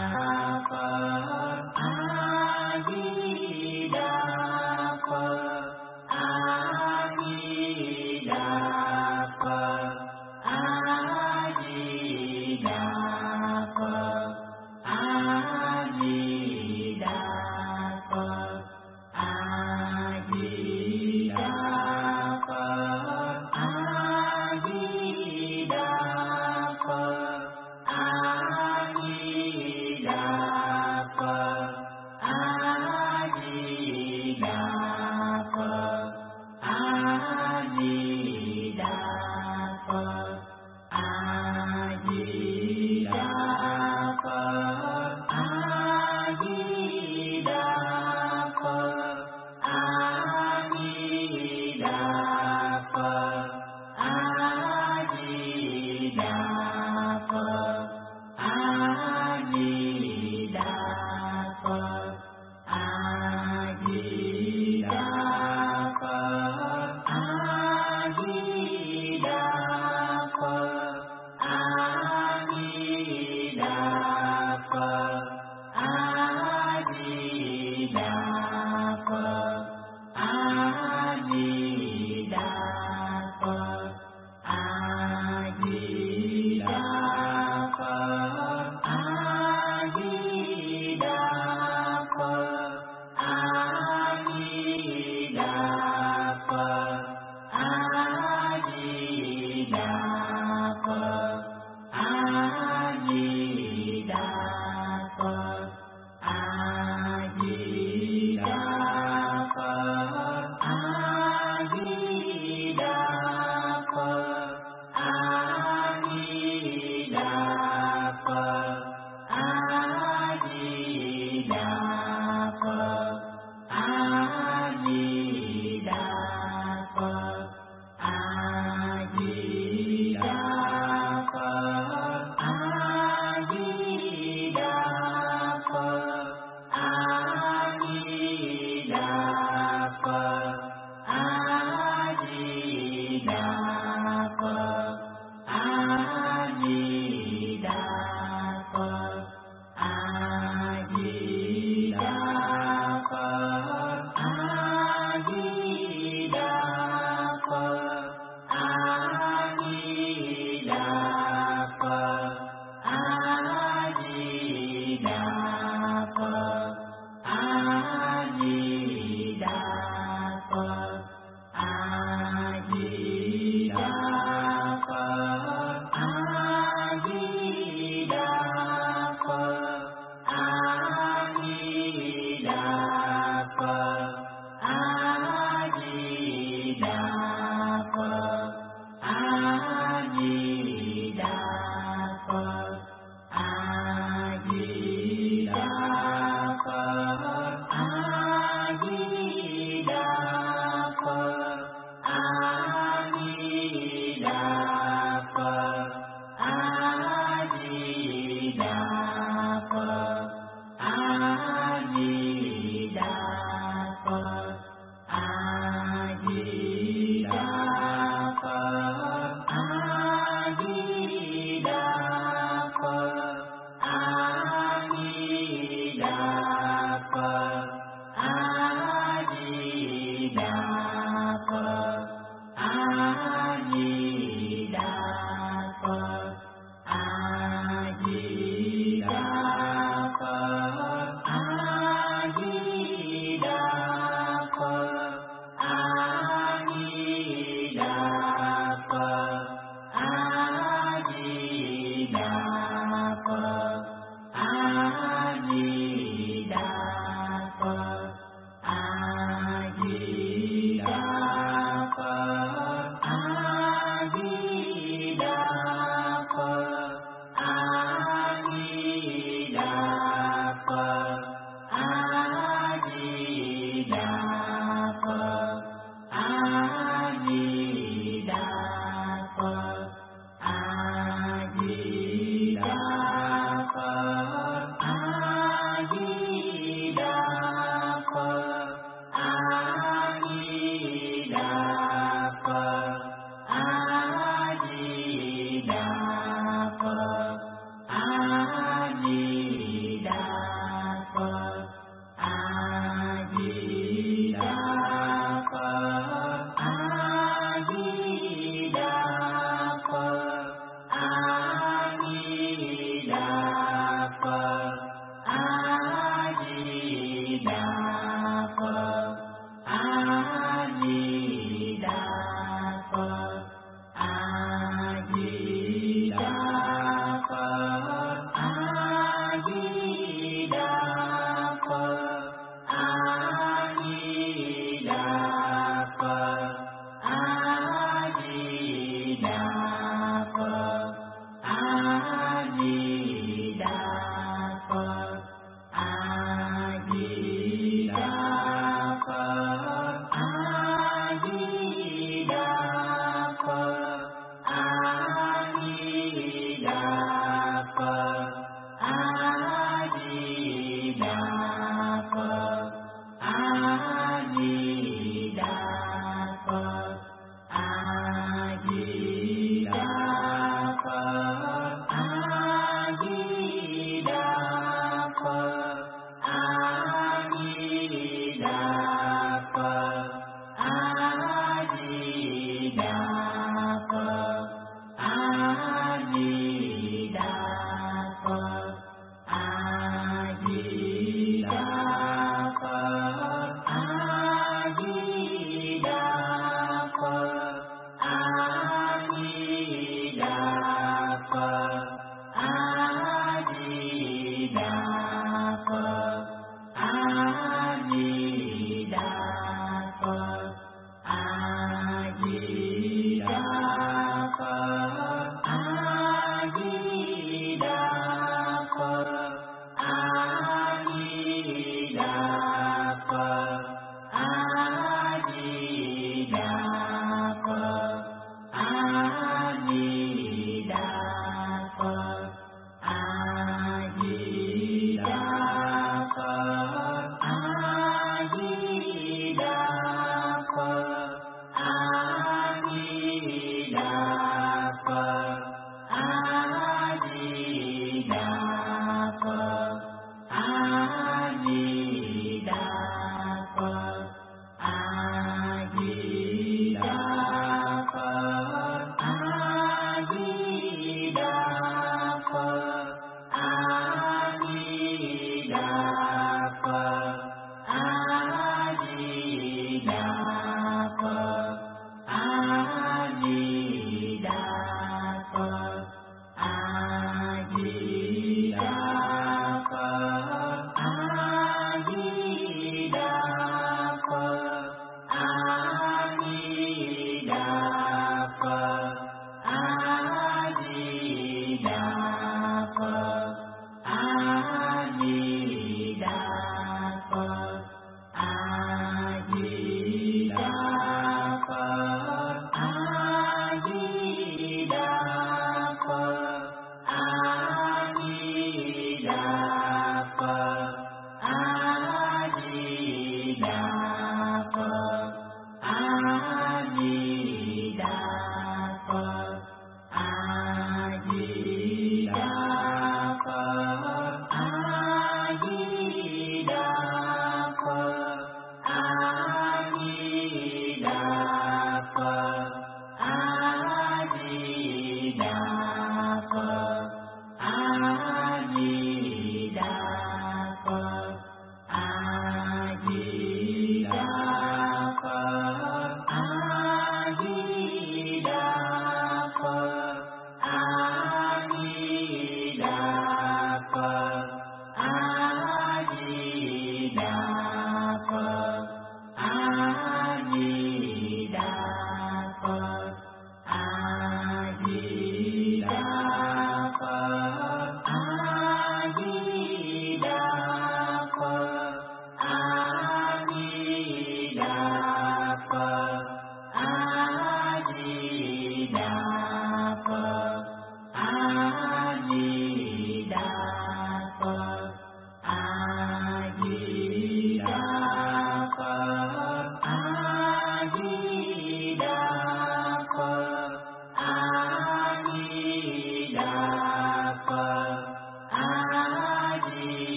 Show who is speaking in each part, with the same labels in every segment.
Speaker 1: Phật. A Di Đà Phật. A Di Đà Phật. A Di Đà Phật. A Di Đà Phật. A Di Đà Phật. A Di Đà Phật. A Di Đà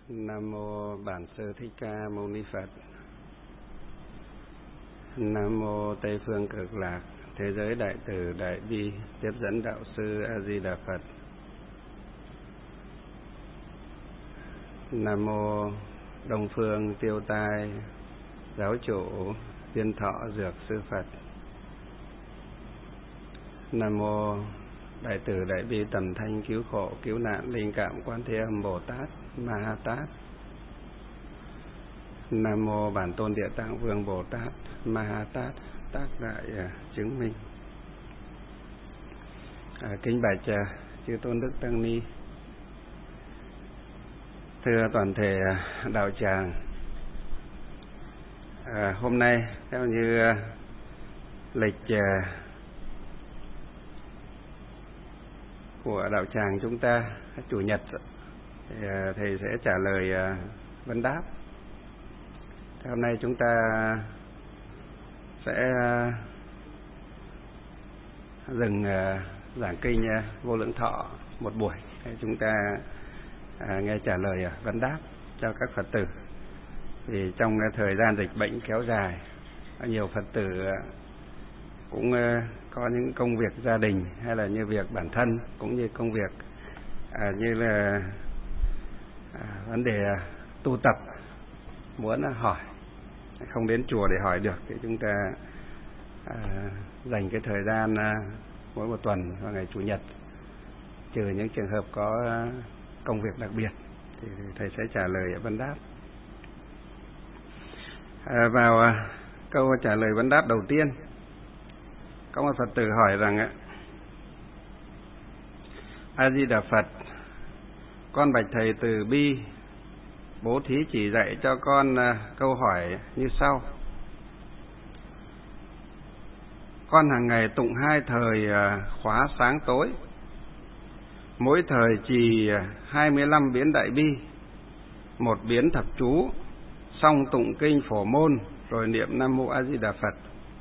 Speaker 2: Nam mô Bản Sư Thích Ca Mâu Ni Phật. Nam mô Tây Phương Cực Lạc Thế Giới Đại Từ Đại Bi Tiếp Dẫn Đạo Sư A Di Đà Phật. Nam mô Đông Phương Tiêu Tai Giáo Chủ Viên Thọ Dược Sư Phật. Nam mô Đại Từ Đại Bi Tầm Thanh Cứu Khổ Cứu Nạn Linh Cảm Quán Thế Âm Bồ Tát Ma Ha Tát. Nam mô Bản Tôn Địa Tạng Vương Bồ Tát Ma Ha Tát tác đại chứng minh. Kính bạch chư tôn đức tăng ni, thưa toàn thể đạo tràng, hôm nay theo như lịch của đạo tràng chúng ta, chủ nhật thì thầy sẽ trả lời vấn đáp. Hôm nay chúng ta sẽ dừng giảng kinh Vô Lượng Thọ một buổi để chúng ta nghe trả lời vấn đáp cho các Phật tử. Thì trong thời gian dịch bệnh kéo dài, nhiều Phật tử cũng có những công việc gia đình hay là như việc bản thân, cũng như công việc như là vấn đề tu tập, muốn hỏi không đến chùa để hỏi được, thì chúng ta dành cái thời gian mỗi một tuần vào ngày Chủ nhật, trừ những trường hợp có công việc đặc biệt thì thầy sẽ trả lời vấn đáp. Vào câu trả lời vấn đáp đầu tiên, có một Phật tử hỏi rằng: A Di Đà Phật, con bạch thầy từ bi, bố thí chỉ dạy cho con câu hỏi như sau. Con hàng ngày tụng 2 thời khóa sáng tối, mỗi thời trì 25 biến đại bi, 1 biến thập chú, xong tụng kinh phổ môn rồi niệm Nam Mô A Di Đà Phật.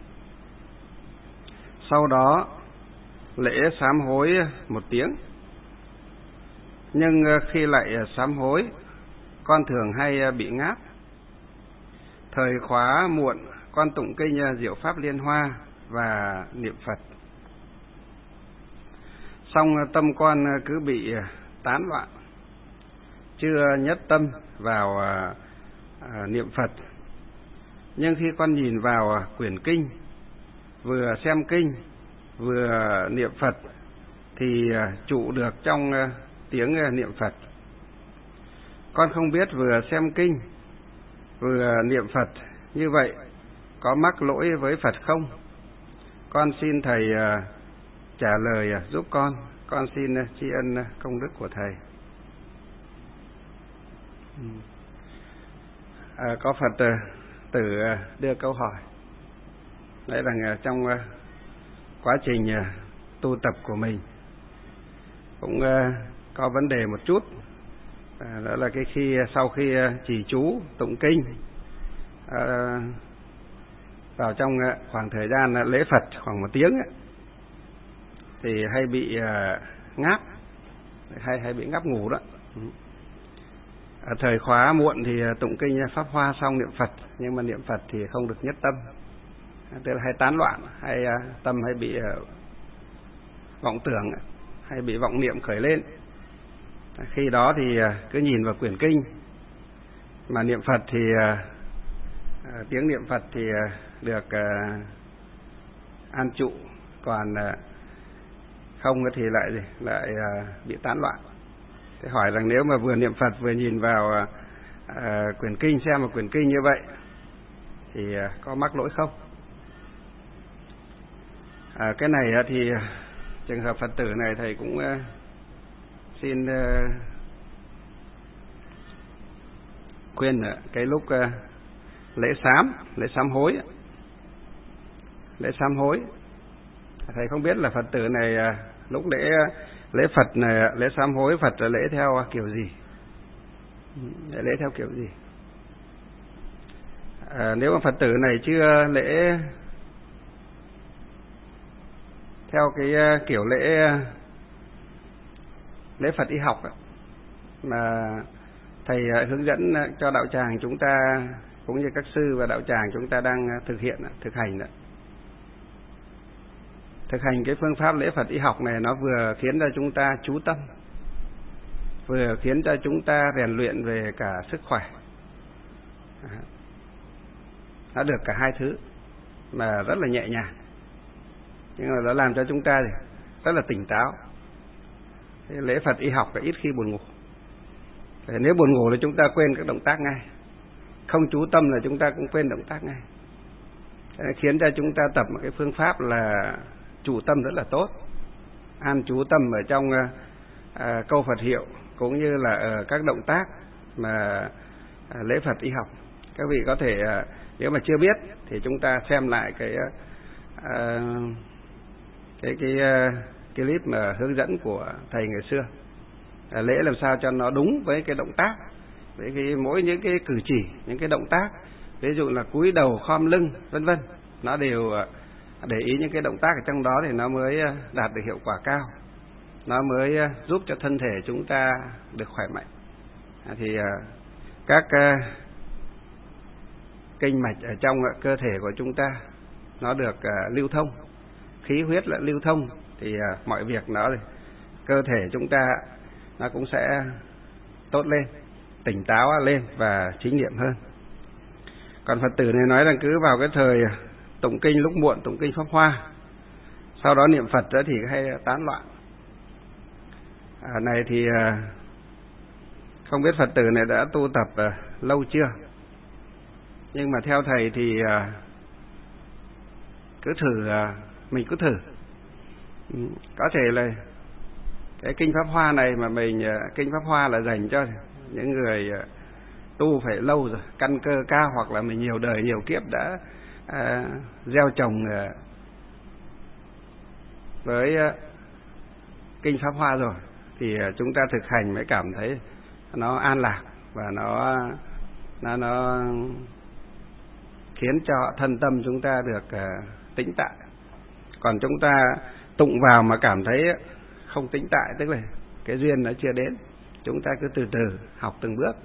Speaker 2: Sau đó lễ sám hối 1 tiếng. Nhưng khi lại sám hối, con thường hay bị ngáp. Thời khóa muộn, con tụng kinh Diệu Pháp Liên Hoa và niệm Phật. Xong tâm con cứ bị tán loạn, chưa nhất tâm vào niệm Phật. Nhưng khi con nhìn vào quyển kinh, vừa xem kinh vừa niệm Phật thì trụ được trong tiếng niệm Phật. Con không biết vừa xem kinh vừa niệm Phật như vậy có mắc lỗi với Phật không? Con xin thầy trả lời giúp con xin tri ân công đức của thầy. Có Phật tử đưa câu hỏi, đấy là trong quá trình tu tập của mình cũng có vấn đề một chút. Đó là sau khi trì chú tụng kinh vào trong khoảng thời gian lễ Phật khoảng 1 tiếng thì hay bị ngáp, hay bị ngáp ngủ đó. Thời khóa muộn thì tụng kinh Pháp Hoa xong niệm Phật, nhưng mà niệm Phật thì không được nhất tâm, tức là hay tán loạn, hay tâm hay bị vọng tưởng, hay bị vọng niệm khởi lên. Khi đó thì cứ nhìn vào quyển kinh mà niệm Phật thì tiếng niệm Phật thì được an trụ, còn không thì lại bị tán loạn. Thế hỏi rằng nếu mà vừa niệm Phật vừa nhìn vào quyển kinh, xem một quyển kinh như vậy thì có mắc lỗi không? Cái này thì trường hợp Phật tử này thầy cũng xin khuyên cái lúc lễ sám hối, thầy không biết là Phật tử này lúc lễ Phật này, lễ sám hối Phật là lễ theo kiểu gì, lễ theo kiểu gì. Nếu mà Phật tử này chưa lễ theo cái kiểu lễ Phật y học mà thầy hướng dẫn cho đạo tràng chúng ta cũng như các sư và đạo tràng chúng ta đang thực hành đó. Thực hành cái phương pháp lễ Phật y học này nó vừa khiến cho chúng ta chú tâm, vừa khiến cho chúng ta rèn luyện về cả sức khỏe. Nó được cả hai thứ mà rất là nhẹ nhàng, nhưng mà nó làm cho chúng ta rất là tỉnh táo. Cái lễ Phật y học là ít khi buồn ngủ. Nếu buồn ngủ là chúng ta quên các động tác ngay, không chú tâm là chúng ta cũng quên động tác ngay. Khiến cho chúng ta tập một cái phương pháp là chủ tâm rất là tốt, an chú tâm ở trong câu Phật hiệu cũng như là ở các động tác mà lễ Phật y học. Các vị có thể nếu mà chưa biết thì chúng ta xem lại cái clip mà hướng dẫn của thầy ngày xưa. Lễ làm sao cho nó đúng với cái động tác, với mỗi những cái cử chỉ, những cái động tác, ví dụ là cúi đầu, khom lưng, vân vân, nó đều để ý những cái động tác ở trong đó thì nó mới đạt được hiệu quả cao, nó mới giúp cho thân thể chúng ta được khỏe mạnh. Thì các kinh mạch ở trong cơ thể của chúng ta nó được lưu thông, khí huyết lại lưu thông thì mọi việc cơ thể chúng ta nó cũng sẽ tốt lên, tỉnh táo lên và chính niệm hơn. Còn Phật tử này nói rằng cứ vào cái thời tụng kinh lúc muộn, tụng kinh Pháp Hoa, sau đó niệm Phật đó thì hay tán loạn. Này thì không biết Phật tử này đã tu tập lâu chưa, nhưng mà theo thầy thì mình cứ thử. Có thể là cái kinh Pháp Hoa này mà kinh Pháp Hoa là dành cho những người tu phải lâu rồi, căn cơ cao, hoặc là mình nhiều đời nhiều kiếp đã gieo trồng với kinh Pháp Hoa rồi, thì chúng ta thực hành mới cảm thấy nó an lạc và nó khiến cho thân tâm chúng ta được tĩnh tại. Còn chúng ta tụng vào mà cảm thấy không tĩnh tại, tức là cái duyên nó chưa đến. Chúng ta cứ từ từ học từng bước.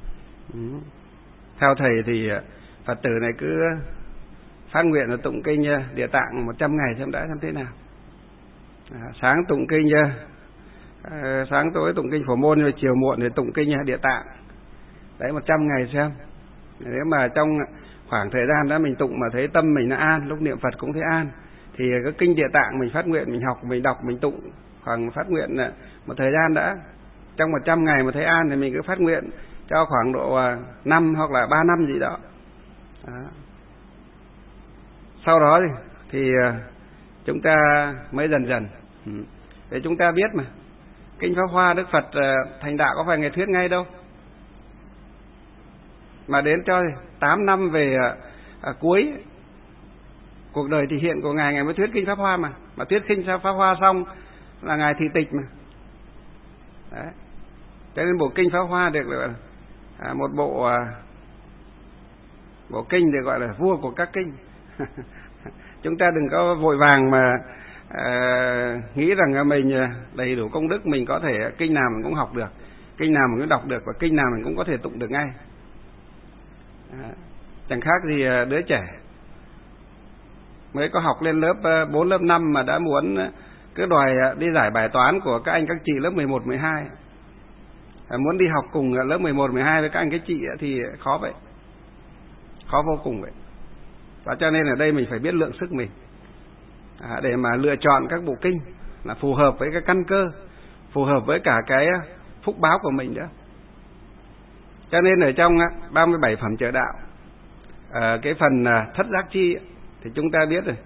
Speaker 2: Theo thầy thì Phật tử này cứ phát nguyện là tụng kinh Địa Tạng 100 ngày xem đã, xem thế nào. Sáng tụng kinh sáng tối tụng kinh Phổ Môn, rồi chiều muộn thì tụng kinh Địa Tạng. Đấy 100 ngày xem. Nếu mà trong khoảng thời gian đó mình tụng mà thấy tâm mình nó an, lúc niệm Phật cũng thấy an, thì cái kinh Địa Tạng mình phát nguyện, mình học, mình đọc, mình tụng khoảng phát nguyện một thời gian đã. Trong 100 ngày mà thấy an thì mình cứ phát nguyện cho khoảng độ 5 hoặc là 3 năm gì đó. Sau đó thì chúng ta mới dần dần để chúng ta biết mà kinh Pháp Hoa Đức Phật thành đạo có phải Ngài thuyết ngay đâu, mà đến cho 8 năm về cuối cuộc đời thị hiện của Ngài mới thuyết kinh Pháp Hoa, mà thuyết kinh Pháp Hoa xong là Ngài thị tịch mà. Đấy. Cho nên bộ kinh Pháp Hoa được là một bộ kinh được gọi là vua của các kinh. Chúng ta đừng có vội vàng mà nghĩ rằng mình đầy đủ công đức, mình có thể kinh nào mình cũng học được, kinh nào mình cũng đọc được, và kinh nào mình cũng có thể tụng được ngay. Chẳng khác gì đứa trẻ mới có học lên lớp 4, lớp 5 mà đã muốn cứ đòi đi giải bài toán của các anh các chị lớp 11, 12. Muốn đi học cùng lớp 11, 12 với các anh các chị thì khó vậy, khó vô cùng vậy. Và cho nên ở đây mình phải biết lượng sức mình để mà lựa chọn các bộ kinh là phù hợp với cái căn cơ, phù hợp với cả cái phúc báo của mình nữa. Cho nên ở trong 37 phẩm trợ đạo, cái phần thất giác chi thì chúng ta biết rồi.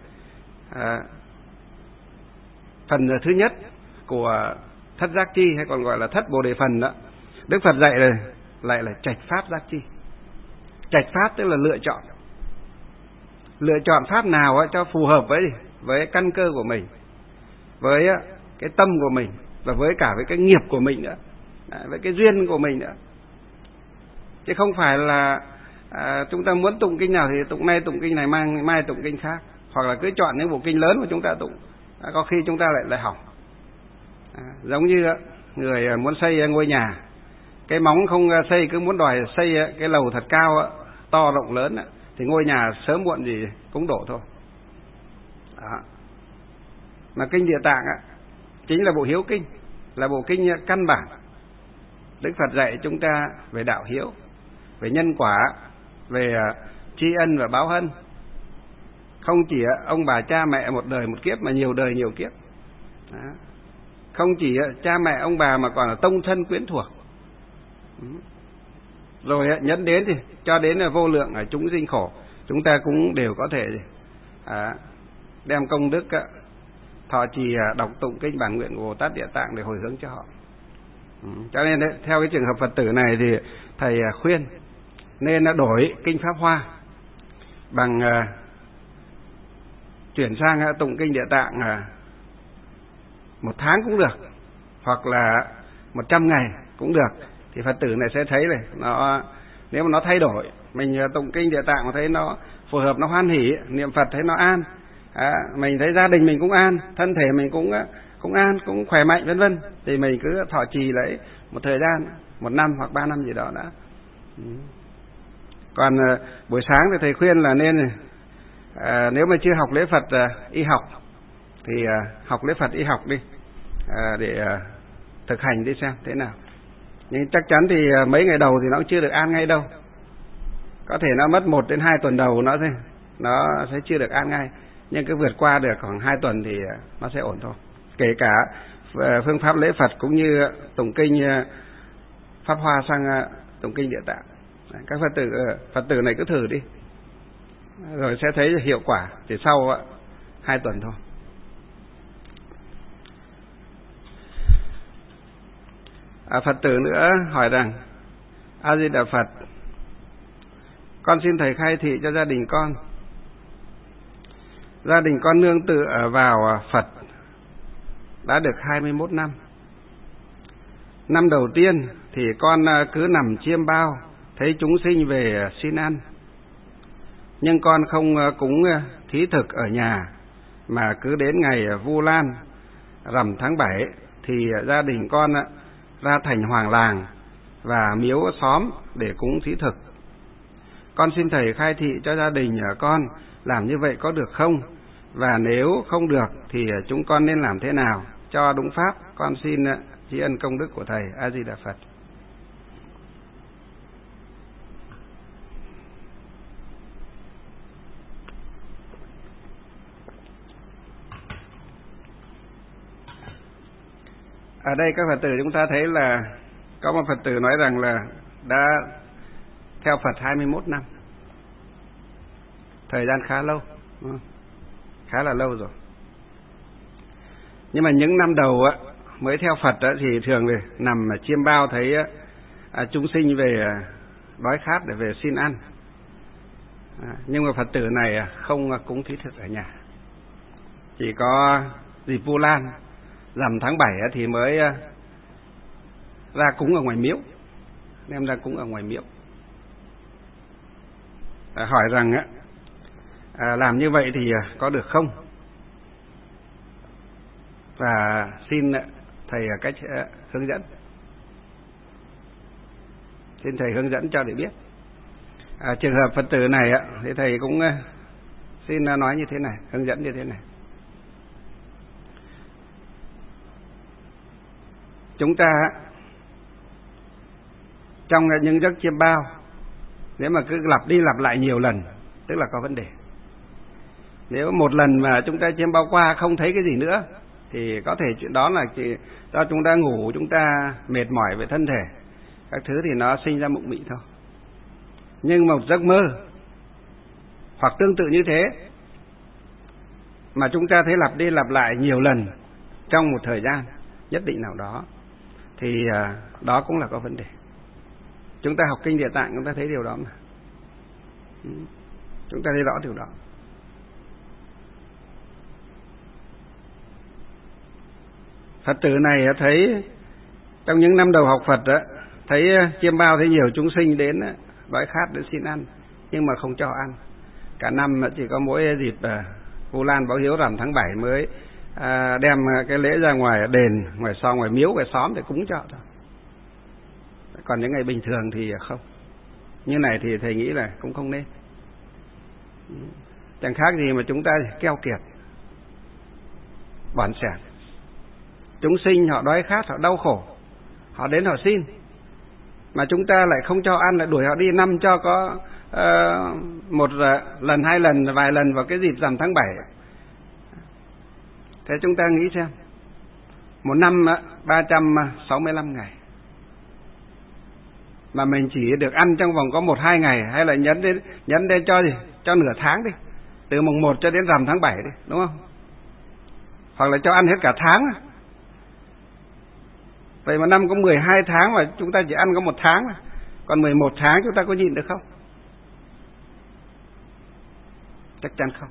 Speaker 2: Phần thứ nhất của thất giác chi, hay còn gọi là thất bồ đề phần đó, Đức Phật dạy rồi lại là trạch pháp giác chi. Trạch pháp tức là lựa chọn. Lựa chọn pháp nào cho phù hợp với căn cơ của mình, với cái tâm của mình, và với cả với cái nghiệp của mình nữa, với cái duyên của mình nữa. Chứ không phải là chúng ta muốn tụng kinh nào thì tụng nay tụng kinh này, mai tụng kinh khác, hoặc là cứ chọn những bộ kinh lớn mà chúng ta tụng, có khi chúng ta lại hỏng. Giống như người muốn xây ngôi nhà cái móng không xây, cứ muốn đòi xây cái lầu thật cao, to rộng lớn, thì ngôi nhà sớm muộn gì cũng đổ thôi. Đó. Mà kinh Địa Tạng chính là bộ hiếu kinh, là bộ kinh căn bản. Đức Phật dạy chúng ta về đạo hiếu, về nhân quả, về tri ân và báo ân. Không chỉ ông bà cha mẹ một đời một kiếp, mà nhiều đời nhiều kiếp. Đó. Không chỉ cha mẹ ông bà mà còn là tông thân quyến thuộc. Rồi nhẫn đến thì cho đến là vô lượng chúng sinh khổ, chúng ta cũng đều có thể đem công đức thọ trì đọc tụng kinh bản nguyện của Bồ Tát Địa Tạng để hồi hướng cho họ. Cho nên theo cái trường hợp Phật tử này thì thầy khuyên nên đổi kinh Pháp Hoa bằng chuyển sang tụng kinh Địa Tạng 1 tháng cũng được, hoặc là 100 ngày cũng được. Thì Phật tử này sẽ thấy này, nếu mà nó thay đổi, mình tụng kinh Địa Tạng mà thấy nó phù hợp, nó hoan hỷ, niệm Phật thấy nó an, mình thấy gia đình mình cũng an, thân thể mình cũng an, cũng khỏe mạnh vân vân, thì mình cứ thọ trì lấy một thời gian, 1 năm hoặc 3 năm gì đó đã. Còn buổi sáng thì thầy khuyên là nên nếu mà chưa học lễ Phật y học thì học lễ Phật y học đi, để thực hành đi xem thế nào. Nhưng chắc chắn thì mấy ngày đầu thì nó cũng chưa được an ngay đâu. Có thể nó mất 1 đến 2 tuần đầu nó sẽ chưa được an ngay. Nhưng cứ vượt qua được khoảng 2 tuần thì nó sẽ ổn thôi. Kể cả phương pháp lễ Phật cũng như tụng kinh Pháp Hoa sang tụng kinh Địa Tạng. Các Phật tử này cứ thử đi, rồi sẽ thấy hiệu quả chỉ sau 2 tuần thôi. Phật tử nữa hỏi rằng: A Di Đà Phật, con xin thầy khai thị cho gia đình con. Gia đình con nương tựa vào Phật đã được 21 năm. Năm đầu tiên thì con cứ nằm chiêm bao, thấy chúng sinh về xin ăn. Nhưng con không cúng thí thực ở nhà, mà cứ đến ngày Vu Lan rằm tháng 7 thì gia đình con ra thành hoàng làng và miếu xóm để cúng thí thực. Con xin thầy khai thị cho gia đình con làm như vậy có được không? Và nếu không được thì chúng con nên làm thế nào cho đúng pháp? Con xin tri ân công đức của thầy. A Di Đà Phật. Ở đây các Phật tử chúng ta thấy là có một Phật tử nói rằng là đã theo Phật 21 năm. Thời gian khá lâu, khá là lâu rồi. Nhưng mà những năm đầu mới theo Phật thì thường nằm chiêm bao thấy chúng sinh về đói khát để về xin ăn. Nhưng mà Phật tử này không cúng thí thực ở nhà, chỉ có dịp Vu Lan rằm tháng 7 thì mới ra cúng ở ngoài miếu, đem ra cúng ở ngoài miếu. Hỏi rằng làm như vậy thì có được không? Và xin thầy cách hướng dẫn. Xin thầy hướng dẫn cho để biết. Trường hợp Phật tử này thì thầy cũng xin nói như thế này, hướng dẫn như thế này. Chúng ta trong những giấc chiêm bao, nếu mà cứ lặp đi lặp lại nhiều lần tức là có vấn đề. Nếu một lần mà chúng ta chiêm bao qua không thấy cái gì nữa thì có thể chuyện đó là chỉ do chúng ta ngủ, chúng ta mệt mỏi về thân thể, các thứ thì nó sinh ra mộng mị thôi. Nhưng một giấc mơ hoặc tương tự như thế mà chúng ta thấy lặp đi lặp lại nhiều lần trong một thời gian nhất định nào đó thì đó cũng là có vấn đề. Chúng ta học kinh Địa Tạng chúng ta thấy điều đó mà. Chúng ta thấy rõ điều đó. Phật tử này thấy trong những năm đầu học Phật thấy chiêm bao, thấy nhiều chúng sinh đến đói khát để xin ăn, nhưng mà không cho ăn. Cả năm chỉ có mỗi dịp Vu Lan báo hiếu rằm tháng 7 mới đem cái lễ ra ngoài đền, ngoài miếu, ngoài xóm để cúng cho thôi. Còn những ngày bình thường thì không. Như này thì thầy nghĩ là cũng không nên. Chẳng khác gì mà chúng ta keo kiệt, bỏn sẻn. Chúng sinh họ đói khát, họ đau khổ, họ đến họ xin, mà chúng ta lại không cho ăn, lại đuổi họ đi, năm cho có một lần, hai lần, vài lần vào cái dịp rằm tháng 7. Thế chúng ta nghĩ xem, một năm 365 ngày mà mình chỉ được ăn trong vòng có 1-2 ngày, hay là nhấn đến cho gì? Cho nửa tháng đi, từ mùng 1 cho đến rằm tháng 7 đi, đúng không? Hoặc là cho ăn hết cả tháng. Vậy mà năm có 12 tháng mà chúng ta chỉ ăn có 1 tháng, còn 11 tháng chúng ta có nhịn được không? Chắc chắn không.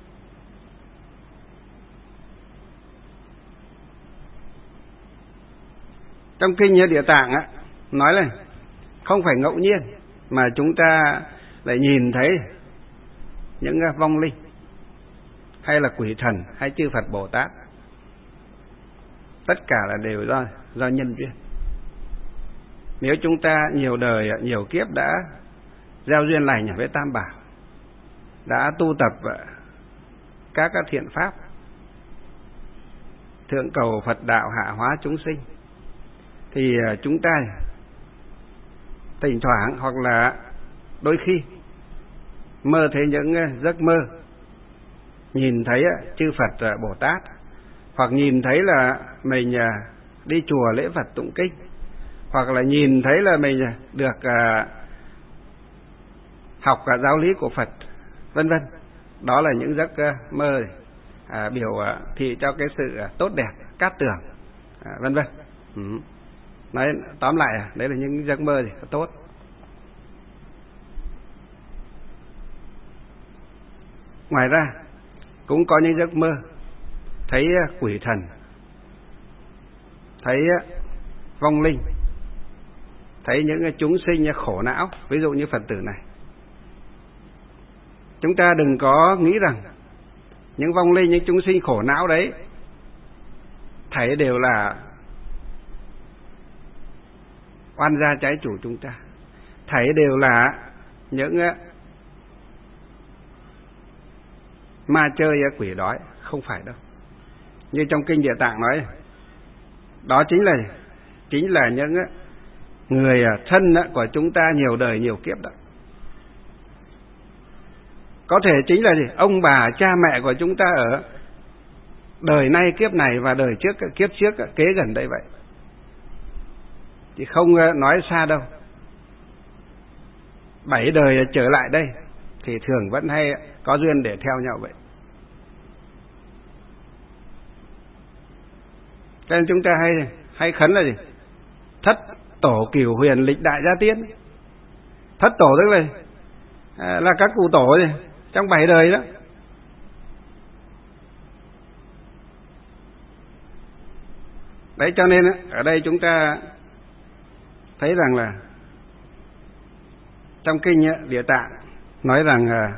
Speaker 2: Trong kinh Địa Tạng nói là không phải ngẫu nhiên mà chúng ta lại nhìn thấy những vong linh, hay là quỷ thần, hay chư Phật Bồ Tát. Tất cả là đều do nhân duyên. Nếu chúng ta nhiều đời, nhiều kiếp đã gieo duyên lành với Tam Bảo, đã tu tập các thiện pháp, thượng cầu Phật đạo, hạ hóa chúng sinh, thì chúng ta thỉnh thoảng hoặc là đôi khi mơ thấy những giấc mơ, nhìn thấy chư Phật Bồ Tát, hoặc nhìn thấy là mình đi chùa lễ Phật tụng kinh, hoặc là nhìn thấy là mình được học cả giáo lý của Phật, vân vân. Đó là những giấc mơ biểu thị cho cái sự tốt đẹp, cát tường, vân vân. Nói tóm lại đấy là những giấc mơ thì tốt. Ngoài ra cũng có những giấc mơ thấy quỷ thần, thấy vong linh, thấy những chúng sinh khổ não, ví dụ như Phật tử này. Chúng ta đừng có nghĩ rằng những vong linh, những chúng sinh khổ não đấy thảy đều là oan gia trái chủ chúng ta, thảy đều là những ma chơi quỷ đói. Không phải đâu. Như trong kinh Địa Tạng nói, đó chính là những người thân của chúng ta nhiều đời nhiều kiếp đó. Có thể chính là gì? Ông bà cha mẹ của chúng ta ở đời nay kiếp này và đời trước kiếp trước kế gần đây vậy, chứ không nói xa đâu. 7 đời trở lại đây thì thường vẫn hay có duyên để theo nhau vậy. Cho nên chúng ta hay khấn là gì? Thất tổ cửu huyền lịch đại gia tiên. Thất tổ tức là các cụ tổ gì? Trong 7 đời đó. Đấy, cho nên ở đây chúng ta thấy rằng là trong kinh Địa Tạng nói rằng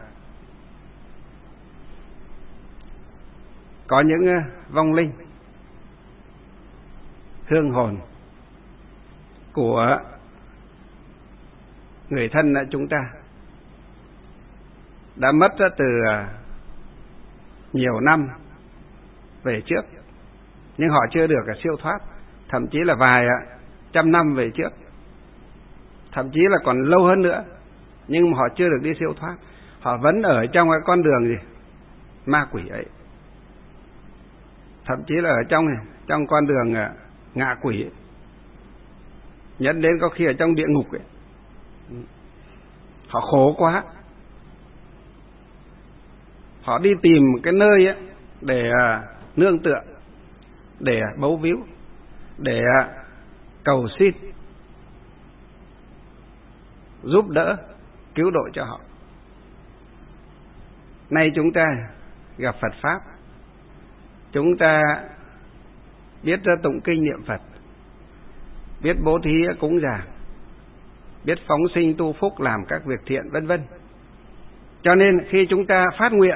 Speaker 2: có những vong linh, hương hồn của người thân chúng ta đã mất từ nhiều năm về trước, nhưng họ chưa được siêu thoát, thậm chí là vài trăm năm về trước, thậm chí là còn lâu hơn nữa, nhưng mà họ chưa được đi siêu thoát. Họ vẫn ở trong cái con đường gì? Ma quỷ ấy, thậm chí là ở trong con đường ngạ quỷ ấy. Nhẫn đến có khi ở trong địa ngục ấy. Họ khổ quá, họ đi tìm cái nơi ấy để nương tựa, để bấu víu, để cầu xin giúp đỡ, cứu độ cho họ. Nay chúng ta gặp Phật Pháp, chúng ta biết tụng kinh niệm Phật, biết bố thí cúng dường, biết phóng sinh tu phúc, làm các việc thiện, vân vân. Cho nên khi chúng ta phát nguyện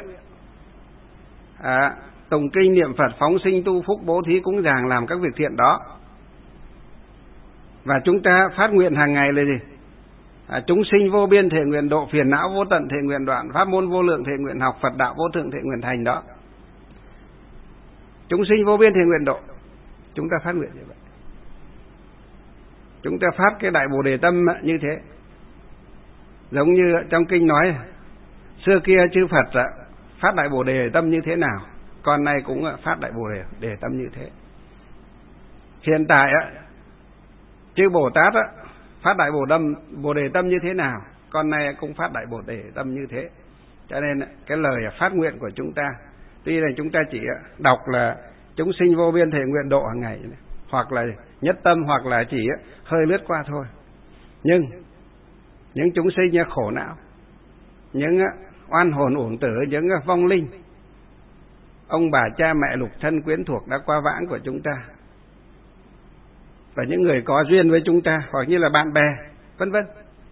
Speaker 2: tụng kinh niệm Phật, phóng sinh tu phúc, bố thí cúng dường, làm các việc thiện đó, Và chúng ta phát nguyện hàng ngày là gì? Chúng sinh vô biên thể nguyện độ, phiền não vô tận thể nguyện đoạn, pháp môn vô lượng thể nguyện học, Phật đạo vô thượng thể nguyện thành đó. Chúng sinh vô biên thể nguyện độ, chúng ta phát nguyện như vậy. Chúng ta phát cái đại Bồ Đề tâm như thế. Giống như trong kinh nói, xưa kia chư Phật phát đại Bồ Đề tâm như thế nào, con nay cũng phát đại Bồ Đề tâm như thế. Hiện tại chư Bồ Tát phát đại Bồ Đề tâm như thế nào, con nay cũng phát đại Bồ Đề tâm như thế. Cho nên cái lời phát nguyện của chúng ta, tuy là chúng ta chỉ đọc là chúng sinh vô biên thể nguyện độ hàng ngày, hoặc là nhất tâm, hoặc là chỉ hơi lướt qua thôi, nhưng những chúng sinh khổ não, những oan hồn uổng tử, những vong linh, ông bà cha mẹ lục thân quyến thuộc đã qua vãng của chúng ta, và những người có duyên với chúng ta, hoặc như là bạn bè, vân vân,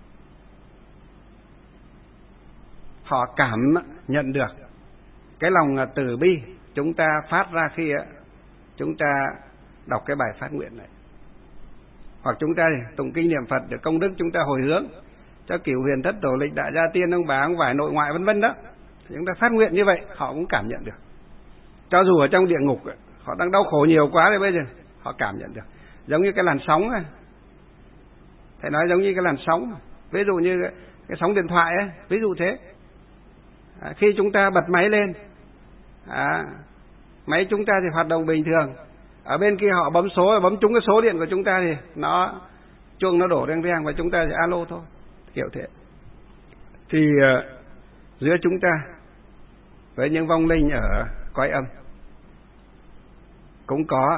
Speaker 2: họ cảm nhận được cái lòng từ bi chúng ta phát ra khi chúng ta đọc cái bài phát nguyện này, hoặc chúng ta tụng kinh niệm Phật để công đức chúng ta hồi hướng cho cửu huyền thất tổ lịch đại gia tiên, ông bà ông vải nội ngoại vân vân đó. Chúng ta phát nguyện như vậy, họ cũng cảm nhận được. Cho dù ở trong địa ngục họ đang đau khổ nhiều quá thì bây giờ họ cảm nhận được. Giống như cái làn sóng này, thầy nói giống như cái làn sóng, ví dụ như cái sóng điện thoại ấy, ví dụ thế. Khi chúng ta bật máy lên, máy chúng ta thì hoạt động bình thường, ở bên kia họ bấm số, bấm trúng cái số điện của chúng ta thì chuông nó đổ reng reng và chúng ta thì alo thôi, kiểu thế. Thì giữa chúng ta với những vong linh ở cõi âm cũng có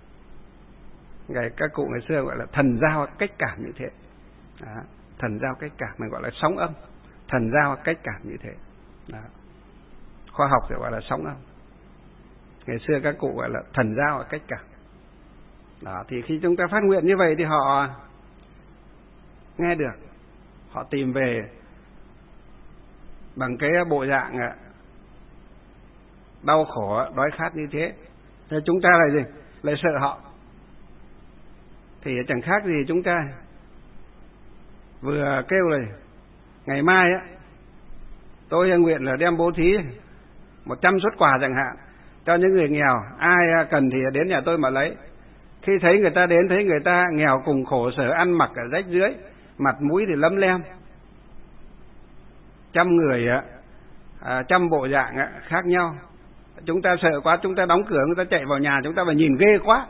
Speaker 2: các cụ ngày xưa gọi là thần giao cách cảm như thế. Thần giao cách cảm mình gọi là sóng âm, thần giao cách cảm như thế. Khoa học thì gọi là sóng âm, ngày xưa các cụ gọi là thần giao cách cảm. Đó, thì khi chúng ta phát nguyện như vậy thì họ nghe được, họ tìm về bằng cái bộ dạng đau khổ, đói khát như thế. Thế chúng ta lại gì? Lại sợ họ. Thì chẳng khác gì chúng ta vừa kêu là ngày mai tôi nguyện là đem bố thí 100 suất quà chẳng hạn cho những người nghèo, ai cần thì đến nhà tôi mà lấy. Khi thấy người ta đến, thấy người ta nghèo cùng khổ sở, ăn mặc ở rách rưới, mặt mũi thì lấm lem, trăm người trăm bộ dạng khác nhau, chúng ta sợ quá, chúng ta đóng cửa, người ta chạy vào nhà chúng ta và nhìn ghê quá,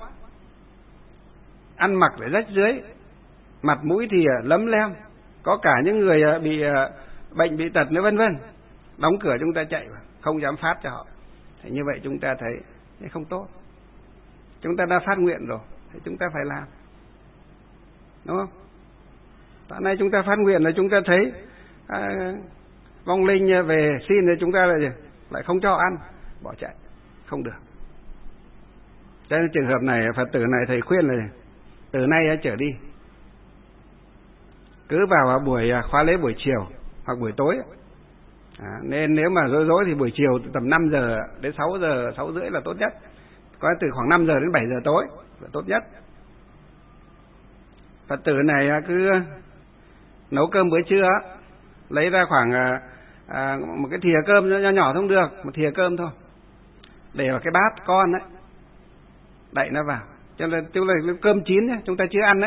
Speaker 2: ăn mặc để rách rưới, mặt mũi thì lấm lem, có cả những người bị bệnh bị tật nữa vân vân, đóng cửa chúng ta chạy vào, không dám phát cho họ. Thì như vậy chúng ta thấy không tốt. Chúng ta đã phát nguyện rồi thì chúng ta phải làm, đúng không? Tại nay chúng ta phát nguyện là chúng ta thấy vong linh về xin thì chúng ta lại không cho ăn, bỏ chạy, không được. Cho nên trường hợp này Phật tử này thầy khuyên là từ nay trở đi cứ vào buổi khóa lễ buổi chiều hoặc buổi tối. Nên nếu mà rối thì buổi chiều tầm 5 giờ đến 6 giờ, 6 rưỡi là tốt nhất. Có từ khoảng 5 giờ đến 7 giờ tối là tốt nhất. Phật tử này cứ nấu cơm bữa trưa, lấy ra khoảng một cái thìa cơm nhỏ nhỏ không được, một thìa cơm thôi, để vào cái bát con ấy, đậy nó vào. Cho nên tức là cơm chín ấy, chúng ta chưa ăn đấy.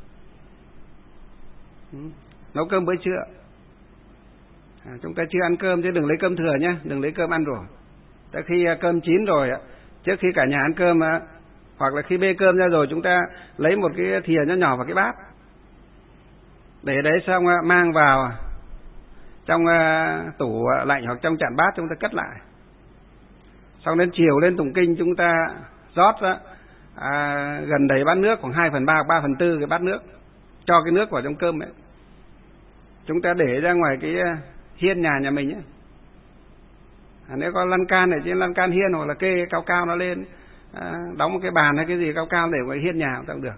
Speaker 2: Nấu cơm bữa trưa, chúng ta chưa ăn cơm chứ đừng lấy cơm thừa nhé, đừng lấy cơm ăn rồi. Tới khi cơm chín rồi, trước khi cả nhà ăn cơm, hoặc là khi bê cơm ra rồi, chúng ta lấy một cái thìa nhỏ nhỏ vào cái bát, để đấy xong mang vào trong tủ lạnh hoặc trong chạn bát, chúng ta cất lại. Xong đến chiều lên tụng kinh, chúng ta rót gần đầy bát nước, khoảng 2/3, 3/4 cái bát nước, cho cái nước vào trong cơm ấy. Chúng ta để ra ngoài cái hiên nhà mình ấy. Nếu có lăn can ở trên lăn can hiên, hoặc là kê cao cao nó lên, đóng một cái bàn hay cái gì cao cao để ngoài hiên nhà cũng được.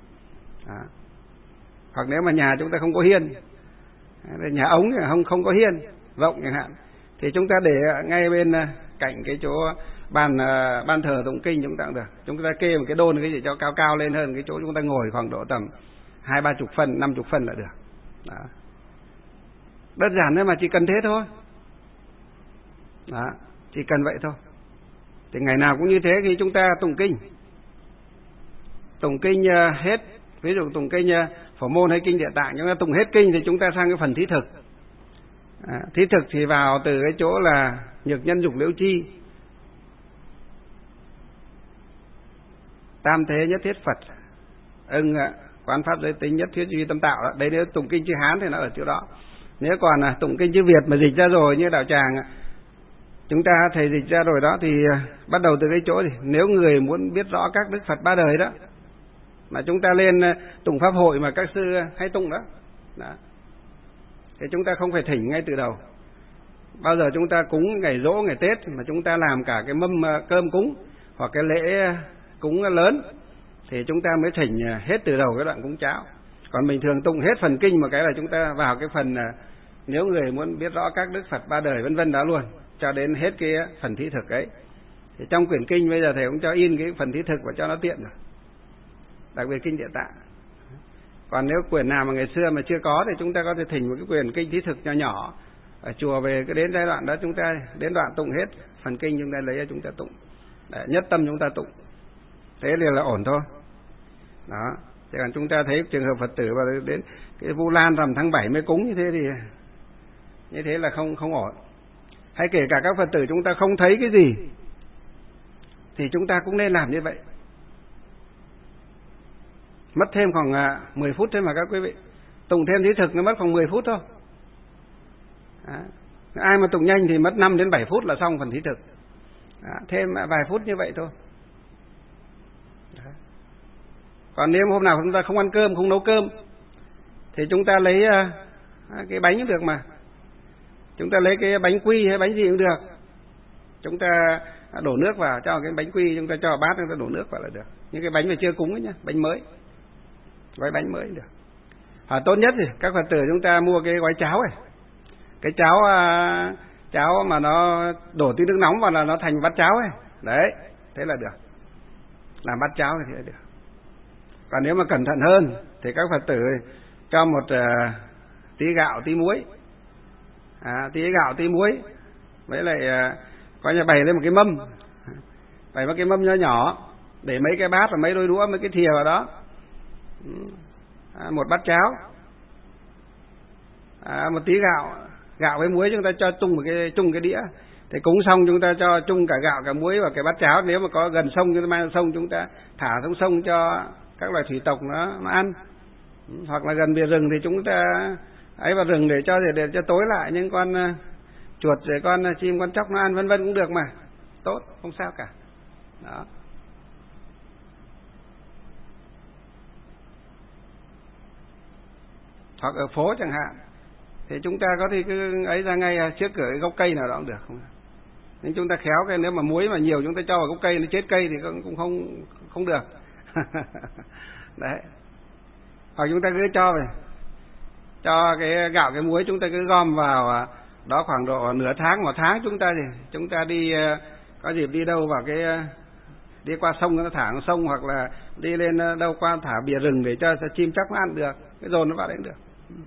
Speaker 2: Hoặc nếu mà nhà chúng ta không có hiên, nhà ống không có hiên rộng chẳng hạn, thì chúng ta để ngay bên cạnh cái chỗ ban thờ tụng kinh chúng ta cũng được. Chúng ta kê một cái đôn cái gì cho cao cao lên hơn cái chỗ chúng ta ngồi, khoảng độ tầm 20-30 phân, 50 phân là được. Đó. Đơn giản thôi mà, chỉ cần thế thôi. Đó, chỉ cần vậy thôi. Thì ngày nào cũng như thế, khi chúng ta tụng kinh hết, ví dụ tụng kinh Phổ Môn hay kinh Địa Tạng, chúng ta tụng hết kinh thì chúng ta sang cái phần thí thực. Thí thực thì vào từ cái chỗ là nhược nhân dục liễu chi, tam thế nhất thiết Phật, quán pháp giới tính nhất thiết duy tâm tạo đó. Đấy, nếu tụng kinh chữ Hán thì nó ở chỗ đó. Nếu còn là tụng kinh chữ Việt mà dịch ra rồi, như đạo tràng chúng ta thầy dịch ra rồi đó, thì bắt đầu từ cái chỗ thì nếu người muốn biết rõ các đức Phật ba đời đó, mà chúng ta lên tụng pháp hội mà các sư hay tụng đó, thì chúng ta không phải thỉnh ngay từ đầu. Bao giờ chúng ta cúng ngày giỗ, ngày Tết mà chúng ta làm cả cái mâm cơm cúng hoặc cái lễ cúng lớn thì chúng ta mới thỉnh hết từ đầu cái đoạn cúng cháo. Còn bình thường tụng hết phần kinh một cái là chúng ta vào cái phần nếu người muốn biết rõ các đức Phật ba đời vân vân đó luôn, cho đến hết cái phần thí thực ấy. Thì trong quyển kinh bây giờ thầy cũng cho in cái phần thí thực và cho nó tiện rồi, đặc biệt kinh Địa Tạng. Còn nếu quyển nào mà ngày xưa mà chưa có thì chúng ta có thể thỉnh một cái quyển kinh thí thực nhỏ nhỏ ở chùa về, cái đến giai đoạn đó chúng ta đến đoạn tụng hết phần kinh, chúng ta lấy ra chúng ta tụng. Để nhất tâm chúng ta tụng, thế thì là ổn thôi. Đó. Thế còn chúng ta thấy trường hợp Phật tử và đến cái Vu Lan rằm tháng 7 mới cúng như thế thì như thế là không ổn. Hay kể cả các Phật tử chúng ta không thấy cái gì thì chúng ta cũng nên làm như vậy. Mất thêm khoảng 10 phút thôi mà các quý vị. Tụng thêm thí thực nó mất khoảng 10 phút thôi. Đó. Ai mà tụng nhanh thì mất 5 đến 7 phút là xong phần thí thực. Đó. Thêm vài phút như vậy thôi. Đó. Còn nếu hôm nào chúng ta không ăn cơm, không nấu cơm thì chúng ta lấy cái bánh cũng được mà. Chúng ta lấy cái bánh quy hay bánh gì cũng được. Chúng ta đổ nước vào, cho cái bánh quy chúng ta cho vào bát, chúng ta đổ nước vào là được. Những cái bánh mà chưa cúng ấy nhá, bánh mới. Gói bánh mới được. Tốt nhất thì các Phật tử chúng ta mua cái gói cháo này. Cái cháo mà nó đổ tí nước nóng vào là nó thành bát cháo ấy. Đấy, thế là được. Làm bát cháo thì thế là được. Còn nếu mà cẩn thận hơn thì các Phật tử cho một tí gạo, tí muối. Tí gạo, tí muối. Với lại coi như bày lên một cái mâm. Bày một cái mâm nhỏ nhỏ, để mấy cái bát và mấy đôi đũa, mấy cái thìa vào đó. Một bát cháo, một tí gạo với muối chúng ta cho chung cái đĩa. Thì cúng xong chúng ta cho chung cả gạo cả muối vào cái bát cháo. Nếu mà có gần sông chúng ta mang sông, chúng ta thả xuống sông cho các loài thủy tộc nó ăn. Hoặc là gần bìa rừng thì chúng ta ấy vào rừng để cho tối lại những con chuột rồi con chim con chóc nó ăn vân vân cũng được mà. Tốt, không sao cả. Đó. Hoặc ở phố chẳng hạn thì chúng ta có thể cứ ấy ra ngay trước cửa cái gốc cây nào đó cũng được không? Nhưng chúng ta khéo cái nếu mà muối mà nhiều chúng ta cho vào gốc cây nó chết cây thì cũng không được. Đấy. Hoặc chúng ta cứ cho cái gạo cái muối chúng ta cứ gom vào đó khoảng độ nửa tháng, 1 tháng chúng ta đi có dịp đi đâu vào đi qua sông nó thả xuống sông, hoặc là đi lên đâu qua thả bìa rừng để cho chim chóc nó ăn được, cái dồn nó vào đấy cũng được.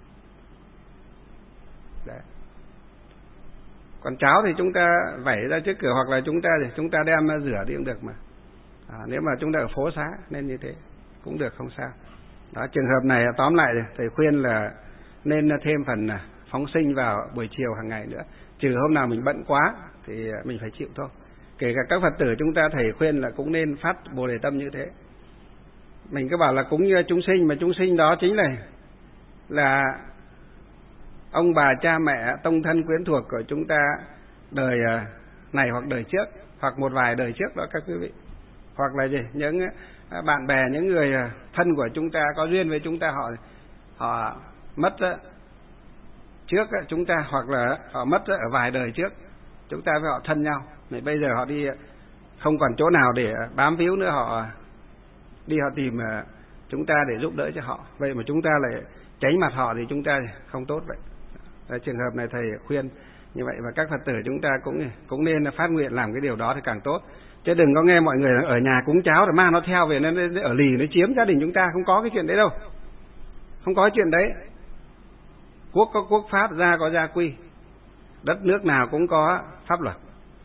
Speaker 2: Đấy. Còn cháo thì chúng ta vẩy ra trước cửa, hoặc là chúng ta đem rửa đi cũng được mà. Nếu mà chúng ta ở phố xá nên như thế cũng được, không sao. Đó, trường hợp này tóm lại thầy khuyên là nên thêm phần phóng sinh vào buổi chiều hàng ngày nữa. Trừ hôm nào mình bận quá thì mình phải chịu thôi. Kể cả các Phật tử chúng ta thầy khuyên là cũng nên phát Bồ Đề tâm như thế. Mình cứ bảo là cúng như chúng sinh, mà chúng sinh đó chính là ông bà cha mẹ tông thân quyến thuộc của chúng ta đời này hoặc đời trước, hoặc một vài đời trước đó các quý vị. Hoặc là gì? Những bạn bè, những người thân của chúng ta có duyên với chúng ta, họ mất trước chúng ta, hoặc là họ mất ở vài đời trước chúng ta với họ thân nhau. Thì bây giờ họ đi không còn chỗ nào để bám víu nữa, họ tìm chúng ta để giúp đỡ cho họ. Vậy mà chúng ta lại tránh mặt họ thì chúng ta không tốt vậy. Trường hợp này thầy khuyên như vậy, và các Phật tử chúng ta cũng nên phát nguyện làm cái điều đó thì càng tốt. Chứ đừng có nghe mọi người ở nhà cúng cháo rồi mang nó theo về, nó ở lì nó chiếm gia đình chúng ta, không có cái chuyện đấy đâu. Không có chuyện đấy. Quốc có quốc pháp, gia có gia quy. Đất nước nào cũng có pháp luật.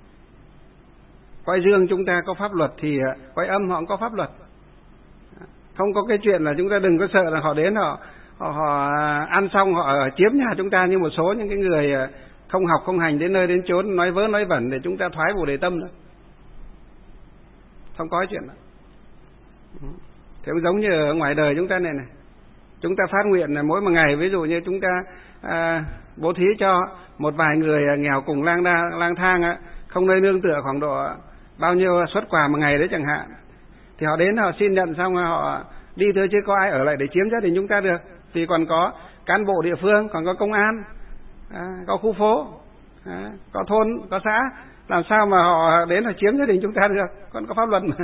Speaker 2: Cõi dương chúng ta có pháp luật thì cõi âm họ cũng có pháp luật. Không có cái chuyện là chúng ta đừng có sợ là họ đến họ ăn xong họ chiếm nhà chúng ta, như một số những cái người không học không hành đến nơi đến chốn nói vớ nói vẩn để chúng ta thoái bồ đề tâm nữa. Không có chuyện đó. Thế giống như ở ngoài đời chúng ta này, chúng ta phát nguyện là mỗi một ngày, ví dụ như chúng ta bố thí cho một vài người nghèo cùng lang thang không nơi nương tựa khoảng độ bao nhiêu suất quà một ngày đấy chẳng hạn, thì họ đến họ xin nhận xong họ đi thôi, chứ có ai ở lại để chiếm gia đình chúng ta được. Thì còn có cán bộ địa phương, còn có công an, có khu phố, có thôn, có xã, làm sao mà họ đến họ chiếm gia đình chúng ta được? Còn có pháp luật mà.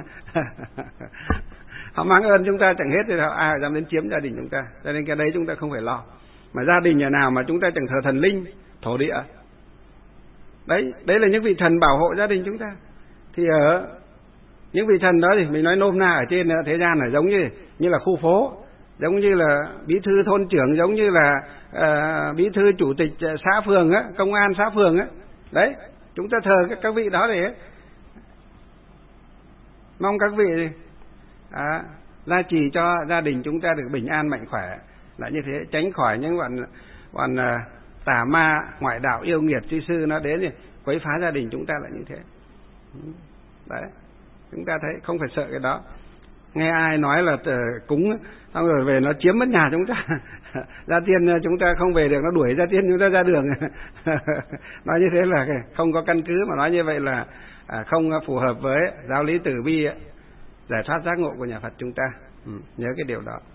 Speaker 2: Họ mang ơn chúng ta chẳng hết thì ai dám đến chiếm gia đình chúng ta. Cho nên cái đấy chúng ta không phải lo. Mà gia đình nhà nào mà chúng ta chẳng thờ thần linh, thổ địa, đấy là những vị thần bảo hộ gia đình chúng ta. Thì ở những vị thần đó thì mình nói nôm na ở trên thế gian là giống như là khu phố, giống như là bí thư thôn trưởng, giống như là bí thư chủ tịch xã phường á, công an xã phường á. Đấy, chúng ta thờ các vị đó để mong các vị gia trì cho gia đình chúng ta được bình an mạnh khỏe, là như thế, tránh khỏi những bọn tà ma ngoại đạo yêu nghiệt chi sư nó đến thì quấy phá gia đình chúng ta là như thế. Đấy, chúng ta thấy không phải sợ cái đó. Nghe ai nói là cúng xong rồi về nó chiếm mất nhà chúng ta, gia tiên chúng ta không về được, nó đuổi gia tiên chúng ta ra đường. Nói như thế là không có căn cứ, mà nói như vậy là không phù hợp với giáo lý từ bi giải thoát giác ngộ của nhà Phật chúng ta. Nhớ cái điều đó.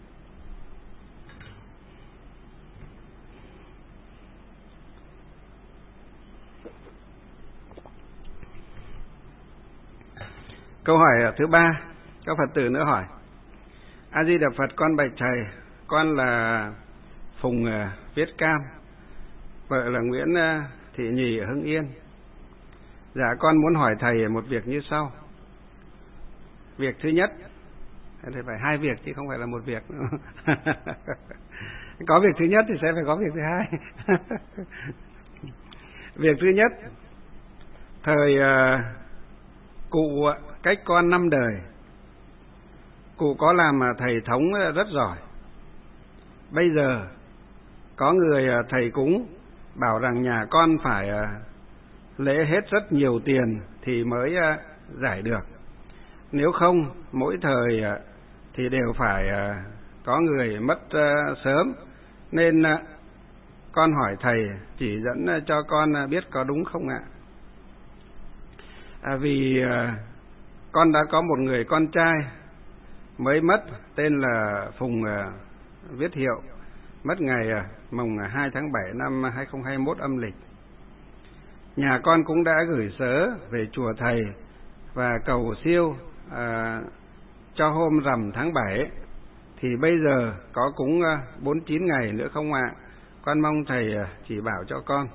Speaker 2: Câu hỏi thứ 3, các Phật tử nữa hỏi: A Di Đà Phật, con bạch thầy, con là Phùng Viết Cam, vợ là Nguyễn Thị Nhì ở Hưng Yên. Dạ, con muốn hỏi thầy một việc như sau. Việc thứ nhất, thì phải 2 việc chứ không phải là một việc. Có việc thứ nhất thì sẽ phải có việc thứ hai. Việc thứ nhất, thời cụ cách con 5 đời, cụ có làm thầy thống rất giỏi. Bây giờ có người thầy cúng bảo rằng nhà con phải lễ hết rất nhiều tiền thì mới giải được. Nếu không, mỗi thời thì đều phải có người mất sớm. Nên con hỏi thầy chỉ dẫn cho con biết có đúng không ạ? Vì con đã có một người con trai mới mất, tên là Phùng Viết Hiệu, mất ngày mùng 2 tháng 7 năm 2021 âm lịch. Nhà con cũng đã gửi sớ về chùa thầy và cầu siêu cho hôm rằm tháng 7. Thì bây giờ có cúng 49 ngày nữa không ạ? Con mong thầy chỉ bảo cho con.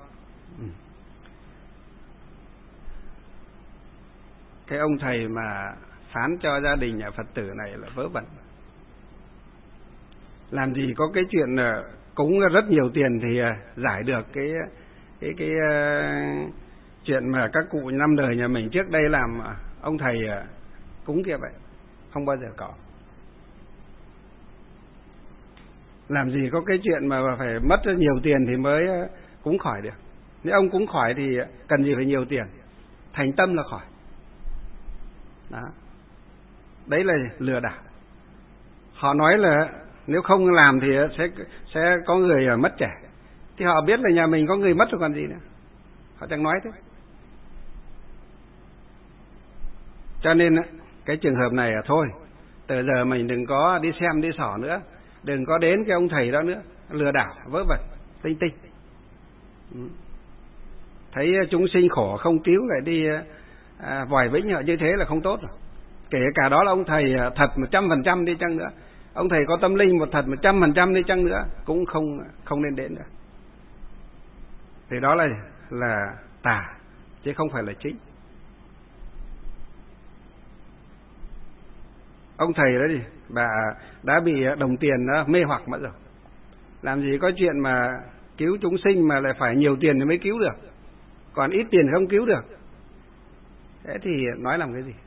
Speaker 2: Cái ông thầy mà phán cho gia đình nhà Phật tử này là vớ vẩn. Làm gì có cái chuyện cúng rất nhiều tiền thì giải được cái chuyện mà các cụ 5 đời nhà mình trước đây làm ông thầy cúng kia vậy. Không bao giờ có. Làm gì có cái chuyện mà phải mất rất nhiều tiền thì mới cúng khỏi được. Nếu ông cúng khỏi thì cần gì phải nhiều tiền. Thành tâm là khỏi. Đó. Đấy là lừa đảo. Họ nói là nếu không làm thì sẽ có người mất trẻ. Thì họ biết là nhà mình có người mất rồi còn gì nữa. Họ chẳng nói thế. Cho nên cái trường hợp này thôi, từ giờ mình đừng có đi xem đi xỏ nữa, đừng có đến cái ông thầy đó nữa, lừa đảo vớ vẩn tinh tinh. Thấy chúng sinh khổ không cứu lại đi vòi vĩnh như thế là không tốt rồi. Kể cả đó là ông thầy thật 100% đi chăng nữa, ông thầy có tâm linh một thật 100% đi chăng nữa, cũng không nên đến nữa. Thì đó là tà chứ không phải là chính. ông thầy đó gì bà đã bị đồng tiền đó mê hoặc mất rồi. Làm gì có chuyện mà cứu chúng sinh mà lại phải nhiều tiền thì mới cứu được, còn ít tiền không cứu được. Thế thì nói làm cái gì?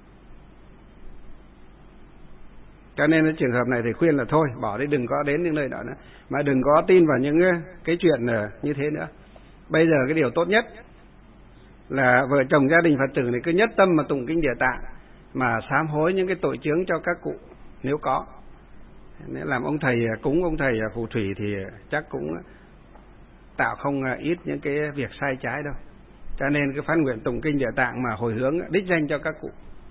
Speaker 2: Cho nên cái trường hợp này thì khuyên là thôi bỏ đi, đừng có đến những nơi đó nữa, mà đừng có tin vào những cái chuyện như thế nữa. Bây giờ cái điều tốt nhất là vợ chồng gia đình Phật tử này cứ nhất tâm mà tụng kinh Địa Tạng, mà sám hối những cái tội chướng cho các cụ nếu có. Nếu làm ông thầy cúng, ông thầy phù thủy thì chắc cũng tạo không ít những cái việc sai trái đâu. Cho nên cái phát nguyện tụng kinh Địa Tạng mà hồi hướng đích danh cho các cụ,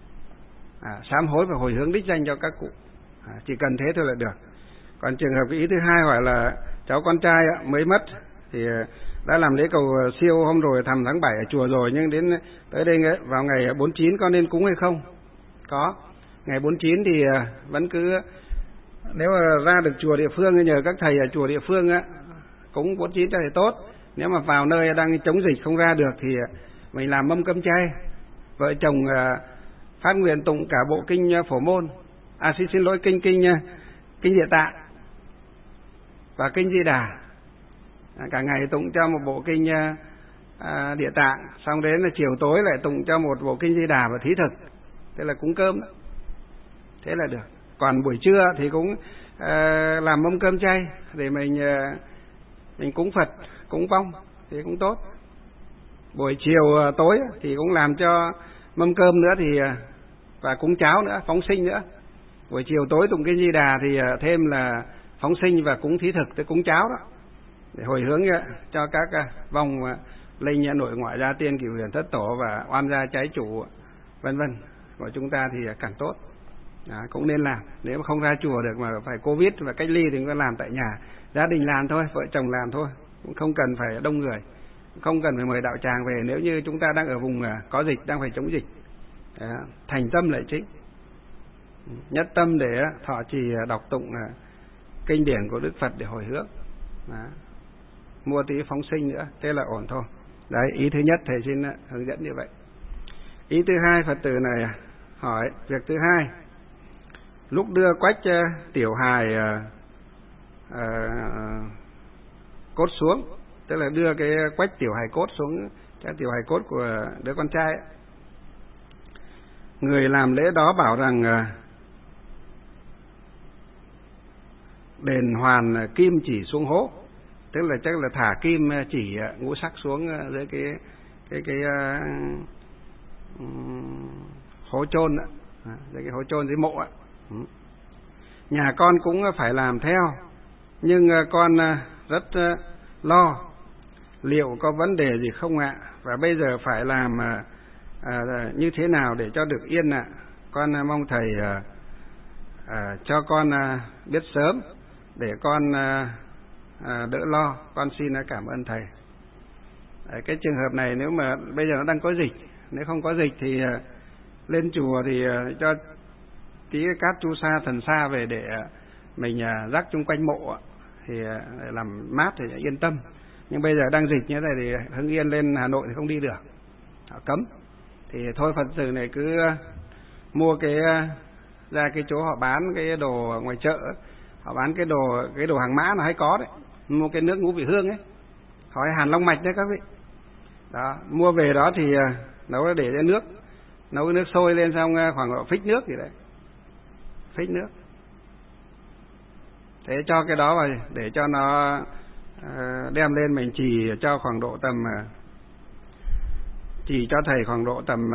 Speaker 2: sám hối và hồi hướng đích danh cho các cụ, chỉ cần thế thôi là được. Còn trường hợp cái ý thứ hai gọi là cháu con trai mới mất thì đã làm lễ cầu siêu hôm rồi thằm tháng 7 ở chùa rồi, nhưng đến tới đây vào ngày 49 con nên cúng hay không? Có. Ngày 49 thì vẫn cứ, nếu mà ra được chùa địa phương, nhờ các thầy ở chùa địa phương cúng 49 cho thì tốt. Nếu mà vào nơi đang chống dịch không ra được thì mình làm mâm cơm chay. Vợ chồng phát nguyện tụng cả bộ kinh Phổ Môn, xin lỗi, kinh Địa Tạng và kinh Di Đà, cả ngày tụng cho một bộ kinh Địa Tạng, xong đến là chiều tối lại tụng cho một bộ kinh Di Đà và thí thực, thế là cúng cơm đó. Thế là được. Còn buổi trưa thì cũng làm mâm cơm chay để mình cúng Phật, cúng vong thì cũng tốt. Buổi chiều tối thì cũng làm cho mâm cơm nữa thì và cúng cháo nữa, phóng sinh nữa. Buổi chiều tối tụng kinh Di Đà thì thêm là phóng sinh và cúng thí thực, tới cúng cháo đó, để hồi hướng cho các vong linh nội ngoại gia tiên, cửu huyền thất tổ và oan gia trái chủ vân vân của chúng ta thì càng tốt. Cũng nên làm. Nếu mà không ra chùa được mà phải Covid và cách ly thì có làm tại nhà, gia đình làm thôi, vợ chồng làm thôi, cũng không cần phải đông người, không cần phải mời đạo tràng về nếu như chúng ta đang ở vùng có dịch, đang phải chống dịch. Thành tâm lại chính, nhất tâm để thọ trì đọc tụng kinh điển của Đức Phật để hồi hướng, mua tí phóng sinh nữa, thế là ổn thôi. Đấy, ý thứ nhất thầy xin hướng dẫn như vậy. Ý thứ hai, Phật tử này hỏi việc thứ hai, lúc đưa quách tiểu hài cốt xuống, tức là đưa cái quách tiểu hài cốt xuống, cái tiểu hài cốt của đứa con trai ấy. Người làm lễ đó bảo rằng đền hoàn kim chỉ xuống hố, tức là chắc là thả kim chỉ ngũ sắc xuống dưới cái hố chôn đó, dưới cái hố chôn dưới mộ ạ. Nhà con cũng phải làm theo, nhưng con rất lo liệu có vấn đề gì không ạ? Và bây giờ phải làm như thế nào để cho được yên ạ? Con mong thầy cho con biết sớm để con đỡ lo. Con xin cảm ơn thầy. Cái trường hợp này nếu mà bây giờ nó đang có dịch, nếu không có dịch thì lên chùa thì cho tí cát chu sa thần sa về để mình rắc chung quanh mộ thì làm mát thì yên tâm. Nhưng bây giờ đang dịch như thế này thì Hưng Yên lên Hà Nội thì không đi được, họ cấm. Thì thôi Phật tử này cứ mua ra cái chỗ họ bán cái đồ ngoài chợ, họ bán cái đồ hàng mã nó hay có đấy, mua cái nước ngũ vị hương ấy, hỏi Hàn Long Mạch đấy các vị. Đó, mua về đó thì nấu để lên nước, nấu cái nước sôi lên xong khoảng độ phích nước gì đấy, phích nước. Thế cho cái đó vào để cho nó đem lên mình chỉ cho khoảng độ tầm chỉ cho thầy khoảng độ tầm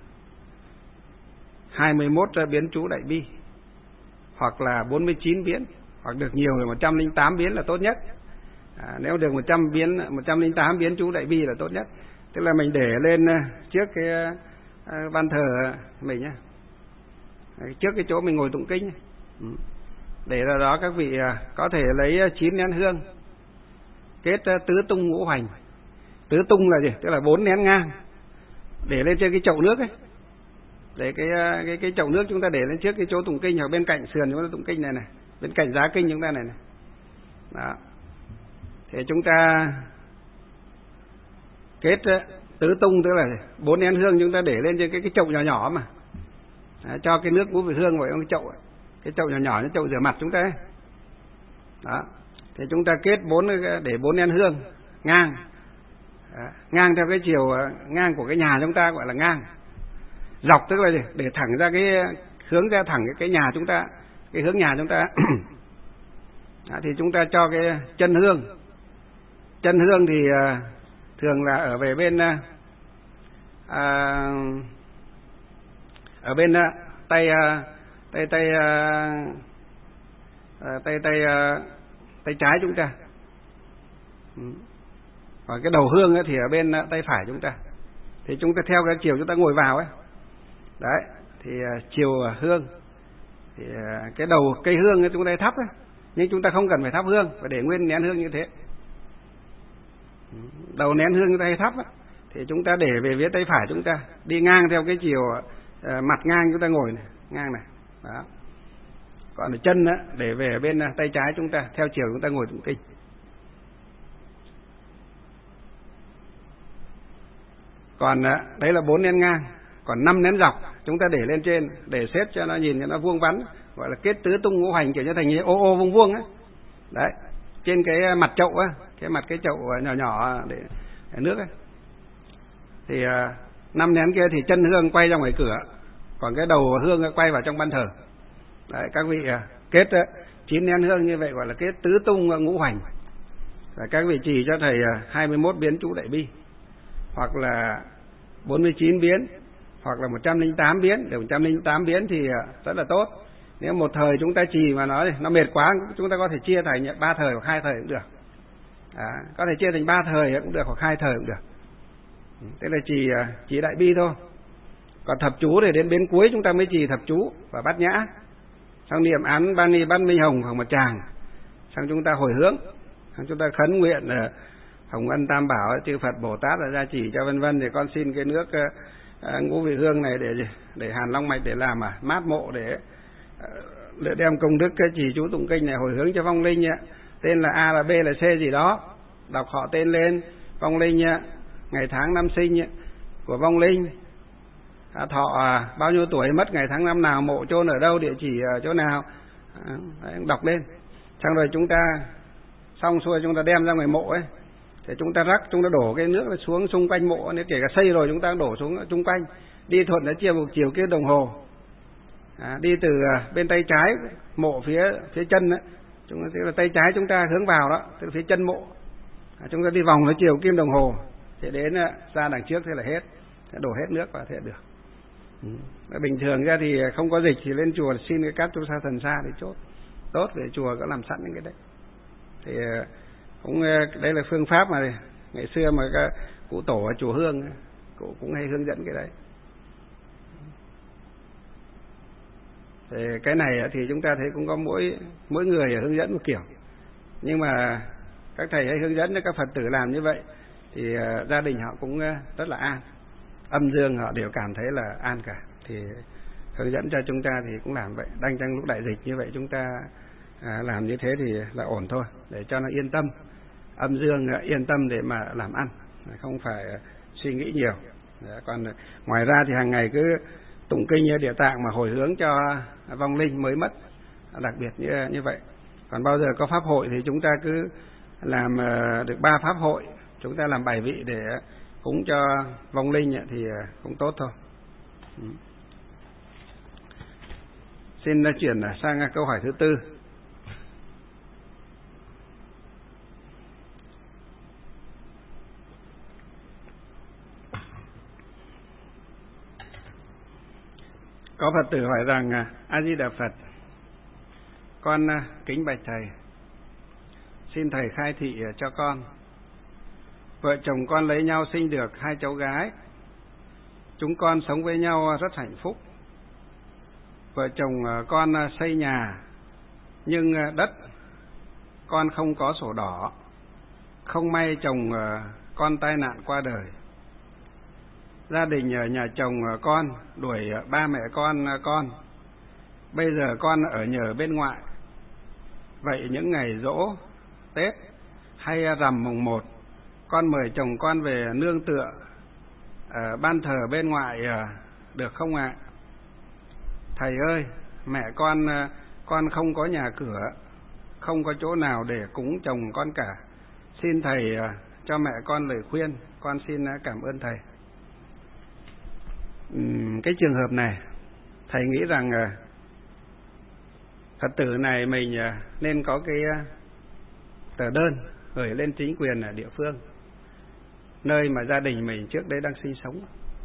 Speaker 2: 21 biến chú đại bi, hoặc là 49 biến, hoặc được nhiều thì 108 biến là tốt nhất. Nếu được 108 biến chú đại bi là tốt nhất. Tức là mình để lên trước cái ban thờ mình nhá, trước cái chỗ mình ngồi tụng kinh, để ra đó các vị có thể lấy 9 nén hương kết tứ tung ngũ hoành. Tứ tung là gì? Tức là 4 nén ngang để lên trên cái chậu nước ấy, để cái chậu nước chúng ta để lên trước cái chỗ tụng kinh, hoặc bên cạnh sườn chúng ta tụng kinh này, bên cạnh giá kinh chúng ta này. Đó. Thì chúng ta kết tứ tung, tức là 4 nén hương chúng ta để lên trên cái chậu nhỏ nhỏ mà. Cho cái nước ngũ vị hương vào trong cái chậu ấy. cái chậu nhỏ nhỏ như chậu rửa mặt chúng ta ấy. Đó, thì chúng ta kết để 4 nén hương ngang. Đó, ngang theo cái chiều ngang của cái nhà chúng ta, gọi là ngang. Dọc tức là để thẳng ra cái hướng ra thẳng cái nhà chúng ta, cái hướng nhà chúng ta. Đó, thì chúng ta cho cái chân hương thì thường là ở về bên ở bên tay trái chúng ta. Còn cái đầu hương thì ở bên tay phải chúng ta. Thì chúng ta theo cái chiều chúng ta ngồi vào ấy. Đấy, thì chiều hương thì cái đầu cây hương chúng ta thắp ấy. Nhưng chúng ta không cần phải thắp hương, phải để nguyên nén hương như thế. Đầu nén hương chúng ta thắp ấy, thì chúng ta để về phía tay phải chúng ta, đi ngang theo cái chiều mặt ngang chúng ta ngồi này, ngang này. Đó. Còn ở chân để về bên tay trái chúng ta, theo chiều chúng ta ngồi tụng kinh. Còn đấy là 4 nén ngang. Còn 5 nén dọc chúng ta để lên trên, để xếp cho nó nhìn cho nó vuông vắn, gọi là kết tứ tung ngũ hành, kiểu như thành ô ô vuông vuông ấy. Đấy, trên cái mặt chậu á, cái chậu nhỏ nhỏ để nước ấy. Thì 5 nén kia thì chân hương quay ra ngoài cửa, còn cái đầu hương quay vào trong ban thờ. Đấy, các vị kết 9 nén hương như vậy gọi là kết tứ tung ngũ hành. Và các vị chỉ cho thầy 21 biến chú đại bi, hoặc là 49 biến, hoặc là 108 biến. Để 108 biến thì rất là tốt. Nếu một thời chúng ta trì mà nó mệt quá, chúng ta có thể chia thành 3 thời hoặc 2 thời cũng được. Có thể chia thành 3 thời cũng được, hoặc 2 thời cũng được. Thế là trì đại bi thôi. Còn thập chú thì đến biến cuối chúng ta mới trì thập chú và bát nhã. Xong niệm án ban ni bát minh hồng khoảng một tràng. Xong chúng ta hồi hướng. Xong chúng ta khấn nguyện hồng ân tam bảo, chư Phật Bồ Tát là gia chỉ cho vân vân. Thì con xin cái nước ngũ vị hương này để hàn long mạch, để làm mát mộ, để đem công đức cái trì chú tụng kinh này hồi hướng cho vong linh. Tên là A là B là C gì đó, đọc họ tên lên, vong linh ngày tháng năm sinh của vong linh, thọ bao nhiêu tuổi, mất ngày tháng năm nào, mộ chôn ở đâu, địa chỉ ở chỗ nào. Đấy, đọc lên. Xong rồi chúng ta xong xuôi chúng ta đem ra ngoài mộ ấy, thì chúng ta rắc, chúng ta đổ cái nước xuống xung quanh mộ. Nếu kể cả xây rồi chúng ta đổ xuống xung quanh. Đi thuận nó chia một chiều kia đồng hồ. Đi từ bên tay trái mộ phía chân ấy, tức là tay trái chúng ta hướng vào đó, từ phía chân mộ. Chúng ta đi vòng với chiều kim đồng hồ, thì đến ra đằng trước thế là hết, đổ hết nước vào thế là được. Bình thường ra thì không có dịch thì lên chùa xin cái cát chu sa thần sa thì chốt tốt, để chùa có làm sẵn những cái đấy. Thì cũng đây là phương pháp mà ngày xưa mà các cụ tổ ở chùa Hương cụ cũng hay hướng dẫn cái đấy. Thì cái này thì chúng ta thấy cũng có mỗi người hướng dẫn một kiểu, nhưng mà các thầy hay hướng dẫn cho các Phật tử làm như vậy thì gia đình họ cũng rất là an, âm dương họ đều cảm thấy là an cả. Thì hướng dẫn cho chúng ta thì cũng làm vậy. Đang trong lúc đại dịch như vậy chúng ta làm như thế thì là ổn thôi, để cho nó yên tâm, âm dương yên tâm để mà làm ăn, không phải suy nghĩ nhiều. Còn ngoài ra thì hàng ngày cứ tụng kinh Địa Tạng mà hồi hướng cho vong linh mới mất, đặc biệt như vậy. Còn bao giờ có pháp hội thì chúng ta cứ làm được 3 pháp hội, chúng ta làm bài vị để cúng cho vong linh thì cũng tốt thôi. Xin chuyển sang câu hỏi thứ 4. Có Phật tử hỏi rằng: A Di Đà Phật, con kính bạch thầy, xin thầy khai thị cho con. Vợ chồng con lấy nhau sinh được 2 cháu gái. Chúng con sống với nhau rất hạnh phúc. Vợ chồng con xây nhà, nhưng đất con không có sổ đỏ. Không may chồng con tai nạn qua đời. Gia đình nhà chồng con đuổi ba mẹ con. Bây giờ con ở nhờ bên ngoại. Vậy những ngày giỗ, Tết hay rằm mùng 1, con mời chồng con về nương tựa ở ban thờ bên ngoại được không ạ? Thầy ơi, mẹ con con không có nhà cửa, không có chỗ nào để cúng chồng con cả. Xin thầy cho mẹ con lời khuyên, con xin cảm ơn thầy. Cái trường hợp này, thầy nghĩ rằng Phật tử này mình nên có cái tờ đơn gửi lên chính quyền ở địa phương, nơi mà gia đình mình trước đây đang sinh sống.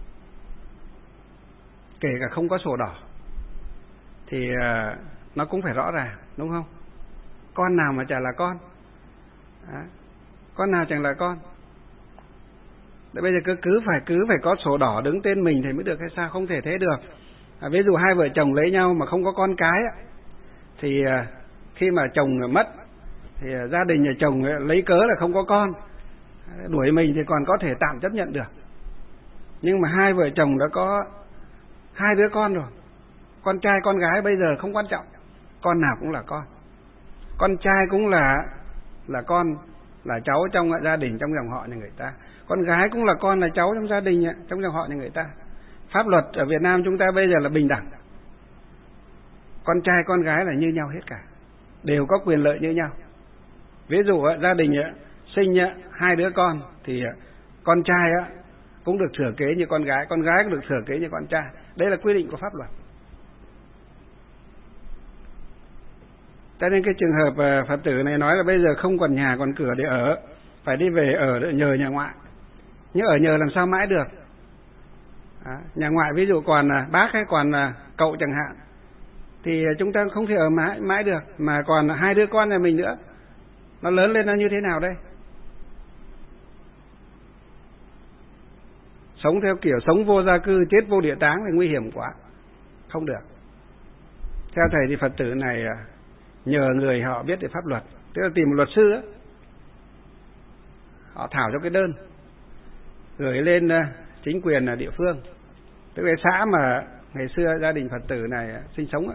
Speaker 2: Kể cả không có sổ đỏ thì nó cũng phải rõ ràng, đúng không? Con nào mà chả là con, con nào chẳng là con. Để bây giờ cứ phải có sổ đỏ đứng tên mình thì mới được hay sao? Không thể thế được. Ví dụ hai vợ chồng lấy nhau mà không có con cái thì khi mà chồng mất thì gia đình nhà chồng lấy cớ là không có con, đuổi mình thì còn có thể tạm chấp nhận được. Nhưng mà hai vợ chồng đã có hai đứa con rồi, con trai con gái bây giờ không quan trọng, con nào cũng là con. Con trai cũng là con, là cháu trong gia đình, trong dòng họ nhà người ta. Con gái cũng là con, là cháu trong gia đình, trong dòng họ nhà người ta. Pháp luật ở Việt Nam chúng ta bây giờ là bình đẳng. Con trai con gái là như nhau hết cả, đều có quyền lợi như nhau. Ví dụ gia đình sinh hai đứa con thì con trai cũng được thừa kế như con gái cũng được thừa kế như con trai. Đây là quy định của pháp luật. Cho nên cái trường hợp Phật tử này nói là bây giờ không còn nhà còn cửa để ở, phải đi về ở nhờ nhà ngoại. Nhưng ở nhờ làm sao mãi được? Nhà ngoại ví dụ còn bác hay còn cậu chẳng hạn, thì chúng ta không thể ở mãi được. Mà còn hai đứa con nhà mình nữa, nó lớn lên nó như thế nào đây? Sống theo kiểu sống vô gia cư, chết vô địa táng thì nguy hiểm quá, không được. Theo thầy thì Phật tử này nhờ người họ biết về pháp luật, tức là tìm một luật sư họ thảo cho cái đơn, gửi lên chính quyền địa phương, tức là xã mà ngày xưa gia đình Phật tử này sinh sống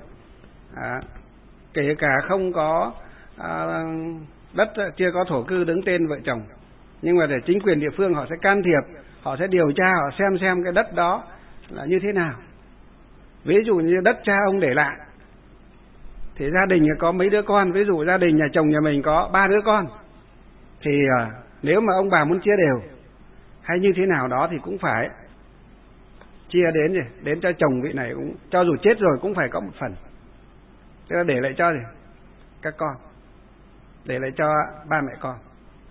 Speaker 2: kể cả không có đất, chưa có thổ cư đứng tên vợ chồng, nhưng mà để chính quyền địa phương họ sẽ can thiệp, họ sẽ điều tra, họ xem cái đất đó là như thế nào. Ví dụ như đất cha ông để lại thì gia đình có mấy đứa con, ví dụ gia đình nhà chồng nhà mình có 3 đứa con, thì nếu mà ông bà muốn chia đều hay như thế nào đó thì cũng phải chia đến cho chồng vị này, cũng cho dù chết rồi cũng phải có một phần, tức là để lại cho các con, để lại cho ba mẹ con.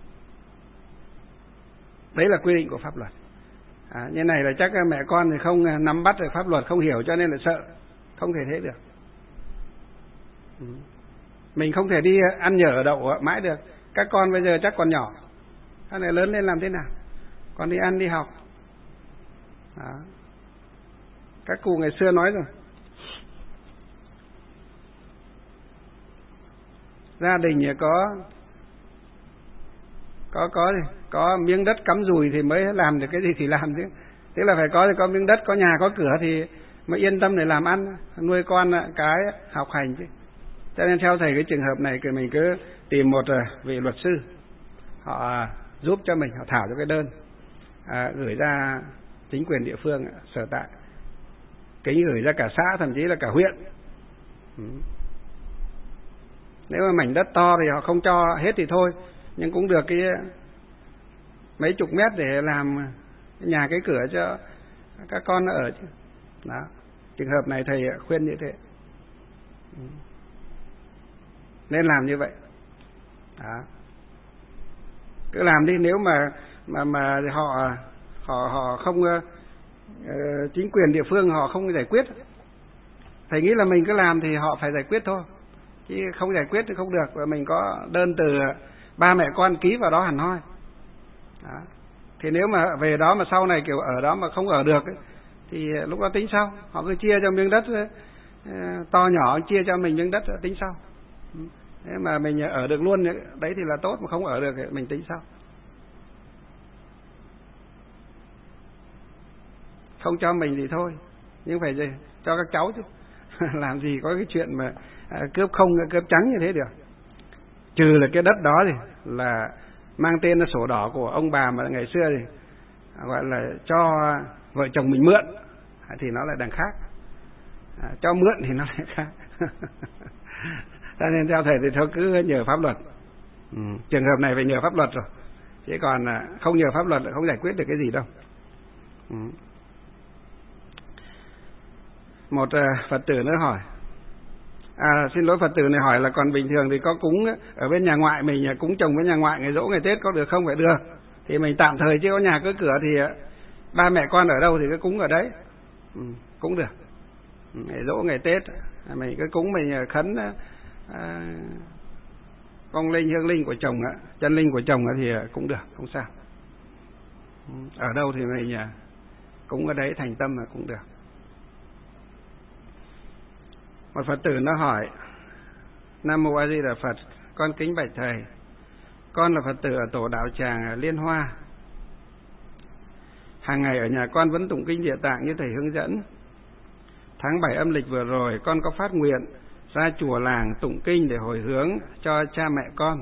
Speaker 2: Đấy là quy định của pháp luật. Như này là chắc mẹ con thì không nắm bắt được pháp luật, không hiểu cho nên là sợ, không thể thế được. Mình không thể đi ăn nhờ ở đậu mãi được. Các con bây giờ chắc còn nhỏ, các này lớn lên làm thế nào? Còn đi ăn đi học. Các cụ ngày xưa nói rồi, gia đình có miếng đất cắm dùi thì mới làm được cái gì thì làm chứ. Tức là phải có miếng đất, có nhà, có cửa thì mới yên tâm để làm ăn, nuôi con cái học hành chứ. Cho nên theo thầy cái trường hợp này thì mình cứ tìm một vị luật sư, họ giúp cho mình, họ thảo cho cái đơn, gửi ra chính quyền địa phương sở tại, kính gửi ra cả xã, thậm chí là cả huyện. Nếu mà mảnh đất to thì họ không cho hết thì thôi, nhưng cũng được cái mấy chục mét để làm nhà cái cửa cho các con nó ở chứ. Đó, trường hợp này thầy khuyên như thế, nên làm như vậy. Đó, cứ làm đi. Nếu mà họ không, chính quyền địa phương họ không giải quyết, thầy nghĩ là mình cứ làm thì họ phải giải quyết thôi, chứ không giải quyết thì không được. Và mình có đơn từ ba mẹ con ký vào đó hẳn hoi. Đó, thì nếu mà về đó mà sau này kiểu ở đó mà không ở được thì lúc đó tính sau. Họ cứ chia cho miếng đất to nhỏ, chia cho mình miếng đất tính sau. Nếu mà mình ở được luôn đấy thì là tốt, mà không ở được thì mình tính sau. Không cho mình thì thôi, nhưng phải gì cho các cháu chứ. Làm gì có cái chuyện mà cướp không cướp trắng như thế được. Trừ là cái đất đó thì là mang tên là sổ đỏ của ông bà mà ngày xưa thì gọi là cho vợ chồng mình mượn thì nó lại đằng khác. Cho mượn thì nó lại khác. Cho nên theo thầy thì thôi cứ nhờ pháp luật. Trường hợp này phải nhờ pháp luật rồi, chứ còn không nhờ pháp luật là không giải quyết được cái gì đâu. Một Phật tử nữa hỏi, xin lỗi, Phật tử này hỏi là còn bình thường thì có cúng ở bên nhà ngoại mình, cúng chồng với nhà ngoại ngày giỗ ngày Tết có được không? Phải được, thì mình tạm thời chứ có nhà có cửa thì ba mẹ con ở đâu thì cứ cúng ở đấy, cũng được. Ngày giỗ ngày Tết mình cứ cúng, mình khấn vong linh hương linh của chồng, chân linh của chồng thì cũng được, không sao. Ở đâu thì mình cúng ở đấy, thành tâm là cũng được. Một Phật tử nó hỏi, Nam Mô A Di Đà Phật, con kính bạch thầy, con là Phật tử ở tổ đạo tràng Liên Hoa. Hàng ngày ở nhà con vẫn tụng kinh Địa Tạng như thầy hướng dẫn. Tháng 7 âm lịch vừa rồi, con có phát nguyện ra chùa làng tụng kinh để hồi hướng cho cha mẹ con.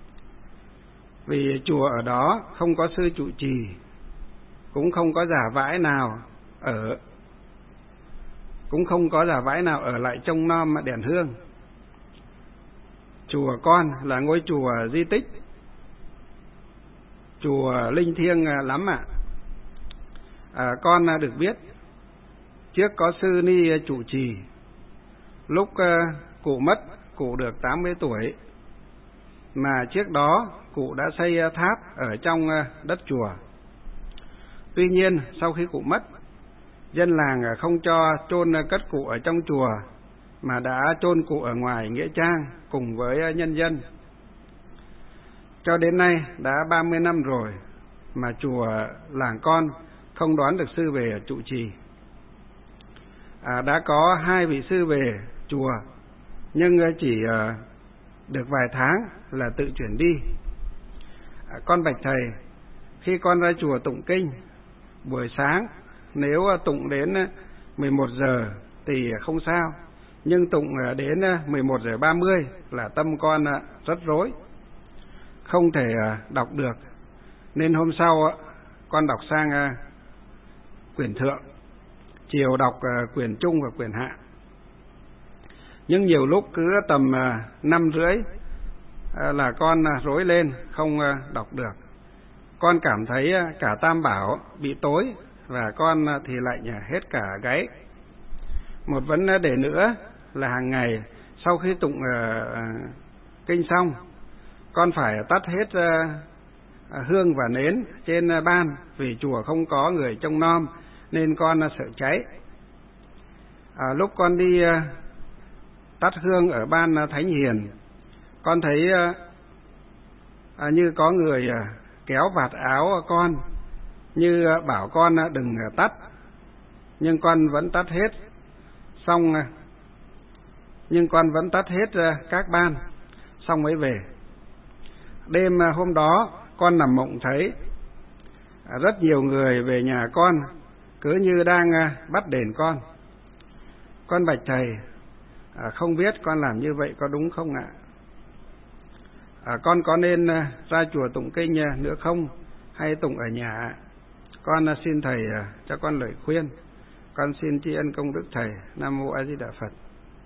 Speaker 2: Vì chùa ở đó không có sư trụ trì, cũng không có giả vãi nào ở lại trông nom đèn hương. Chùa con là ngôi chùa di tích, chùa linh thiêng lắm ạ. Con được biết trước có sư ni trụ trì, lúc cụ mất, cụ được 80 tuổi, mà trước đó cụ đã xây tháp ở trong đất chùa. Tuy nhiên sau khi cụ mất, dân làng không cho chôn cất cụ ở trong chùa, mà đã chôn cụ ở ngoài nghĩa trang cùng với nhân dân. Cho đến nay đã 30 năm rồi mà chùa làng con không đón được sư về trụ trì. Đã có 2 vị sư về chùa, nhưng chỉ được vài tháng là tự chuyển đi. Con bạch thầy, khi con ra chùa tụng kinh, buổi sáng nếu tụng đến 11 giờ thì không sao, nhưng tụng đến 11 giờ 30 là tâm con rất rối, không thể đọc được, nên hôm sau con đọc sang quyển thượng, chiều đọc quyển trung và quyển hạ. Nhưng nhiều lúc cứ tầm 5:30 là con rối lên, không đọc được. Con cảm thấy cả tam bảo bị tối và con thì lạnh hết cả gáy. Một vấn đề nữa là hàng ngày sau khi tụng kinh xong, con phải tắt hết hương và nến trên ban, vì chùa không có người trông nom nên con sợ cháy. Lúc con đi tắt hương ở ban thánh hiền, con thấy như có người kéo vạt áo con, như bảo con đừng tắt, nhưng con vẫn tắt hết. Các ban xong mới về. Đêm hôm đó con nằm mộng thấy rất nhiều người về nhà con, cứ như đang bắt đền con. Con bạch thầy, không biết con làm như vậy có đúng không ạ? Con có nên ra chùa tụng kinh nữa không, hay tụng ở nhà? Con xin thầy cho con lời khuyên. Con xin tri ân công đức thầy. Nam Mô A Di Đà Phật.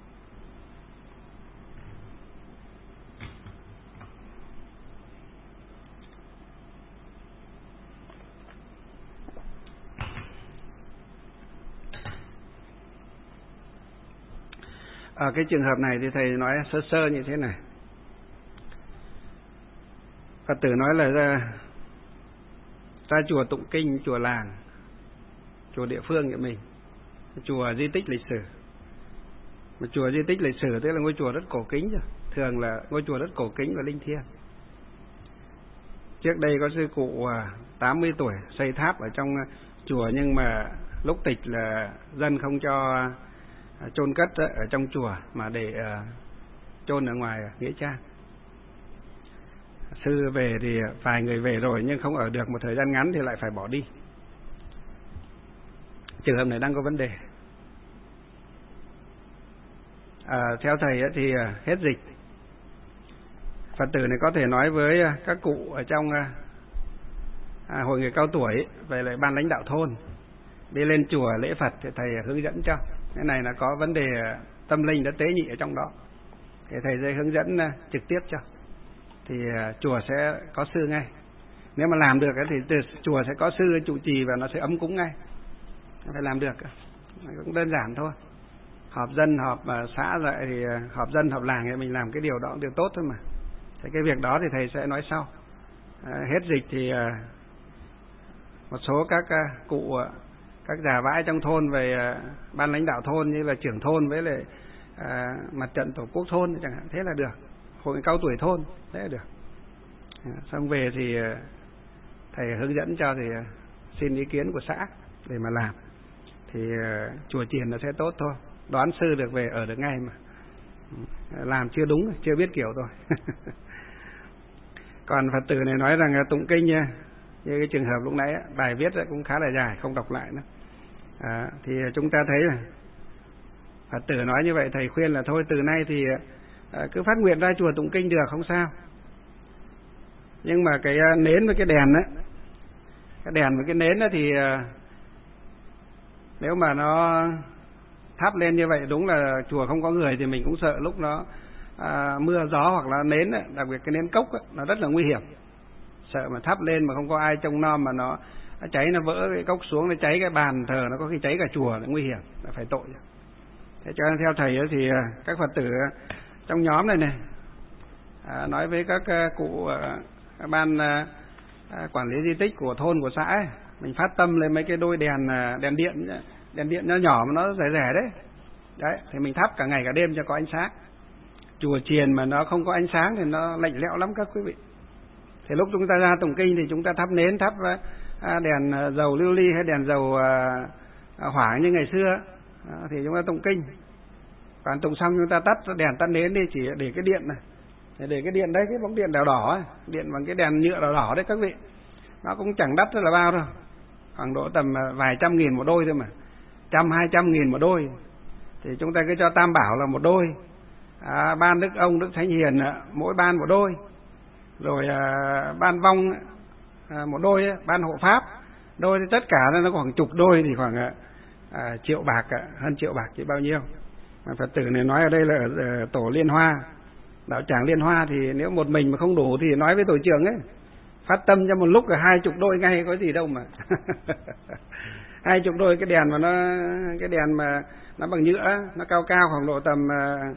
Speaker 2: Ở cái trường hợp này thì thầy nói sơ sơ như thế này. Phật tử nói là ra chùa tụng kinh, chùa làng, chùa địa phương của mình, chùa di tích lịch sử. Mà chùa di tích lịch sử tức là ngôi chùa rất cổ kính rồi, thường là ngôi chùa rất cổ kính và linh thiêng. Trước đây có sư cụ 80 tuổi xây tháp ở trong chùa, nhưng mà lúc tịch là dân không cho chôn cất ở trong chùa mà để chôn ở ngoài nghĩa trang. Sư về thì vài người về rồi nhưng không ở được một thời gian ngắn thì lại phải bỏ đi. Trường hợp này đang có vấn đề. Theo thầy thì hết dịch, Phật tử này có thể nói với các cụ ở trong hội người cao tuổi, về lại ban lãnh đạo thôn, đi lên chùa lễ Phật thì thầy hướng dẫn cho. Cái này là có vấn đề tâm linh đã tế nhị ở trong đó. thì thầy sẽ hướng dẫn trực tiếp cho, thì chùa sẽ có sư ngay. Nếu mà làm được thì chùa sẽ có sư trụ trì và nó sẽ ấm cúng ngay. Phải làm được, cũng đơn giản thôi. Họp dân, họp xã lại thì họp dân, họp làng thì mình làm cái điều đó cũng điều tốt thôi mà. Thế cái việc đó thì thầy sẽ nói sau. Hết dịch thì một số các cụ, các già vãi trong thôn về ban lãnh đạo thôn như là trưởng thôn với lại mặt trận tổ quốc thôn chẳng hạn, thế là được. Hội cao tuổi thôn, thế là được. Xong về thì thầy hướng dẫn cho thì xin ý kiến của xã để mà làm. Thì chùa chiền nó sẽ tốt thôi. Đoán sư được về ở được ngay mà. Làm chưa đúng, chưa biết kiểu thôi. Còn Phật tử này nói rằng tụng kinh nha, như cái trường hợp lúc nãy bài viết cũng khá là dài, không đọc lại nữa. Thì chúng ta thấy là Phật tử nói như vậy, thầy khuyên là thôi từ nay thì cứ phát nguyện ra chùa tụng kinh được, không sao. Nhưng mà cái nến với cái đèn đó, cái đèn với cái nến đó thì nếu mà nó thắp lên như vậy, đúng là chùa không có người thì mình cũng sợ lúc nó mưa gió hoặc là nến ấy, đặc biệt cái nến cốc ấy, nó rất là nguy hiểm. Sợ mà thắp lên mà không có ai trông nom mà nó cháy, nó vỡ cái cốc xuống, nó cháy cái bàn thờ, nó có khi cháy cả chùa, nó nguy hiểm, nó phải tội. Thế cho nên theo thầy ấy, thì các Phật tử trong nhóm này nói với các cụ ban quản lý di tích của thôn của xã ấy, mình phát tâm lên mấy cái đôi đèn điện nhỏ nhỏ mà nó rẻ rẻ đấy, thì mình thắp cả ngày cả đêm cho có ánh sáng. Chùa chiền mà nó không có ánh sáng thì nó lạnh lẽo lắm các quý vị. Thì lúc chúng ta ra tụng kinh thì chúng ta thắp nến, thắp đèn dầu lưu ly hay đèn dầu hỏa như ngày xưa thì chúng ta tụng kinh. Còn tụng xong chúng ta tắt đèn tắt nến đi, chỉ để cái điện này, để cái điện đấy, cái bóng điện đỏ đỏ ấy, điện bằng cái đèn nhựa đỏ đỏ đấy các vị. Nó cũng chẳng đắt rất là bao đâu, khoảng độ tầm vài trăm nghìn một đôi thôi mà, 100-200 nghìn một đôi. Thì chúng ta cứ cho Tam Bảo là một đôi, ban Đức Ông, Đức Thánh Hiền mỗi ban một đôi, rồi ban Vong một đôi, ban Hộ Pháp đôi, thì tất cả nó khoảng chục đôi thì khoảng triệu bạc, hơn triệu bạc chứ bao nhiêu. Mà Phật tử này nói ở đây là ở tổ Liên Hoa, đạo tràng Liên Hoa, thì nếu một mình mà không đủ thì nói với tổ trưởng ấy, phát tâm cho một lúc là 20 đôi ngay, có gì đâu mà. 20 đôi cái đèn mà cái đèn mà nó bằng nhựa, nó cao cao khoảng độ tầm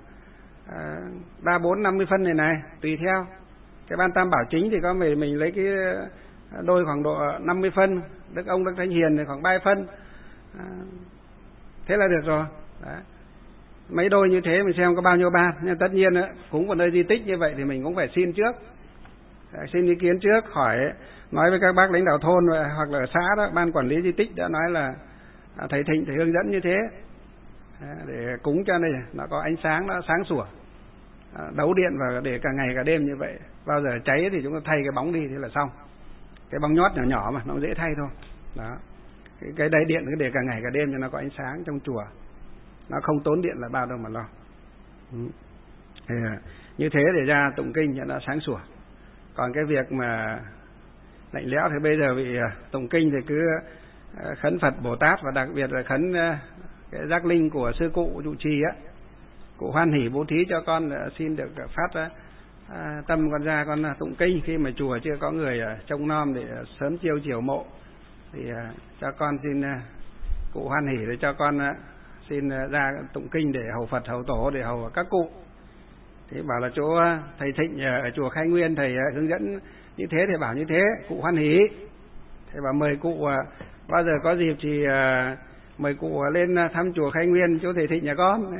Speaker 2: 3-4-50 phân này tùy theo. Cái ban Tam Bảo chính thì có mình lấy cái đôi khoảng độ 50 phân, Đức Ông, Đức Thánh Hiền thì khoảng 3 phân, thế là được rồi. Đấy. Mấy đôi như thế mình xem có bao nhiêu ban. Nhưng tất nhiên cúng vào nơi di tích như vậy thì mình cũng phải xin trước, xin ý kiến trước, hỏi, nói với các bác lãnh đạo thôn hoặc là xã đó, ban quản lý di tích đã nói là thầy Thịnh thầy hướng dẫn như thế, để cúng cho này nó có ánh sáng, nó sáng sủa, đấu điện và để cả ngày cả đêm như vậy. Bao giờ cháy thì chúng ta thay cái bóng đi thế là xong. Cái bóng nhót nhỏ nhỏ mà nó dễ thay thôi. Đó. Cái đáy điện cứ để cả ngày cả đêm cho nó có ánh sáng trong chùa, nó không tốn điện là bao đâu mà lo. Thì như thế để ra tụng kinh cho nó sáng sủa. Còn cái việc mà lạnh lẽo thì bây giờ bị tụng kinh thì cứ khấn Phật Bồ Tát, và đặc biệt là khấn cái giác linh của sư cụ trụ trì á, cụ hoan hỷ bố thí cho con xin được phát tâm con ra con tụng kinh khi mà chùa chưa có người trông nom để sớm chiều mộ, thì cho con xin cụ hoan hỷ để cho con xin ra tụng kinh để hầu Phật hầu tổ, để hầu các cụ. Thì bảo là chỗ thầy Thịnh ở chùa Khai Nguyên thầy hướng dẫn như thế thì bảo như thế, cụ hoan hỷ. Thầy bảo mời cụ bao giờ có dịp thì mời cụ lên thăm chùa Khai Nguyên chỗ thầy Thịnh nhà con.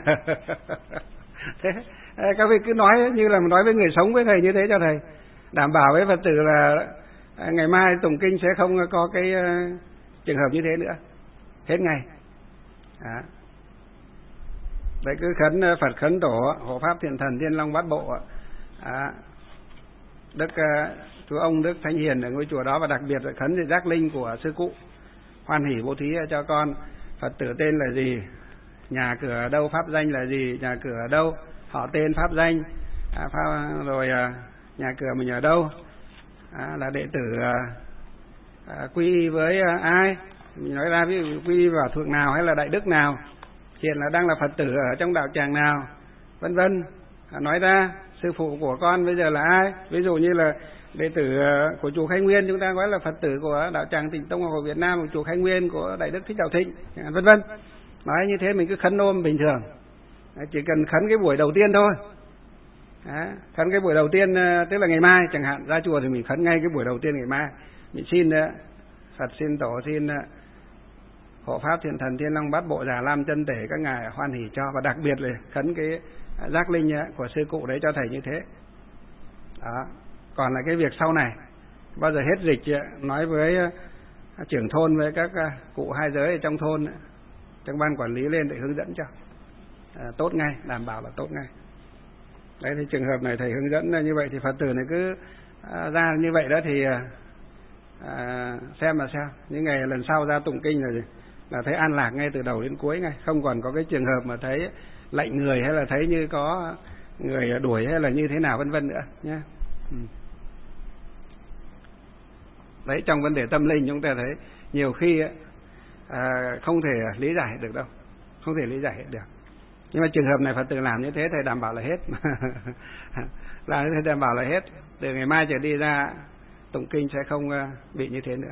Speaker 2: Thế các vị cứ nói như là nói với người sống với thầy như thế cho thầy đảm bảo với Phật tử là ngày mai tụng kinh sẽ không có cái trường hợp như thế nữa, hết ngày. Đấy, cứ khấn Phật, khấn tổ, hộ pháp thiện thần, thiên long bát bộ, Đức Chúa Ông, Đức Thánh Hiền ở ngôi chùa đó, và đặc biệt là khấn về giác linh của sư cụ, hoan hỷ bố thí cho con. Phật tử tên là gì, nhà cửa ở đâu, pháp danh là gì, nhà cửa ở đâu, họ tên pháp danh, rồi nhà cửa mình ở đâu, là đệ tử quy y với ai, mình nói ra ví dụ quy y vào thuộc nào hay là đại đức nào, hiện là đang là Phật tử ở trong đạo tràng nào, vân vân. nói ra sư phụ của con bây giờ là ai. Ví dụ như là đệ tử của chùa Khai Nguyên, chúng ta gọi là Phật tử của đạo tràng Tịnh Tông của Việt Nam, của chùa Khai Nguyên, của Đại Đức Thích Đạo Thịnh, vân vân. Nói như thế mình cứ khấn ôm bình thường, chỉ cần khấn cái buổi đầu tiên thôi. Khấn cái buổi đầu tiên, tức là ngày mai chẳng hạn, ra chùa thì mình khấn ngay cái buổi đầu tiên ngày mai. Mình xin Phật, xin Tổ, xin Hộ Pháp Thiện Thần Thiên Long Bát Bộ Già Lam Chân Tể các ngài hoan hỷ cho, và đặc biệt là khấn cái giác linh của sư cụ đấy cho thầy như thế. Đó. Còn là cái việc sau này, bao giờ hết dịch nói với trưởng thôn, với các cụ hai giới ở trong thôn, trong ban quản lý lên để hướng dẫn cho tốt ngay, đảm bảo là tốt ngay. Đấy, thì trường hợp này thầy hướng dẫn như vậy thì Phật tử này cứ ra như vậy đó thì xem là sao. Những ngày lần sau ra tụng kinh rồi là thấy an lạc ngay từ đầu đến cuối ngay, không còn có cái trường hợp mà thấy lạnh người hay là thấy như có người đuổi hay là như thế nào vân vân nữa nhé. Đấy, trong vấn đề tâm linh chúng ta thấy nhiều khi không thể lý giải được đâu, không thể lý giải được. Nhưng mà trường hợp này Phật tử làm như thế thầy đảm bảo là hết. Làm như thế đảm bảo là hết. Từ ngày mai trở đi ra tụng kinh sẽ không bị như thế nữa.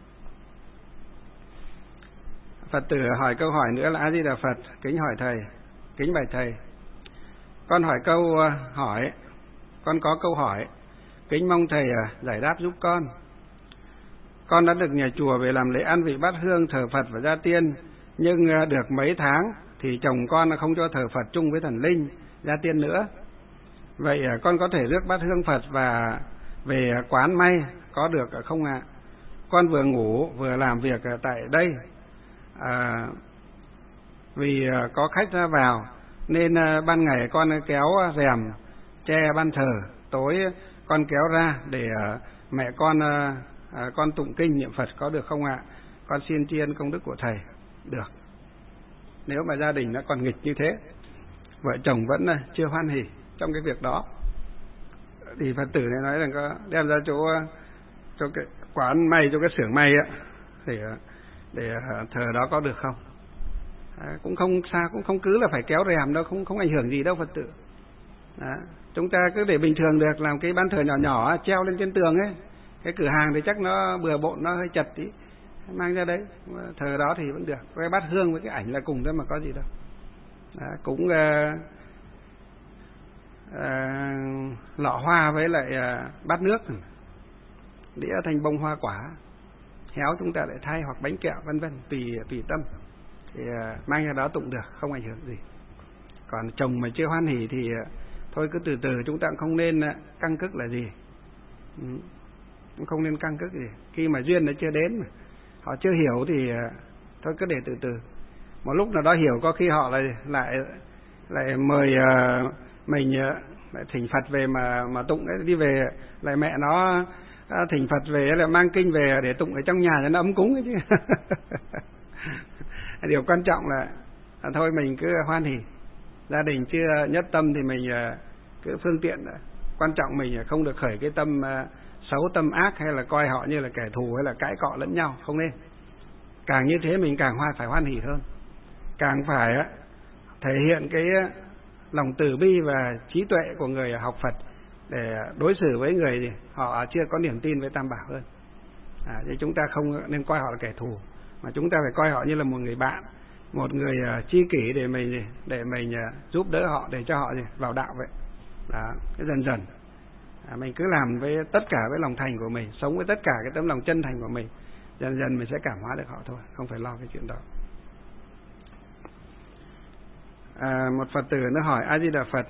Speaker 2: Phật tử hỏi câu hỏi nữa là A Di Đà Phật, kính hỏi thầy, kính bạch thầy. Con hỏi câu hỏi, con có câu hỏi, kính mong thầy giải đáp giúp con. Con đã được nhà chùa về làm lễ ăn vị bát hương, thờ Phật và gia tiên, nhưng được mấy tháng thì chồng con không cho thờ Phật chung với thần linh, gia tiên nữa. Vậy con có thể rước bát hương Phật và về quán may có được không ạ? Con vừa ngủ vừa làm việc tại đây, vì có khách ra vào nên ban ngày con kéo rèm che ban thờ, tối con kéo ra để mẹ con tụng kinh niệm Phật có được không ạ? Con xin tri ân công đức của thầy. Được. Nếu mà gia đình nó còn nghịch như thế, vợ chồng vẫn chưa hoan hỉ trong cái việc đó, thì Phật tử này nói rằng có đem ra chỗ cho cái quán may, cho cái xưởng may á, để thờ đó có được không? Cũng không xa, cũng không cứ là phải kéo rèm đâu, không ảnh hưởng gì đâu Phật tử. Đó. Chúng ta cứ để bình thường được, làm cái ban thờ nhỏ nhỏ treo lên trên tường ấy. Cái cửa hàng thì chắc nó bừa bộn, nó hơi chật tí, mang ra đấy thờ đó thì vẫn được. Cái bát hương với cái ảnh là cùng thôi mà có gì đâu. Đó, cũng lọ hoa với lại bát nước, đĩa thành bông hoa quả, héo chúng ta lại thay, hoặc bánh kẹo vân vân, tùy tâm thì mang ra đó tụng được, không ảnh hưởng gì. Còn chồng mà chưa hoan hỉ thì thôi cứ từ từ, chúng ta cũng không nên căng cức là gì, cũng không nên căng cức gì. Khi mà duyên nó chưa đến, họ chưa hiểu thì thôi cứ để từ từ. Một lúc nào đó hiểu, có khi họ lại mời mình lại thỉnh Phật về mà tụng đấy, đi về lại mẹ nó thỉnh Phật về lại mang kinh về để tụng ở trong nhà cho nó ấm cúng ấy chứ. Điều quan trọng là thôi mình cứ hoan hỉ. Gia đình chưa nhất tâm thì mình cứ phương tiện, quan trọng mình không được khởi cái tâm xấu, tâm ác, hay là coi họ như là kẻ thù, hay là cãi cọ lẫn nhau, không nên. Càng như thế mình càng phải hoan hỉ hơn, càng phải thể hiện cái lòng từ bi và trí tuệ của người học Phật để đối xử với người họ chưa có niềm tin với Tam Bảo hơn. Chứ chúng ta không nên coi họ là kẻ thù, mà chúng ta phải coi họ như là một người bạn, một người tri kỷ để mình giúp đỡ họ, để cho họ vào đạo vậy. Đó, cái dần dần mình cứ làm với tất cả với lòng thành của mình, sống với tất cả cái tấm lòng chân thành của mình, dần dần mình sẽ cảm hóa được họ thôi, không phải lo cái chuyện đó. Một Phật tử nó hỏi A Di Đà Phật,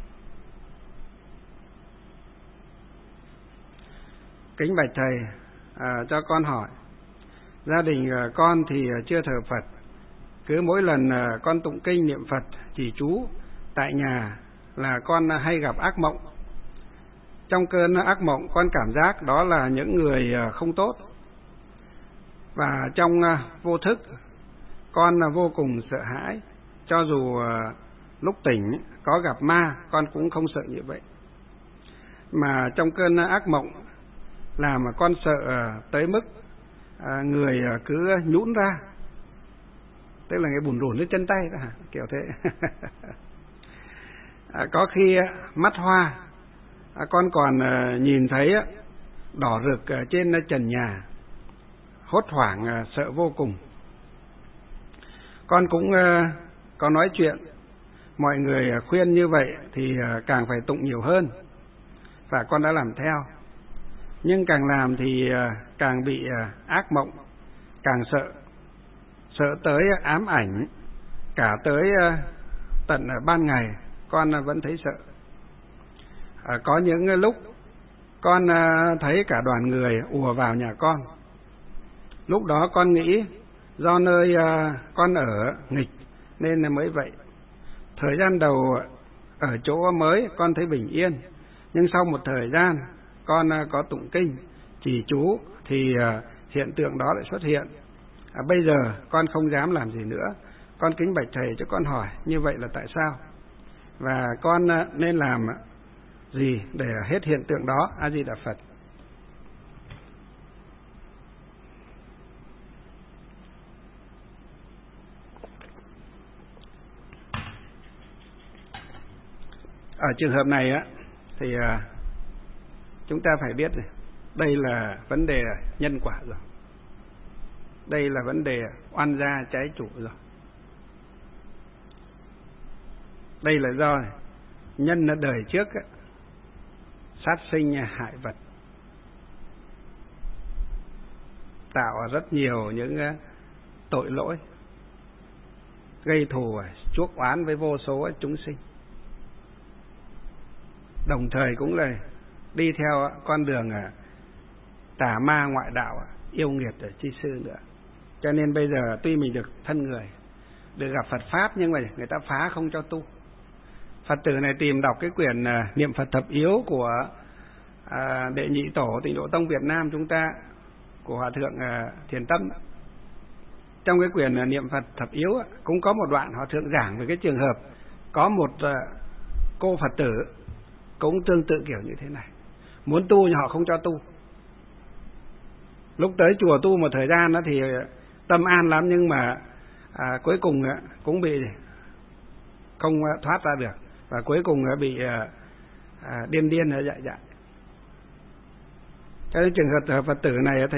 Speaker 2: kính bạch thầy, cho con hỏi, gia đình con thì chưa thờ Phật, cứ mỗi lần con tụng kinh niệm Phật chỉ chú tại nhà là con hay gặp ác mộng. Trong cơn ác mộng con cảm giác đó là những người không tốt, và trong vô thức con vô cùng sợ hãi. Cho dù lúc tỉnh có gặp ma con cũng không sợ như vậy, mà trong cơn ác mộng làm mà con sợ tới mức người cứ nhũn ra, tức là cái bủn rủn dưới chân tay đó, kiểu thế. Có khi mắt hoa, con còn nhìn thấy đỏ rực trên trần nhà, hốt hoảng sợ vô cùng. Con cũng có nói chuyện, mọi người khuyên như vậy thì càng phải tụng nhiều hơn, và con đã làm theo. Nhưng càng làm thì càng bị ác mộng, càng sợ tới ám ảnh, cả tới tận ban ngày con vẫn thấy sợ. Có những lúc con thấy cả đoàn người ùa vào nhà con. Lúc đó con nghĩ do nơi con ở nghịch nên mới vậy. Thời gian đầu ở chỗ mới con thấy bình yên, nhưng sau một thời gian con có tụng kinh, trì chú thì hiện tượng đó lại xuất hiện. Bây giờ con không dám làm gì nữa. Con kính bạch thầy cho con hỏi như vậy là tại sao? Và con nên làm gì để hết hiện tượng đó? A Di Đà Phật. Ở trường hợp này thì chúng ta phải biết đây là vấn đề nhân quả rồi. Đây là vấn đề oan gia trái chủ rồi. Đây là do nhân ở đời trước sát sinh hại vật, tạo rất nhiều những tội lỗi, gây thù chuốc oán với vô số chúng sinh. Đồng thời cũng là đi theo con đường tà ma ngoại đạo, yêu nghiệt chi sư nữa. Cho nên bây giờ tuy mình được thân người, được gặp Phật Pháp, nhưng mà người ta phá không cho tu. Phật tử này tìm đọc cái quyển Niệm Phật Thập Yếu của Đệ Nhị Tổ Tịnh Độ Tông Việt Nam chúng ta, của Hòa Thượng Thiền Tâm. Trong cái quyển Niệm Phật Thập Yếu cũng có một đoạn Hòa Thượng giảng về cái trường hợp có một cô Phật tử cũng tương tự kiểu như thế này. Muốn tu nhưng họ không cho tu. Lúc tới chùa tu một thời gian đó thì tâm an lắm, nhưng mà cuối cùng cũng bị không thoát ra được, và cuối cùng bị điên dại. Cho nên trường hợp Phật tử này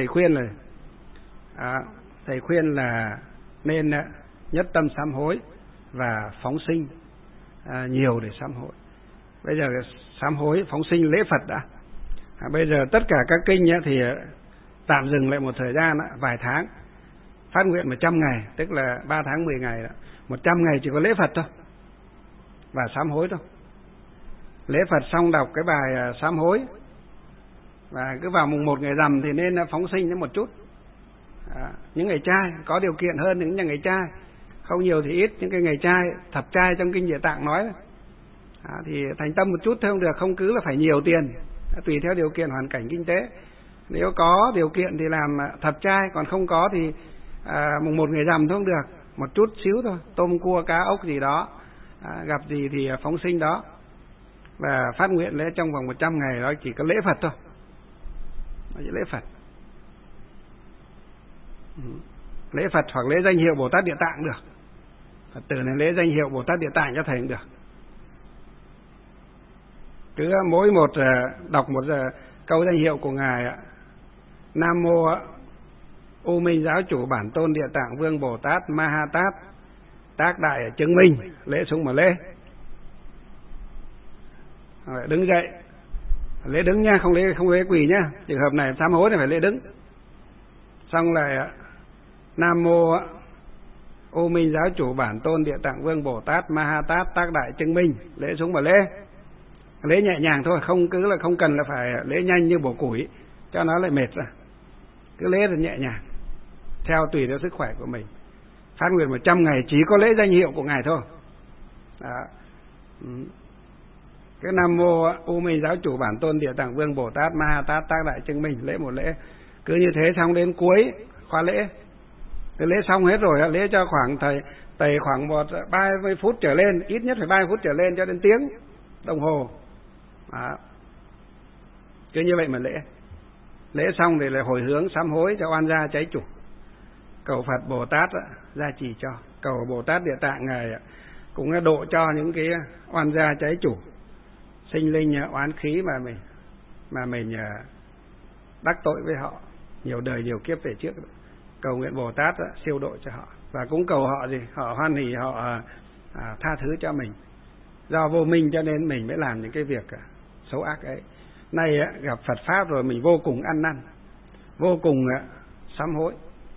Speaker 2: thầy khuyên là nên nhất tâm sám hối và phóng sinh nhiều để sám hối. Bây giờ sám hối phóng sinh lễ Phật đã. Bây giờ tất cả các kinh thì tạm dừng lại một thời gian vài tháng, phát nguyện 100 ngày, tức là 3 tháng 10 ngày đó. 100 ngày chỉ có lễ Phật thôi và sám hối thôi. Lễ Phật xong đọc cái bài sám hối, và cứ vào mùng 1 ngày rằm thì nên phóng sinh đến một chút. Những ngày trai có điều kiện hơn những ngày trai, không nhiều thì ít. Những cái ngày trai, thập trai trong kinh Địa Tạng nói thì thành tâm một chút thôi không được, không cứ là phải nhiều tiền, tùy theo điều kiện hoàn cảnh kinh tế. Nếu có điều kiện thì làm thập trai, còn không có thì mùng 1 ngày rằm thôi không được, một chút xíu thôi, tôm cua cá ốc gì đó, gặp gì thì phóng sinh đó. Và phát nguyện lễ trong vòng 100 ngày đó chỉ có lễ Phật thôi, chỉ lễ Phật. Lễ Phật hoặc lễ danh hiệu Bồ Tát Địa Tạng được. Phật tử này lễ danh hiệu Bồ Tát Địa Tạng cho thầy cũng được. Cứ mỗi một đọc một câu danh hiệu của ngài: Nam mô U Minh Giáo Chủ Bản Tôn Địa Tạng Vương Bồ Tát Ma Ha Tát Tác Đại Chứng Minh, lễ xuống mà lễ. Rồi đứng dậy, lễ đứng nha, không lễ quỳ nhá. Trường hợp này sám hối này phải lễ đứng. Xong lại Nam mô U Minh Giáo Chủ Bản Tôn Địa Tạng Vương Bồ Tát Ma Ha Tát Tác Đại Chứng Minh, lễ xuống mà lễ. Lễ nhẹ nhàng thôi, không cần là phải lễ nhanh như bổ củi cho nó lại mệt ra. Cứ lễ là nhẹ nhàng, tùy theo sức khỏe của mình. Phát nguyện 100 ngày chỉ có lễ danh hiệu của ngài thôi. Đó. Cái Nam mô U Minh Giáo Chủ Bản Tôn Địa Tạng Vương Bồ Tát Ma Ha Tát Tác Đại Chứng Minh, lễ một lễ. Cứ như thế xong đến cuối khóa lễ. Cái lễ xong hết rồi, lễ cho khoảng 30 phút trở lên, ít nhất phải 30 phút trở lên cho đến tiếng đồng hồ. Đó. Cứ như vậy mà lễ. Lễ xong thì lại hồi hướng sám hối cho oan gia trái chủ, cầu Phật Bồ Tát gia trì cho, cầu Bồ Tát Địa Tạng ngài cũng độ cho những cái oan gia trái chủ, sinh linh oán khí mà mình đắc tội với họ nhiều đời nhiều kiếp về trước. Cầu nguyện Bồ Tát siêu độ cho họ, và cũng cầu họ gì, họ hoan hỉ, họ tha thứ cho mình. Do vô minh cho nên mình mới làm những cái việc xấu ác ấy. Nay gặp Phật pháp rồi mình vô cùng ăn năn, vô cùng sám hối.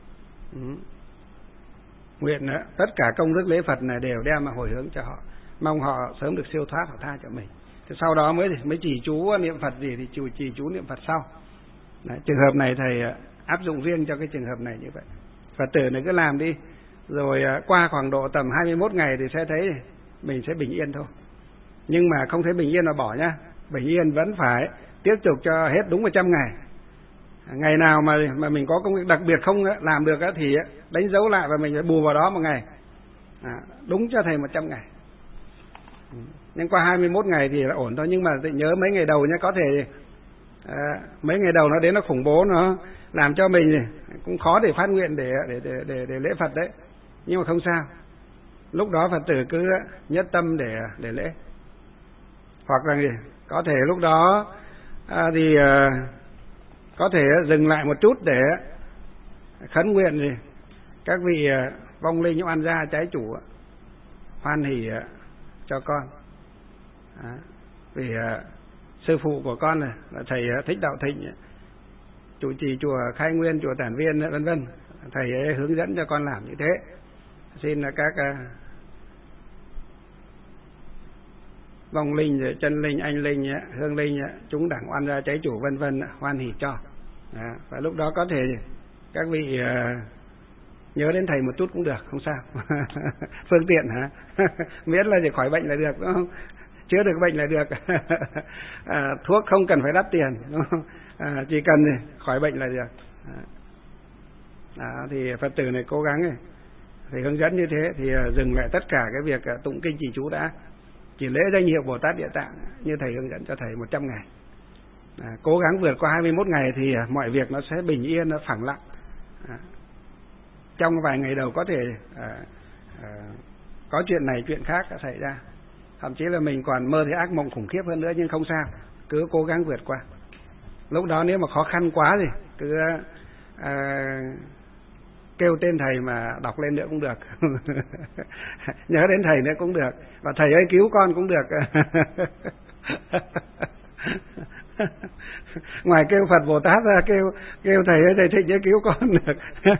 Speaker 2: Nguyện tất cả công đức lễ Phật này đều đem mà hồi hướng cho họ, mong họ sớm được siêu thoát, họ tha cho mình. Thế sau đó mới chỉ chú niệm Phật gì thì chỉ chú niệm Phật sau. Đấy, trường hợp này thầy áp dụng riêng cho cái trường hợp này như vậy. Phật tử này cứ làm đi, rồi qua khoảng độ tầm 21 ngày thì sẽ thấy mình sẽ bình yên thôi. Nhưng mà không thấy bình yên là bỏ nhá. Bình yên vẫn phải tiếp tục cho hết đúng 100 ngày. Ngày nào mà mình có công việc đặc biệt không làm được thì đánh dấu lại và mình bù vào đó một ngày. Đúng cho thầy 100 ngày. Nhưng qua 21 ngày thì là ổn thôi. Nhưng mà nhớ mấy ngày đầu nhé, có thể mấy ngày đầu nó đến nó khủng bố, nó làm cho mình cũng khó để phát nguyện để lễ Phật đấy. Nhưng mà không sao, lúc đó Phật tử cứ nhất tâm để lễ. Hoặc là có thể lúc đó thì có thể dừng lại một chút để khấn nguyện gì các vị vong linh oan gia trái chủ hoan hỉ cho con. Vì sư phụ của con là thầy Thích Đạo Thịnh, trụ trì chùa Khai Nguyên, chùa Tản Viên vân vân, thầy ấy hướng dẫn cho con làm như thế. Xin các vong linh, chân linh, anh linh, hương linh, chúng đẳng oan gia trái chủ vân vân hoan hỉ cho. Và lúc đó có thể các vị nhớ đến thầy một chút cũng được, không sao. Phương tiện hả? Miễn là khỏi bệnh là được, đúng không? Chữa được bệnh là được. Thuốc không cần phải đắt tiền, đúng không? Chỉ cần khỏi bệnh là được. Thì Phật tử này cố gắng thì hướng dẫn như thế thì dừng lại tất cả cái việc tụng kinh trì chú đã, chỉ lễ danh hiệu Bồ Tát Địa Tạng như thầy hướng dẫn cho thầy 100 ngày. Cố gắng vượt qua 21 ngày thì mọi việc nó sẽ bình yên, nó phẳng lặng. Trong vài ngày đầu có thể có chuyện này chuyện khác đã xảy ra, thậm chí là mình còn mơ thấy ác mộng khủng khiếp hơn nữa, nhưng không sao, cứ cố gắng vượt qua. Lúc đó nếu mà khó khăn quá thì cứ kêu tên thầy mà đọc lên nữa cũng được. Nhớ đến thầy nữa cũng được, và thầy ơi cứu con cũng được. Ngoài kêu Phật Bồ Tát ra, kêu thầy ơi thầy Thịnh ơi cứu con được.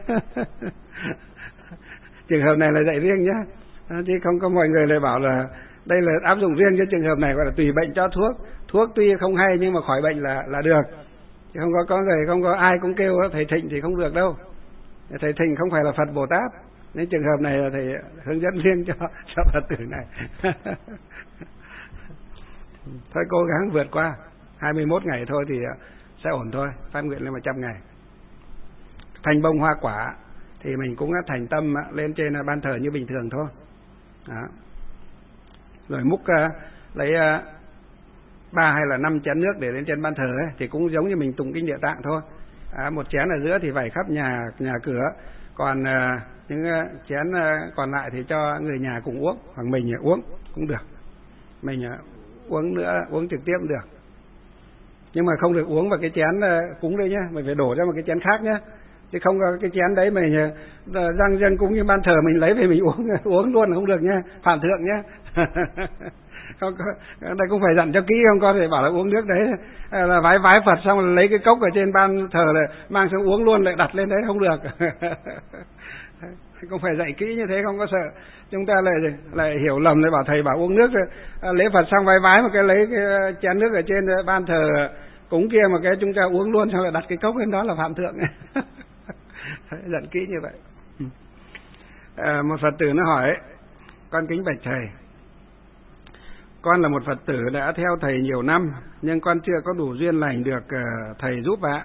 Speaker 2: Trường hợp này là dạy riêng nhá, chứ không có mọi người lại bảo là đây là áp dụng riêng cho trường hợp này, gọi là tùy bệnh cho thuốc. Thuốc tuy không hay nhưng mà khỏi bệnh là được, chứ không có ai cũng kêu thầy Thịnh thì không được đâu. Thầy Thịnh không phải là Phật Bồ Tát, nên trường hợp này là thầy hướng dẫn riêng cho Phật tử này. Thôi cố gắng vượt qua 21 ngày thôi thì sẽ ổn thôi, phát nguyện lên 100 ngày. Thành bông hoa quả thì mình cũng thành tâm lên trên ban thờ như bình thường thôi. Đó. Rồi múc lấy 3 hay là 5 chén nước để lên trên ban thờ ấy, thì cũng giống như mình tụng kinh Địa Tạng thôi. Một chén ở giữa thì vẩy khắp nhà cửa, còn những chén còn lại thì cho người nhà cùng uống, hoặc mình uống cũng được. Mình uống trực tiếp cũng được. Nhưng mà không được uống vào cái chén cúng đây nhá, mình phải đổ ra một cái chén khác nhá. Chứ không có cái chén đấy mình răng dân cúng như ban thờ mình lấy về mình uống luôn không được nhá, phạm thượng nhá. Không có, đây cũng phải dặn cho kỹ, không có thể bảo là uống nước đấy là vái Phật xong rồi lấy cái cốc ở trên ban thờ là mang xuống uống luôn lại đặt lên đấy, không được. Cũng phải dạy kỹ như thế, không có sợ chúng ta lại hiểu lầm, lại bảo thầy bảo uống nước lễ Phật xong vái một cái lấy cái chén nước ở trên ban thờ cúng kia mà cái chúng ta uống luôn xong rồi đặt cái cốc lên đó là phạm thượng. Dặn kỹ như vậy. Một Phật tử nó hỏi: con kính bạch thầy, con là một Phật tử đã theo thầy nhiều năm, nhưng con chưa có đủ duyên lành được thầy giúp ạ.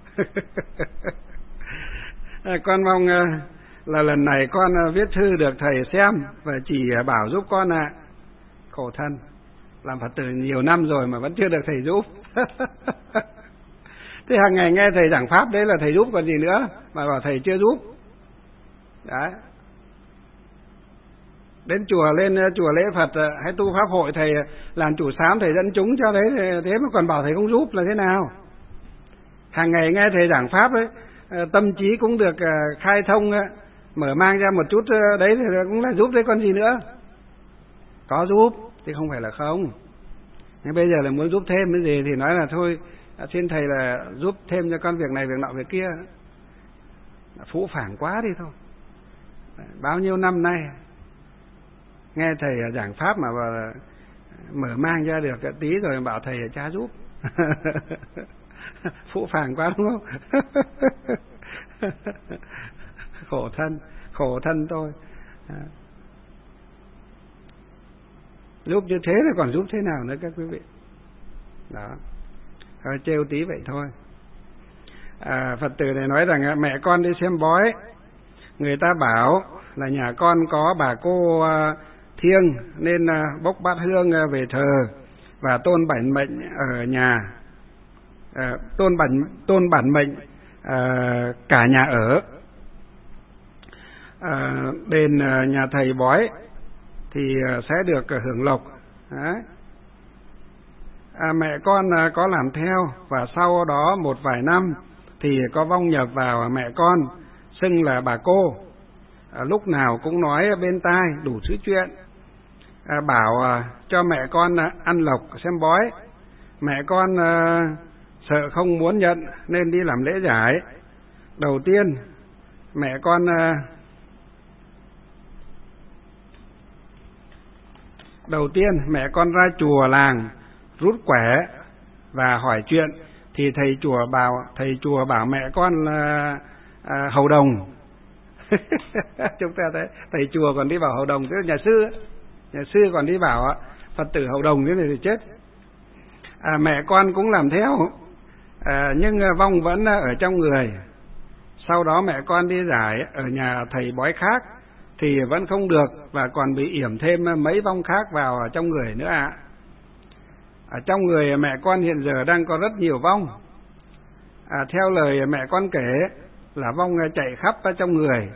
Speaker 2: Con mong là lần này con viết thư được thầy xem và chỉ bảo giúp con ạ. Khổ thân, làm Phật tử nhiều năm rồi mà vẫn chưa được thầy giúp. Thế hàng ngày nghe thầy giảng pháp đấy là thầy giúp còn gì nữa, mà bảo thầy chưa giúp. Đấy. Đến chùa, lên chùa lễ Phật hay tu pháp hội, thầy làm chủ sám, thầy dẫn chúng cho đấy, thế mà còn bảo thầy không giúp là thế nào? Hàng ngày nghe thầy giảng pháp ấy, tâm trí cũng được khai thông, mở mang ra một chút đấy thì cũng là giúp đấy, còn gì nữa. Có giúp thì không phải là không, nhưng bây giờ là muốn giúp thêm cái gì thì nói là thôi xin thầy là giúp thêm cho con việc này việc nọ việc kia. Phũ phàng quá đi thôi. Bao nhiêu năm nay nghe thầy giảng pháp mà mở mang ra được cái tí rồi bảo thầy cha giúp. Phũ phàng quá đúng không? Khổ thân tôi. Giúp như thế là còn giúp thế nào nữa các quý vị. Đó, hơi trêu tí vậy thôi. Phật tử này nói rằng mẹ con đi xem bói, người ta bảo là nhà con có bà cô thiêng nên bốc bát hương về thờ và tôn bản mệnh ở nhà, tôn bản mệnh cả nhà ở. Đền nhà thầy bói thì sẽ được hưởng lộc. Đấy. Mẹ con có làm theo và sau đó một vài năm thì có vong nhập vào mẹ con xưng là bà cô, lúc nào cũng nói bên tai đủ thứ chuyện, bảo cho mẹ con ăn lộc xem bói. Mẹ con sợ không muốn nhận nên đi làm lễ giải. Đầu tiên mẹ con ra chùa làng rút quẻ và hỏi chuyện thì thầy chùa bảo mẹ con là hầu đồng. Chúng ta thấy thầy chùa còn đi bảo hầu đồng, tức là nhà sư còn đi bảo Phật tử hầu đồng, thế này thì chết. Mẹ con cũng làm theo, nhưng vong vẫn ở trong người. Sau đó mẹ con đi giải ở nhà thầy bói khác thì vẫn không được và còn bị yểm thêm mấy vong khác vào trong người nữa ạ. Ở trong người mẹ con hiện giờ đang có rất nhiều vong. Theo lời mẹ con kể là vong chạy khắp ở trong người.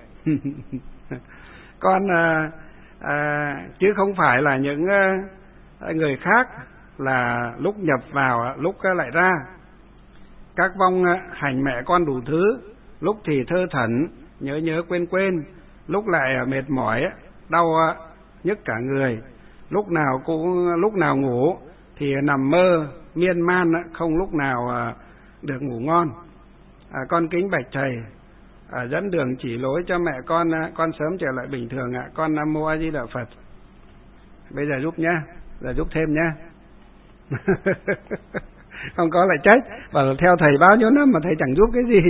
Speaker 2: Con chứ không phải là những người khác là lúc nhập vào lúc lại ra. Các vong hành mẹ con đủ thứ, lúc thì thơ thẩn, nhớ quên, lúc lại mệt mỏi, đau nhức cả người, lúc nào ngủ thì nằm mơ miên man, không lúc nào được ngủ ngon. Con kính bạch thầy dẫn đường chỉ lối cho mẹ con sớm trở lại bình thường ạ. Con Nam Mô A Di Đà Phật. Bây giờ giúp nhá, giờ giúp thêm nhá. Không có lại trách, bảo là theo thầy bao nhiêu năm mà thầy chẳng giúp cái gì.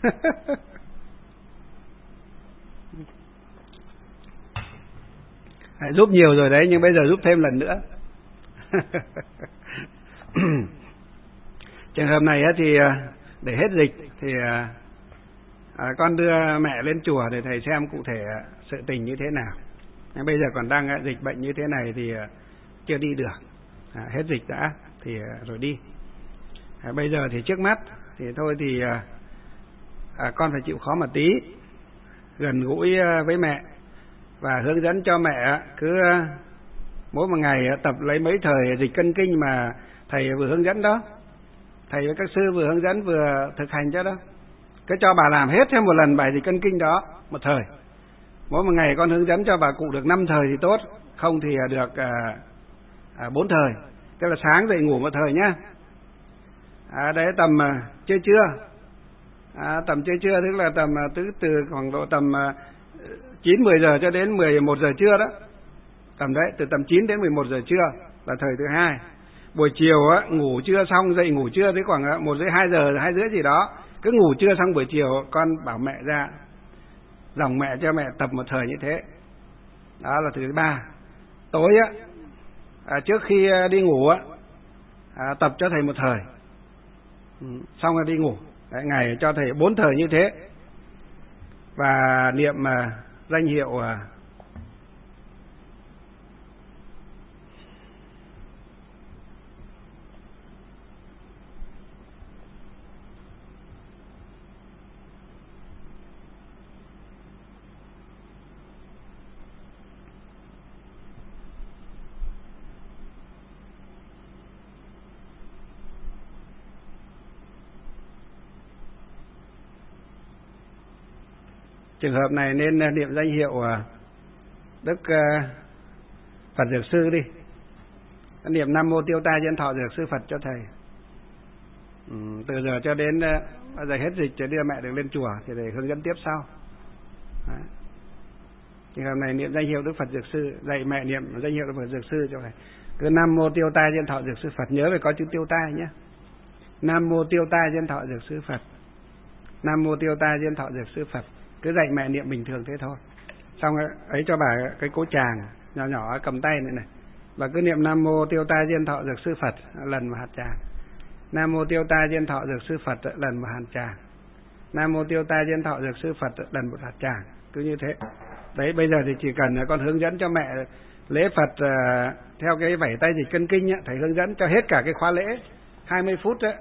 Speaker 2: Giúp nhiều rồi đấy, nhưng bây giờ giúp thêm lần nữa. Trường hợp này thì để hết dịch thì con đưa mẹ lên chùa để thầy xem cụ thể sự tình như thế nào. Bây giờ còn đang dịch bệnh như thế này thì chưa đi được. Hết dịch đã thì rồi đi. Bây giờ thì trước mắt thì thôi thì con phải chịu khó một tí, gần gũi với mẹ và hướng dẫn cho mẹ cứ mỗi một ngày tập lấy mấy thời dịch cân kinh mà thầy vừa hướng dẫn đó, thầy với các sư vừa hướng dẫn vừa thực hành cho đó. Cứ cho bà làm hết thêm một lần bài dịch cân kinh đó một thời. Mỗi một ngày con hướng dẫn cho bà cụ được 5 thời thì tốt, không thì được 4 thời. Tức là sáng dậy ngủ một thời nhá. Đấy tầm trưa. Tầm trưa tức là tầm từ khoảng độ tầm 9-10 giờ cho đến 11 giờ trưa đó. Tầm đấy, từ tầm 9 đến 11 giờ trưa là thời thứ hai. Buổi chiều ngủ trưa xong dậy ngủ trưa tới khoảng 1 rưỡi 2 giờ 2 rưỡi gì đó. Cứ ngủ trưa xong buổi chiều con bảo mẹ ra dòng mẹ cho mẹ tập một thời như thế. Đó là thứ ba. Tối trước khi đi ngủ tập cho thầy một thời. Xong rồi đi ngủ. Đấy, ngày cho thầy 4 thời như thế. Và niệm danh hiệu Trường hợp này nên niệm danh hiệu Đức Phật Dược Sư đi. Niệm Nam Mô Tiêu Tai Diên Thọ Dược Sư Phật cho thầy. Từ giờ cho đến bao giờ hết dịch cho đưa mẹ được lên chùa thì để hướng dẫn tiếp sau. Đấy. Trường hợp này niệm danh hiệu Đức Phật Dược Sư, dạy mẹ niệm danh hiệu Đức Phật Dược Sư cho thầy. Cứ Nam Mô Tiêu Tai Diên Thọ Dược Sư Phật, nhớ phải có chữ tiêu tai nhé. Nam Mô Tiêu Tai Diên Thọ Dược Sư Phật, Nam Mô Tiêu Tai Diên Thọ Dược Sư Phật. Cứ dạy mẹ niệm bình thường thế thôi. Xong ấy cho bà cái cỗ tràng nhỏ nhỏ cầm tay này này, và cứ niệm Nam Mô Tiêu Tai Diên Thọ Dược Sư Phật lần một hạt tràng. Nam Mô Tiêu Tai Diên Thọ Dược Sư Phật lần một hạt tràng. Nam Mô Tiêu Tai Diên Thọ Dược Sư Phật lần một hạt tràng. Cứ như thế. Đấy, bây giờ thì chỉ cần con hướng dẫn cho mẹ lễ Phật theo cái vẩy tay dịch cân kinh ấy, thầy hướng dẫn cho hết cả cái khóa lễ 20 phút đấy.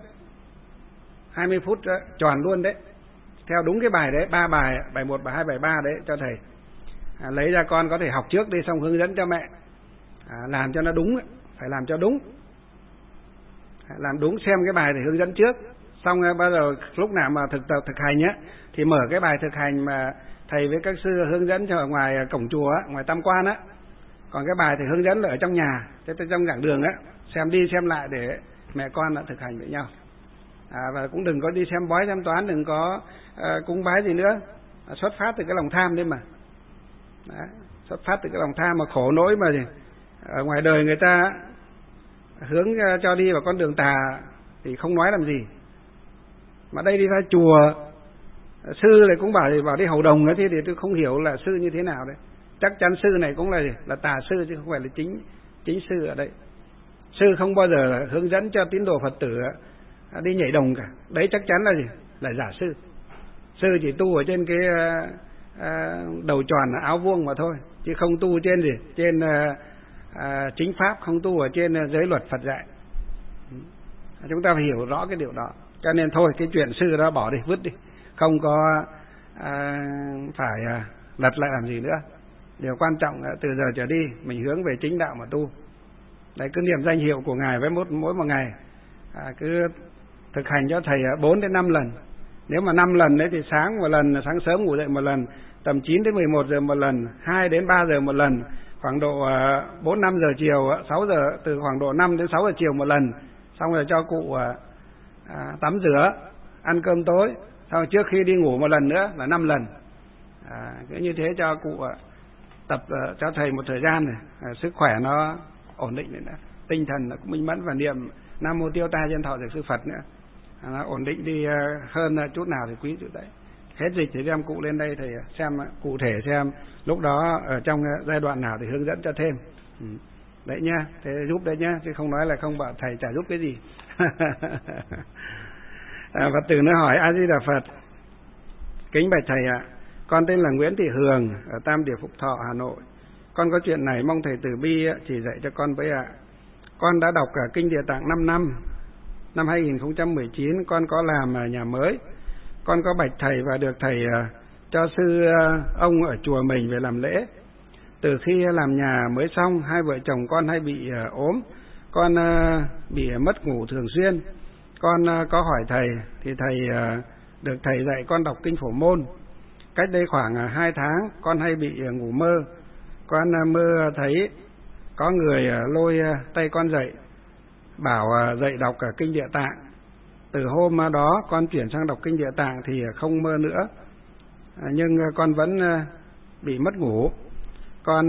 Speaker 2: 20 phút đó, tròn luôn đấy. Theo đúng cái bài đấy, 3 bài, bài 1, bài 2, bài 3 đấy cho thầy. Lấy ra con có thể học trước đi, xong hướng dẫn cho mẹ. Làm cho nó đúng, phải làm cho đúng. Làm đúng, xem cái bài thì hướng dẫn trước. Xong bao giờ lúc nào mà thực hành nhé, thì mở cái bài thực hành mà thầy với các sư hướng dẫn cho ở ngoài cổng chùa, ngoài tam quan á. Còn cái bài thì hướng dẫn là ở trong nhà, trong giảng đường á, xem đi xem lại để mẹ con đã thực hành với nhau. Và cũng đừng có đi xem bói xem toán, đừng có cúng bái gì nữa. Xuất phát từ cái lòng tham đấy mà. Đấy, xuất phát từ cái lòng tham mà khổ nỗi mà gì. Ở ngoài đời người ta hướng cho đi vào con đường tà thì không nói làm gì. Mà đây đi ra chùa, sư này cũng bảo đi hầu đồng ấy, thì tôi không hiểu là sư như thế nào đấy. Chắc chắn sư này cũng là tà sư chứ không phải là chính sư ở đây. Sư không bao giờ hướng dẫn cho tín đồ Phật tử đi nhảy đồng cả. Đấy chắc chắn là gì? Là giả sư. Sư chỉ tu ở trên cái đầu tròn áo vuông mà thôi, chứ không tu trên gì, trên chính pháp, không tu ở trên giới luật Phật dạy. Chúng ta phải hiểu rõ cái điều đó. Cho nên thôi cái chuyện sư đó bỏ đi, vứt đi, không có phải lật lại làm gì nữa. Điều quan trọng là từ giờ trở đi mình hướng về chính đạo mà tu. Đấy, cứ niệm danh hiệu của Ngài với mỗi một ngày, cứ thực hành cho thầy 4 đến 5 lần. Nếu mà 5 lần đấy thì sáng một lần, sáng sớm ngủ dậy một lần, tầm 9 đến 11 giờ một lần, 2 đến 3 giờ một lần, khoảng độ 4-5 giờ chiều, 6 giờ, từ khoảng độ 5 đến 6 giờ chiều một lần. Xong rồi cho cụ tắm rửa, ăn cơm tối, xong trước khi đi ngủ một lần nữa là 5 lần. Cứ như thế cho cụ tập cho thầy một thời gian này, sức khỏe nó ổn định nữa, tinh thần nó cũng minh mẫn, và niệm Nam Mô Tiêu Tai Diên Thọ Dược Sư Phật nữa, nó ổn định đi hơn chút nào thì quý chỗ đấy. Hết dịch thì đem cụ lên đây thầy xem cụ thể, xem lúc đó ở trong giai đoạn nào thì hướng dẫn cho thêm. Đấy nhá, thế giúp đấy nhá, chứ không nói là không bảo thầy chả giúp cái gì. Phật tử nó hỏi: A Di Đà Phật, kính bạch thầy ạ, con tên là Nguyễn Thị Hường ở Tam Điệp Phúc Thọ, Hà Nội. Con có chuyện này mong thầy từ bi chỉ dạy cho con với ạ. Con đã đọc cả kinh Địa Tạng 5 năm. Năm 2019 con có làm nhà mới. Con có bạch thầy và được thầy cho sư ông ở chùa mình về làm lễ. Từ khi làm nhà mới xong, hai vợ chồng con hay bị ốm, con bị mất ngủ thường xuyên. Con có hỏi thầy thì thầy được thầy dạy con đọc kinh Phổ Môn. Cách đây khoảng 2 tháng con hay bị ngủ mơ. Con mơ thấy có người lôi tay con dậy, bảo dậy đọc cả kinh Địa Tạng. Từ hôm đó con chuyển sang đọc kinh Địa Tạng thì không mơ nữa, nhưng con vẫn bị mất ngủ. Con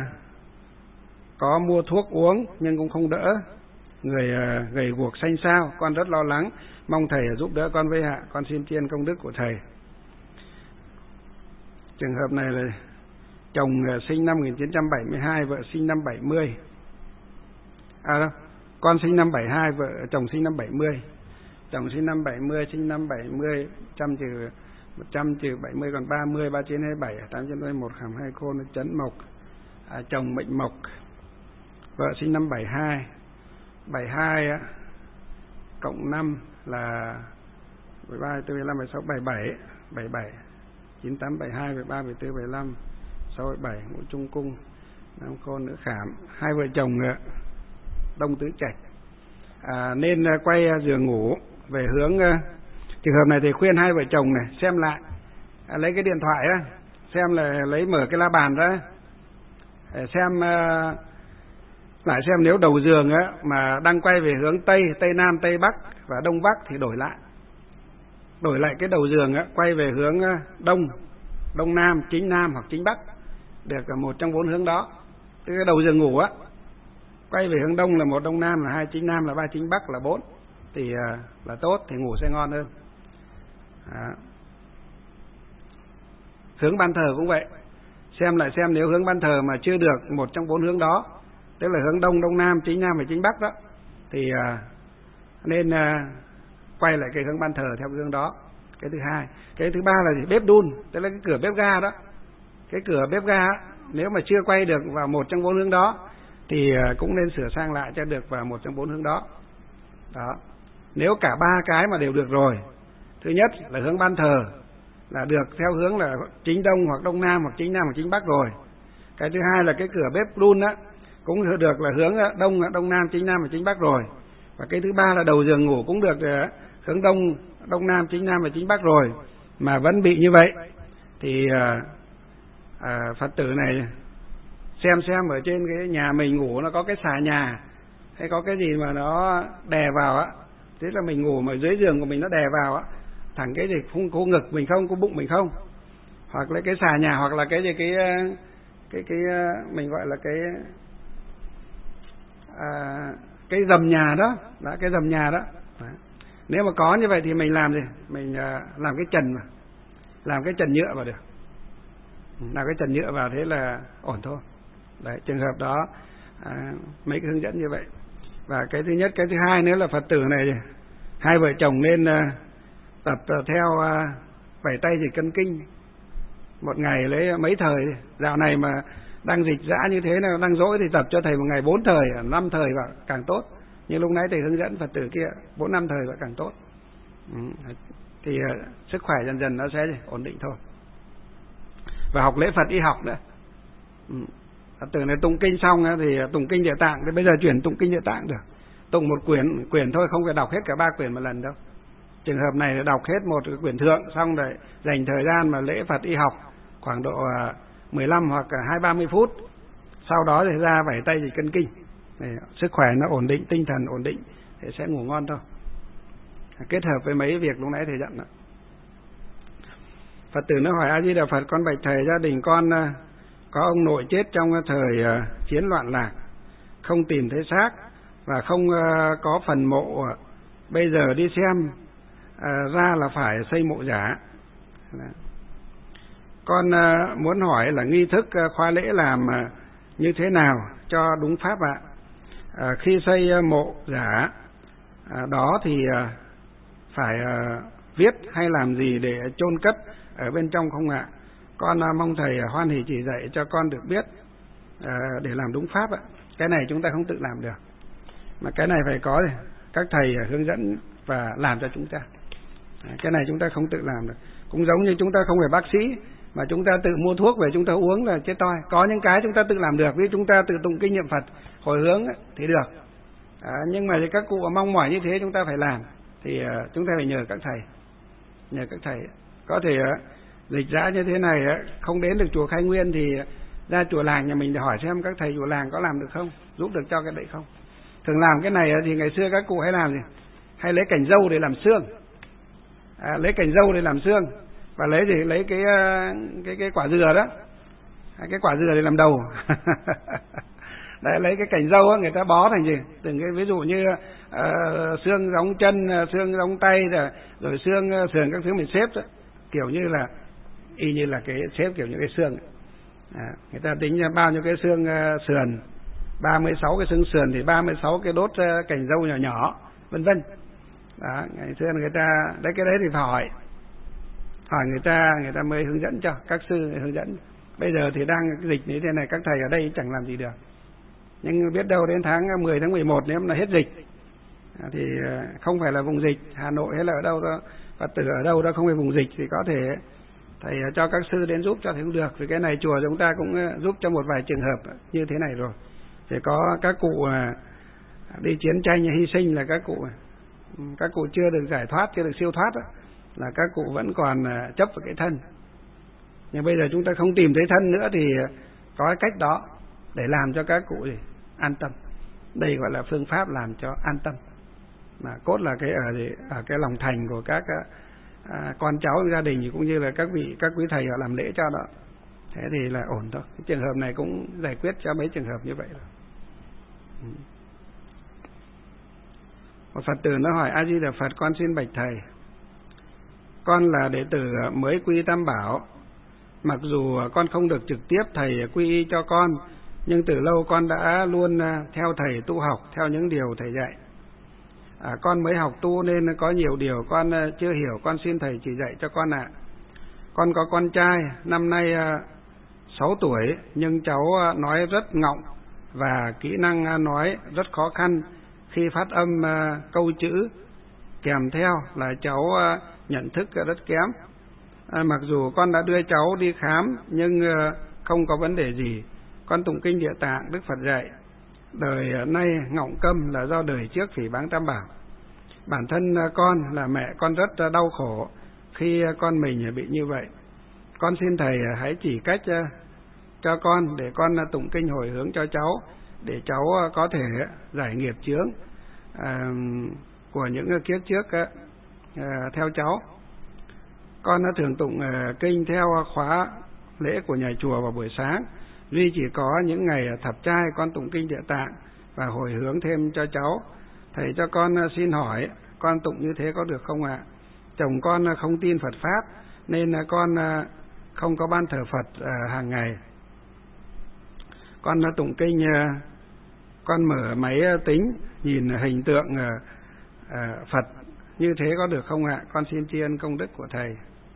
Speaker 2: có mua thuốc uống nhưng cũng không đỡ, người gầy guộc xanh xao. Con rất lo lắng, mong thầy giúp đỡ con với ạ. Con xin tri ân công đức của thầy. Trường hợp này là chồng sinh năm 1972, vợ sinh năm 70. Con sinh năm 72, chồng sinh năm 70. Chồng sinh năm 70, sinh năm 70, 100 trừ 70 còn 30, 39 27, 821 khảm 2 khôn chấn mộc. Chồng mệnh mộc. Vợ sinh năm 72. 72 cộng 5 là 13, 14, 15, 16, 77, 77, 98, 72, 73, 74, 75, 67, ngũ trung cung, nam khôn nữ khảm. Hai vợ chồng đông tứ trạch, nên quay giường ngủ về hướng. Trường hợp này thì khuyên hai vợ chồng này xem lại, lấy cái điện thoại xem là lấy mở cái la bàn ra, xem lại xem nếu đầu giường á mà đang quay về hướng Tây, Tây Nam, Tây Bắc và Đông Bắc thì đổi lại cái đầu giường á, quay về hướng Đông, Đông Nam, chính Nam hoặc chính Bắc, được một trong 4 hướng đó. Cái đầu giường ngủ á, quay về hướng Đông là 1 Đông Nam, là 2 chính Nam, là 3 chính Bắc, là 4 thì là tốt, thì ngủ sẽ ngon hơn. Hướng ban thờ cũng vậy, xem lại xem nếu hướng ban thờ mà chưa được một trong 4 hướng đó, tức là hướng Đông, Đông Nam, chính Nam và chính Bắc đó, thì nên quay lại cái hướng ban thờ theo cái hướng đó. Cái thứ hai. Cái thứ ba là gì? Bếp đun, tức là cái cửa bếp ga đó. Cái cửa bếp ga nếu mà chưa quay được vào một trong 4 hướng đó thì cũng nên sửa sang lại cho được vào một trong 4 hướng đó. Đó. Nếu cả 3 cái mà đều được rồi, thứ nhất là hướng ban thờ là được theo hướng là chính Đông hoặc Đông Nam hoặc chính Nam hoặc chính Bắc rồi. Cái thứ hai là cái cửa bếp đun á cũng được là hướng Đông, Đông Nam, chính Nam và chính Bắc rồi. Và cái thứ ba là đầu giường ngủ cũng được hướng Đông, Đông Nam, chính Nam và chính Bắc rồi, mà vẫn bị như vậy thì Phật tử này xem ở trên cái nhà mình ngủ nó có cái xà nhà hay có cái gì mà nó đè vào á, thế là mình ngủ mà dưới giường của mình nó đè vào á, thẳng cái gì không có ngực mình không, có bụng mình không, hoặc là cái xà nhà, hoặc là cái gì cái mình gọi là cái dầm nhà đó, cái dầm nhà đó. Nếu mà có như vậy thì mình làm gì? Mình làm cái trần, mà làm cái trần nhựa vào được, làm cái trần nhựa vào thế là ổn thôi. Đấy, trường hợp đó mấy cái hướng dẫn như vậy. Và cái thứ nhất. Cái thứ hai nữa là Phật tử này, hai vợ chồng nên tập theo vẩy tay dịch cân kinh, một ngày lấy mấy thời. Dạo này mà đang dịch dã như thế nào, đang dỗi thì tập cho thầy một ngày 4 thời, 5 thời và càng tốt. Như lúc nãy thầy hướng dẫn Phật tử kia 4-5 thời và càng tốt. Thì sức khỏe dần dần nó sẽ ổn định thôi. Và học lễ Phật y học nữa. Phật tử này tụng kinh xong thì tụng kinh Địa Tạng, thì bây giờ chuyển tụng kinh Địa Tạng được. Tụng một quyển thôi, không phải đọc hết cả 3 quyển một lần đâu. Trường hợp này là đọc hết một quyển thượng xong rồi dành thời gian mà lễ Phật y học khoảng độ 15 hoặc 20-30 phút. Sau đó thì ra vẩy tay dịch cân kinh. Để sức khỏe nó ổn định, tinh thần ổn định thì sẽ ngủ ngon thôi. Kết hợp với mấy việc lúc nãy thầy dặn đó. Phật tử nó hỏi: A Di Đà Phật, con bạch thầy, gia đình con có ông nội chết trong thời chiến loạn lạc, không tìm thấy xác và không có phần mộ. Bây giờ đi xem ra là phải xây mộ giả. Con muốn hỏi là nghi thức khóa lễ làm như thế nào cho đúng pháp ạ? Khi xây mộ giả đó thì phải viết hay làm gì để chôn cất ở bên trong không ạ? Con mong thầy hoan hỷ chỉ dạy cho con được biết để làm đúng pháp ạ. Cái này chúng ta không tự làm được, mà cái này phải có các thầy hướng dẫn và làm cho chúng ta. Cái này chúng ta không tự làm được. Cũng giống như chúng ta không phải bác sĩ mà chúng ta tự mua thuốc về chúng ta uống là chết toi. Có những cái chúng ta tự làm được, ví dụ chúng ta tự tụng kinh niệm Phật hồi hướng thì được. Nhưng mà các cụ mong mỏi như thế chúng ta phải làm thì chúng ta phải nhờ các thầy. Có thể dịch dã như thế này không đến được chùa Khai Nguyên thì ra chùa làng nhà mình để hỏi xem các thầy chùa làng có làm được không, giúp được cho cái đấy không. Thường làm cái này thì ngày xưa các cụ hay làm gì? Hay lấy cành dâu để làm xương, lấy cành dâu để làm xương, và lấy gì? Lấy cái quả dừa đó, cái quả dừa để làm đầu. Đấy, lấy cái cành dâu người ta bó thành gì? Từng cái ví dụ như xương giống chân, xương giống tay, rồi xương sườn các thứ mình xếp đó. Kiểu như là y như là cái xếp kiểu như cái xương. Người ta tính ra bao nhiêu cái xương sườn, 36 cái xương sườn thì 36 cái đốt cành dâu nhỏ nhỏ, vân vân. Đó, ngày xưa người ta đấy, cái đấy thì phải hỏi người ta mới hướng dẫn cho, các sư hướng dẫn. Bây giờ thì đang dịch như thế này, các thầy ở đây chẳng làm gì được. Nhưng biết đâu đến tháng 10 tháng 11 nếu mà hết dịch thì không phải là vùng dịch Hà Nội hay là ở đâu đó, Phật tử ở đâu đó không phải vùng dịch thì có thể thầy cho các sư đến giúp cho thì cũng được. Vì cái này chùa chúng ta cũng giúp cho một vài trường hợp như thế này rồi. Thì có các cụ đi chiến tranh hy sinh là các cụ chưa được giải thoát, chưa được siêu thoát đó, là các cụ vẫn còn chấp vào cái thân. Nhưng bây giờ chúng ta không tìm thấy thân nữa thì có cái cách đó để làm cho các cụ an tâm. Đây gọi là phương pháp làm cho an tâm. Mà cốt là ở cái lòng thành của các con cháu gia đình cũng như là các quý thầy họ làm lễ cho đó. Thế thì là ổn thôi. Cái trường hợp này cũng giải quyết cho mấy trường hợp như vậy rồi. Một Phật tử nó hỏi: A Di Đà Phật, con xin bạch thầy, con là đệ tử mới quy Tam Bảo. Mặc dù con không được trực tiếp thầy quy y cho con, nhưng từ lâu con đã luôn theo thầy tu học theo những điều thầy dạy. Con mới học tu nên có nhiều điều con chưa hiểu, con xin thầy chỉ dạy cho con ạ. Con có con trai năm nay 6 tuổi, nhưng cháu nói rất ngọng và kỹ năng nói rất khó khăn. Khi phát âm câu chữ kèm theo là cháu nhận thức rất kém. Mặc dù con đã đưa cháu đi khám nhưng không có vấn đề gì. Con tụng kinh Địa Tạng Đức Phật dạy đời nay ngọng câm là do đời trước phỉ báng Tam Bảo. Bản thân con là mẹ con rất đau khổ khi con mình bị như vậy. Con xin thầy hãy chỉ cách cho con để con tụng kinh hồi hướng cho cháu, để cháu có thể giải nghiệp chướng của những kiếp trước theo cháu. Con đã thường tụng kinh theo khóa lễ của nhà chùa vào buổi sáng. Duy chỉ có những ngày thập trai con tụng kinh Địa Tạng và hồi hướng thêm cho cháu. Thầy cho con xin hỏi, con tụng như thế có được không ạ? Chồng con không tin Phật Pháp nên con không có ban thờ Phật hàng ngày. Con tụng kinh, con mở máy tính nhìn hình tượng Phật như thế có được không ạ? Con xin tri ân công đức của thầy.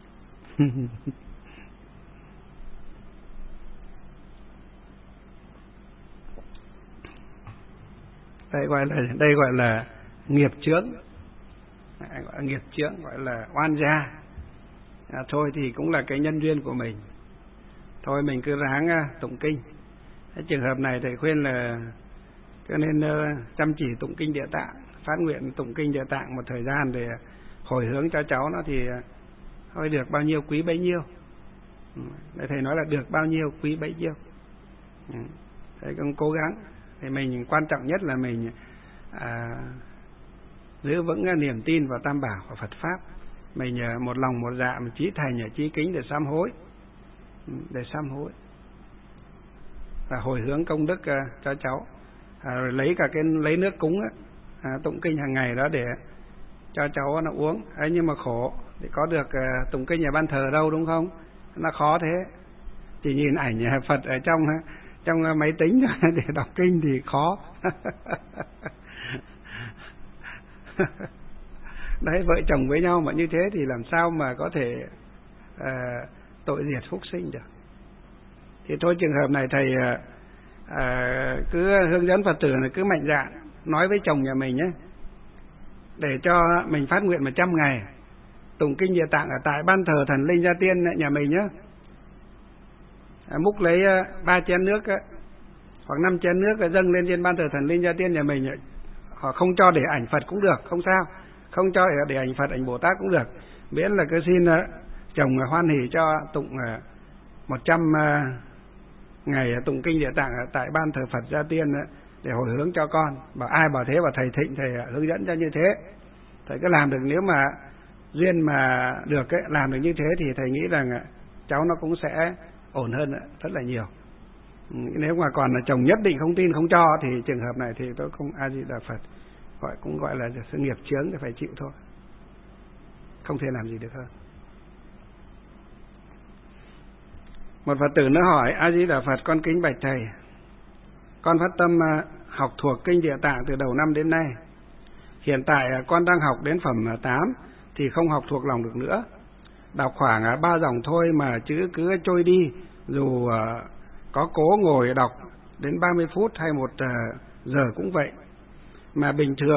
Speaker 2: Đây gọi là nghiệp chướng, nghiệp chướng, gọi là oan gia. Thôi thì cũng là cái nhân duyên của mình. Thôi mình cứ ráng tụng kinh. Cái trường hợp này thầy khuyên là cho nên chăm chỉ tụng kinh Địa Tạng, phát nguyện tụng kinh Địa Tạng một thời gian để hồi hướng cho cháu nó thì thôi được bao nhiêu quý bấy nhiêu. Để thầy nói là được bao nhiêu quý bấy nhiêu. Thầy cũng cố gắng. Thì mình quan trọng nhất là mình giữ vững niềm tin vào Tam Bảo và Phật Pháp. Mình một lòng một dạ, mình chí thành chí kính để sám hối, và hồi hướng công đức cho cháu. Rồi lấy nước cúng tụng kinh hàng ngày đó để cho cháu nó uống. Nhưng mà khổ thì có được tụng kinh nhà ban thờ đâu, đúng không? Nó khó thế. Chỉ nhìn ảnh Phật ở trong máy tính để đọc kinh thì khó. Đấy, vợ chồng với nhau mà như thế thì làm sao mà có thể tội diệt phúc sinh được. Thì thôi trường hợp này thầy cứ hướng dẫn Phật tử này cứ mạnh dạn nói với chồng nhà mình nhé, để cho mình phát nguyện 100 ngày tụng kinh Địa Tạng ở tại ban thờ thần linh Gia Tiên nhà mình nhé. Múc lấy 3 chén nước hoặc 5 chén nước dâng lên trên ban thờ thần linh Gia Tiên nhà mình. Họ không cho để ảnh Phật cũng được, không sao. Không cho để ảnh Phật, ảnh Bồ Tát cũng được. Miễn là cứ xin chồng hoan hỉ cho tụng 100 ngày tụng kinh Địa Tạng tại ban thờ Phật Gia Tiên để hồi hướng cho con. Bảo ai bảo thế, bảo thầy Thịnh thầy hướng dẫn cho như thế. Thầy cứ làm được, nếu mà duyên mà được làm được như thế thì thầy nghĩ rằng cháu nó cũng sẽ ổn hơn rất là nhiều. Nếu mà còn là chồng nhất định không tin không cho thì trường hợp này thì tôi không A Di Đà Phật, cũng gọi là sự nghiệp chướng thì phải chịu thôi, không thể làm gì được hơn. Một Phật tử nó hỏi: A Di Đà Phật, con kính bạch thầy, con phát tâm học thuộc kinh Địa Tạng từ đầu năm đến nay. Hiện tại con đang học đến phẩm 8 thì không học thuộc lòng được nữa. Đọc khoảng 3 dòng thôi mà chữ cứ trôi đi, dù có cố ngồi đọc đến 30 phút hay 1 giờ cũng vậy. Mà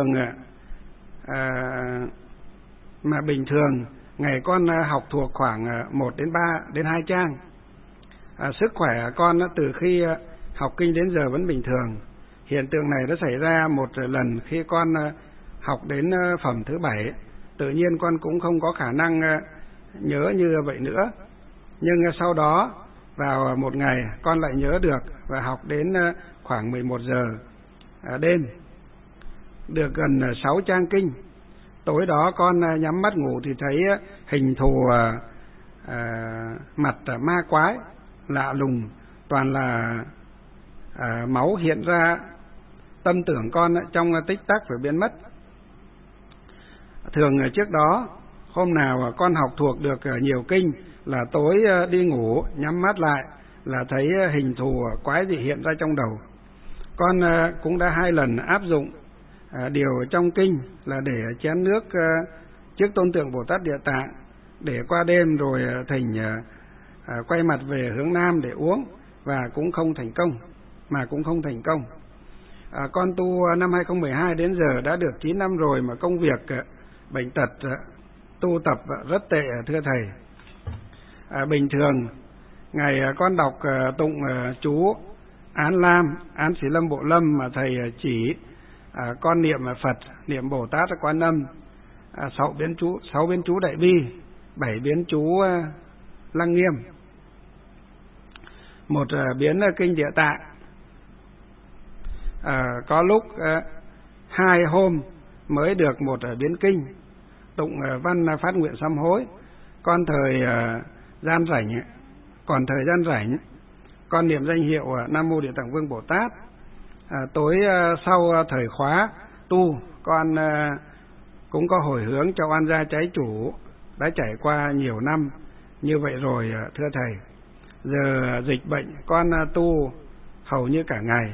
Speaker 2: bình thường ngày con học thuộc khoảng 1 đến 3 đến 2 trang. Sức khỏe con từ khi học kinh đến giờ vẫn bình thường. Hiện tượng này đã xảy ra một lần khi con học đến phẩm thứ 7. Tự nhiên con cũng không có khả năng nhớ như vậy nữa. Nhưng sau đó vào một ngày con lại nhớ được và học đến khoảng 11 giờ đêm, được gần 6 trang kinh. Tối đó con nhắm mắt ngủ thì thấy hình thù mặt ma quái lạ lùng, toàn là máu hiện ra. Tâm tưởng con trong tích tắc phải biến mất. Thường trước đó, hôm nào con học thuộc được nhiều kinh là tối đi ngủ nhắm mắt lại là thấy hình thù quái dị hiện ra trong đầu. Con cũng đã 2 lần áp dụng điều trong kinh là để chén nước trước tôn tượng Bồ Tát Địa Tạng để qua đêm, rồi thỉnh quay mặt về hướng nam để uống, và cũng không thành công. Con tu năm 2012 đến giờ đã được 9 năm rồi mà công việc bệnh tật tu tập rất tệ thưa thầy. Bình thường ngày con đọc tụng chú Án Lam, Án Xỉ Lâm Bộ Lâm mà thầy chỉ, con niệm Phật, niệm Bồ Tát Quan Âm, 6 biến chú Đại Bi, 7 biến chú Lăng Nghiêm, 1 biến kinh Địa Tạng. Có lúc 2 hôm mới được 1 biến kinh, tụng văn phát nguyện sám hối. Còn thời gian rảnh con niệm danh hiệu Nam Mô Địa Tạng Vương Bồ Tát. Tối sau thời khóa tu, con cũng có hồi hướng cho oan gia trái chủ đã trải qua nhiều năm như vậy rồi thưa thầy. Giờ dịch bệnh con tu hầu như cả ngày,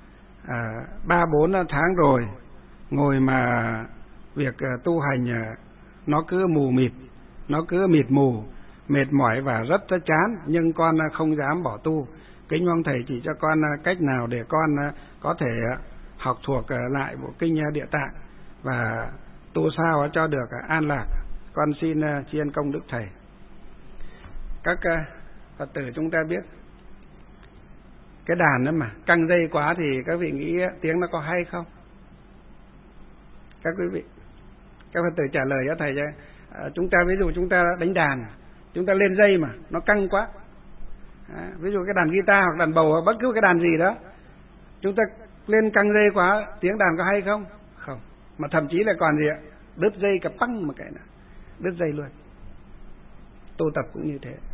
Speaker 2: 3-4 tháng rồi, ngồi mà việc tu hành nó cứ mù mịt, nó cứ mịt mù, mệt mỏi và rất chán, nhưng con không dám bỏ tu. Kính mong thầy chỉ cho con cách nào để con có thể học thuộc lại bộ kinh Địa Tạng và tu sao cho được an lạc. Con xin tri ân công đức thầy. Các Phật tử chúng ta biết cái đàn đó mà căng dây quá thì các vị nghĩ tiếng nó có hay không? Các quý vị, các Phật tử trả lời cho thầy cho chúng ta. Ví dụ chúng ta đánh đàn, chúng ta lên dây mà nó căng quá, ví dụ cái đàn guitar hoặc đàn bầu, bất cứ cái đàn gì đó, chúng ta lên căng dây quá, tiếng đàn có hay không? Không, mà thậm chí là còn gì ạ, đứt dây cả păng một cái nào, đứt dây luôn. Tu tập cũng như thế,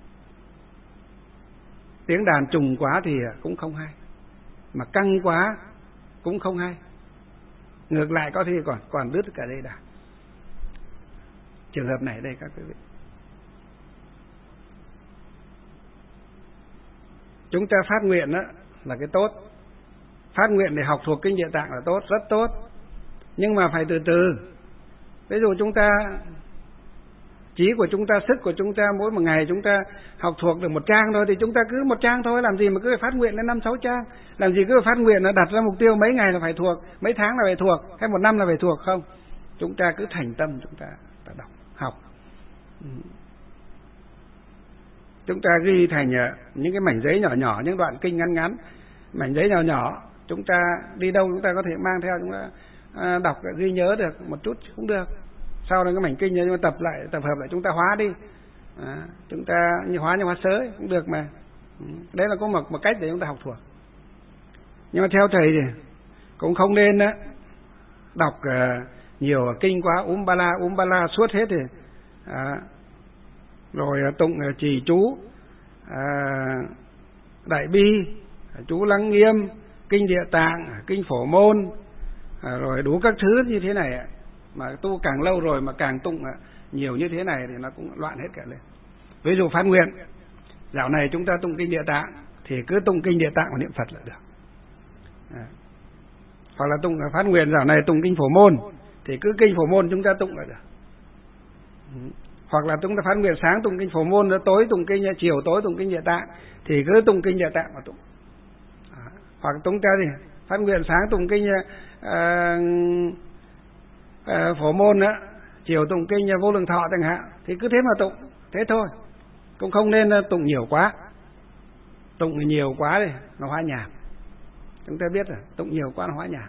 Speaker 2: tiếng đàn trùng quá thì cũng không hay, mà căng quá cũng không hay. Ngược lại có khi còn đứt cả dây đàn. Trường hợp này đây các quý vị, chúng ta phát nguyện đó là cái tốt. Phát nguyện để học thuộc kinh Địa Tạng là tốt, rất tốt. Nhưng mà phải từ từ. Ví dụ chúng ta, trí của chúng ta, sức của chúng ta, mỗi một ngày chúng ta học thuộc được 1 trang thôi thì chúng ta cứ 1 trang thôi, làm gì mà cứ phải phát nguyện lên 5-6 trang. Làm gì cứ phải phát nguyện là đặt ra mục tiêu mấy ngày là phải thuộc, mấy tháng là phải thuộc, hay 1 năm là phải thuộc, không. Chúng ta cứ thành tâm chúng ta đọc, học. Chúng ta ghi thành những cái mảnh giấy nhỏ nhỏ, những đoạn kinh ngắn ngắn, mảnh giấy nhỏ nhỏ, chúng ta đi đâu chúng ta có thể mang theo, chúng ta đọc ghi nhớ được một chút cũng được. Sau đó cái mảnh kinh nhưng mà tập hợp lại chúng ta hóa đi, chúng ta như hóa sớ cũng được mà. Đấy là có một cách để chúng ta học thuộc. Nhưng mà theo thầy thì cũng không nên đọc nhiều kinh quá, úm ba la suốt hết thì rồi tụng trì chú Đại Bi, chú Lăng Nghiêm, kinh Địa Tạng, kinh Phổ Môn, rồi đủ các thứ như thế này. Mà tu càng lâu rồi mà càng tụng nhiều như thế này thì nó cũng loạn hết cả lên. Ví dụ phát nguyện, dạo này chúng ta tụng kinh Địa Tạng thì cứ tụng kinh Địa Tạng và niệm Phật là được. Hoặc là tụng phát nguyện dạo này tụng kinh Phổ Môn thì cứ kinh Phổ Môn chúng ta tụng là được. Hoặc là chúng ta phát nguyện sáng tụng kinh Phổ Môn, tối tụng kinh, chiều tối tụng kinh Địa Tạng thì cứ tụng kinh Địa Tạng mà tụng. Hoặc chúng ta thì phát nguyện sáng tụng kinh Phổ Môn á, chiều tụng kinh Vô Lượng Thọ chẳng hạn, thì cứ thế mà tụng, thế thôi. Cũng không nên tụng nhiều quá. Tụng nhiều quá thì nó hóa nhàm. Chúng ta biết rồi, tụng nhiều quá nó hóa nhàm.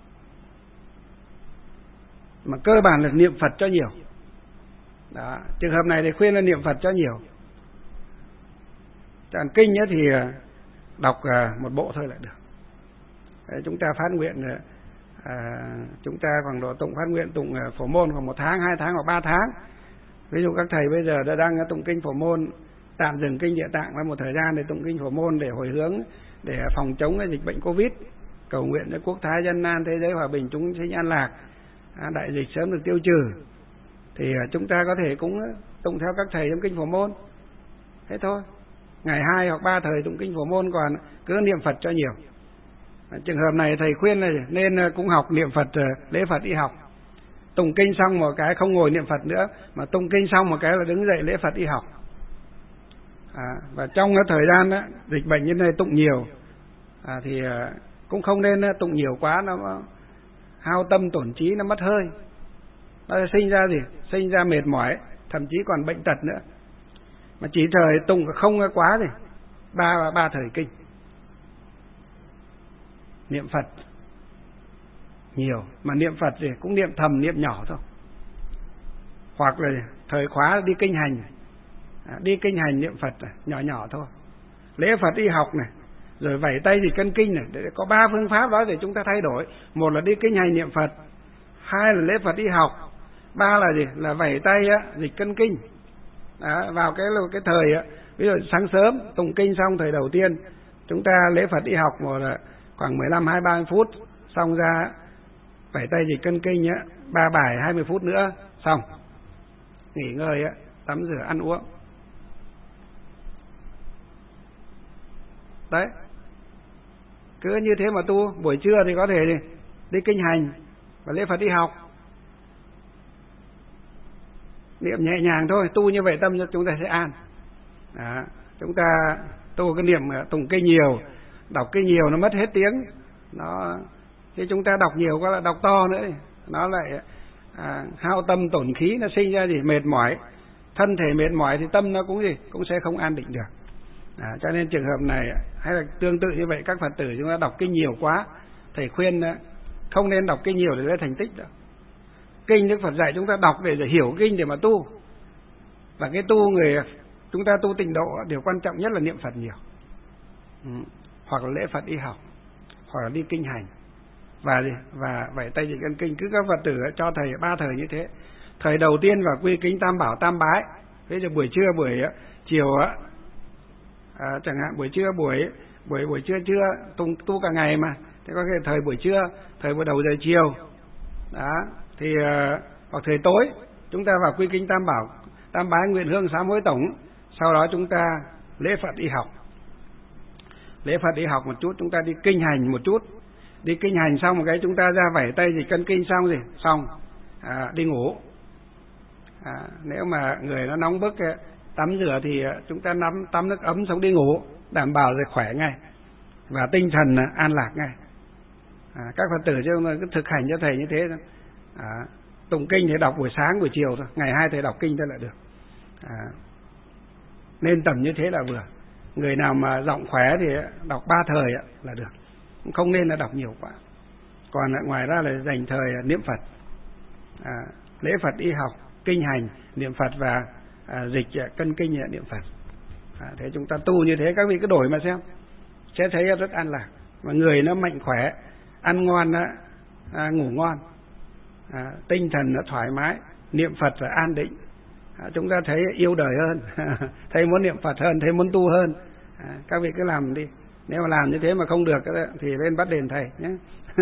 Speaker 2: Mà cơ bản là niệm Phật cho nhiều. Đó, trường hợp này thì khuyên là niệm Phật cho nhiều. Còn kinh thì đọc một bộ thôi là được. Đấy, chúng ta phát nguyện, chúng ta khoảng độ tụng phát nguyện tụng phổ môn khoảng 1 tháng, 2 tháng hoặc 3 tháng. Ví dụ các thầy bây giờ đã đang tụng kinh phổ môn, tạm dừng kinh Địa Tạng qua một thời gian để tụng kinh phổ môn để hồi hướng, để phòng chống cái dịch bệnh Covid, cầu nguyện cho quốc thái dân an, thế giới hòa bình, chúng sinh an lạc, đại dịch sớm được tiêu trừ. Thì chúng ta có thể cũng tụng theo các thầy trong kinh phổ môn. Thế thôi. Ngày 2 hoặc 3 thời tụng kinh phổ môn, còn cứ niệm Phật cho nhiều. Trường hợp này thầy khuyên là nên cũng học niệm Phật, lễ Phật y học. Tụng kinh xong một cái không ngồi niệm Phật nữa, mà tụng kinh xong một cái là đứng dậy lễ Phật y học. Và trong cái thời gian đó, dịch bệnh như này tụng nhiều, thì cũng không nên tụng nhiều quá, nó hao tâm tổn trí, nó mất hơi. Nó sinh ra gì? Sinh ra mệt mỏi, thậm chí còn bệnh tật nữa. Mà chỉ thời tụng không quá gì, ba thời kinh. Niệm Phật nhiều, mà niệm Phật thì cũng niệm thầm, niệm nhỏ thôi. Hoặc là thời khóa đi kinh hành, đi kinh hành niệm Phật nhỏ nhỏ thôi. Lễ Phật y học này, rồi vẩy tay dịch cân kinh này, để có 3 phương pháp đó để chúng ta thay đổi. 1 là đi kinh hành niệm Phật, 2 là lễ Phật y học, 3 là gì? Là vẩy tay dịch cân kinh. Vào cái thời ví dụ sáng sớm tụng kinh xong thời đầu tiên, chúng ta lễ Phật y học một là khoảng 15-20-30 phút, xong ra vẩy tay dịch cân kinh 3 bài 20 phút nữa xong, nghỉ ngơi tắm rửa ăn uống. Đấy, cứ như thế mà tu. Buổi trưa thì có thể đi kinh hành và lễ Phật y học, niệm nhẹ nhàng thôi. Tu như vậy tâm chúng ta sẽ an. Chúng ta tu cái niệm tụng kinh nhiều, đọc kinh nhiều nó mất hết tiếng. Khi chúng ta đọc nhiều quá là đọc to nữa, nó lại hao tâm tổn khí, nó sinh ra gì? Mệt mỏi. Thân thể mệt mỏi thì tâm nó cũng sẽ không an định được. Cho nên trường hợp này hay là tương tự như vậy, các Phật tử chúng ta đọc kinh nhiều quá, thầy khuyên không nên đọc kinh nhiều để lấy thành tích đâu. Kinh Đức Phật dạy chúng ta đọc để hiểu kinh để mà tu. Và cái tu chúng ta tu tịnh độ, điều quan trọng nhất là niệm Phật nhiều, hoặc là lễ Phật y học, hoặc là đi kinh hành, và vẩy tay dịch cân kinh. Cứ các Phật tử cho thầy 3 thời như thế. Thời đầu tiên là quy kính tam bảo tam bái. Thế rồi buổi trưa buổi chiều chẳng hạn buổi trưa buổi trưa tu cả ngày mà, thế có cái thời buổi trưa, thời buổi đầu giờ chiều đó, thì hoặc thời tối chúng ta vào quy kính tam bảo tam bái, nguyện hương sám hối tổng. Sau đó chúng ta lễ Phật y học. Lễ Phật y học một chút, chúng ta đi kinh hành một chút. Đi kinh hành xong một cái chúng ta ra vẩy tay dịch cân kinh xong đi ngủ. Nếu mà người nó nóng bức tắm rửa thì chúng ta tắm nước ấm xong đi ngủ, đảm bảo rồi khỏe ngay và tinh thần an lạc ngay. Các Phật tử chứ cứ thực hành cho thầy như thế thôi. Tụng kinh thì đọc buổi sáng buổi chiều thôi, ngày 2 thầy đọc kinh thôi là được. Nên tầm như thế là vừa. Người nào mà giọng khỏe thì đọc 3 thời là được, không nên là đọc nhiều quá. Còn ngoài ra là dành thời niệm Phật, lễ Phật y học, kinh hành, niệm Phật và dịch cân kinh niệm Phật. Thế chúng ta tu như thế, các vị cứ đổi mà xem, sẽ thấy rất an lạc. Mà người nó mạnh khỏe, ăn ngon, ngủ ngon, tinh thần nó thoải mái, niệm Phật là an định. Chúng ta thấy yêu đời hơn, thấy muốn niệm Phật hơn, thấy muốn tu hơn. Các vị cứ làm đi. Nếu mà làm như thế mà không được thì lên bắt đền thầy nhé.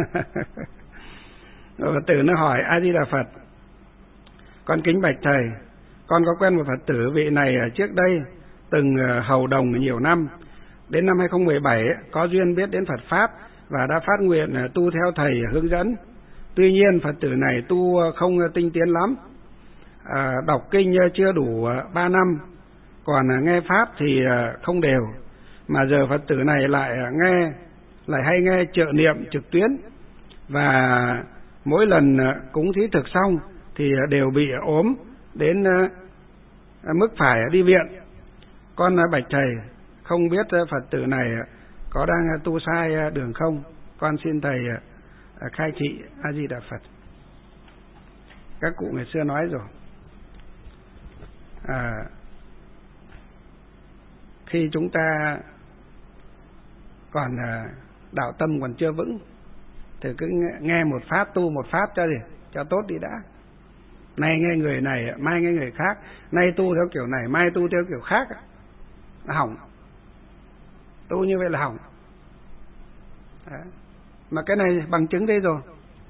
Speaker 2: Phật tử nó hỏi: A Di Đà Phật, con kính bạch thầy, con có quen một Phật tử, vị này trước đây từng hầu đồng nhiều năm. Đến năm 2017 có duyên biết đến Phật Pháp và đã phát nguyện tu theo thầy hướng dẫn. Tuy nhiên Phật tử này tu không tinh tiến lắm, đọc kinh chưa đủ 3 năm, còn nghe Pháp thì không đều. Mà giờ Phật tử này lại hay nghe trợ niệm trực tuyến, và mỗi lần cúng thí thực xong thì đều bị ốm đến mức phải đi viện. Con bạch thầy, không biết Phật tử này có đang tu sai đường không? Con xin thầy khai thị. A Di Đà Phật. Các cụ ngày xưa nói rồi, khi chúng ta còn đạo tâm còn chưa vững thì cứ nghe một pháp, tu một pháp cho tốt đi đã. Nay nghe người này, mai nghe người khác, nay tu theo kiểu này, mai tu theo kiểu khác, là hỏng. Tu như vậy là hỏng. Đấy. Mà cái này bằng chứng đây rồi.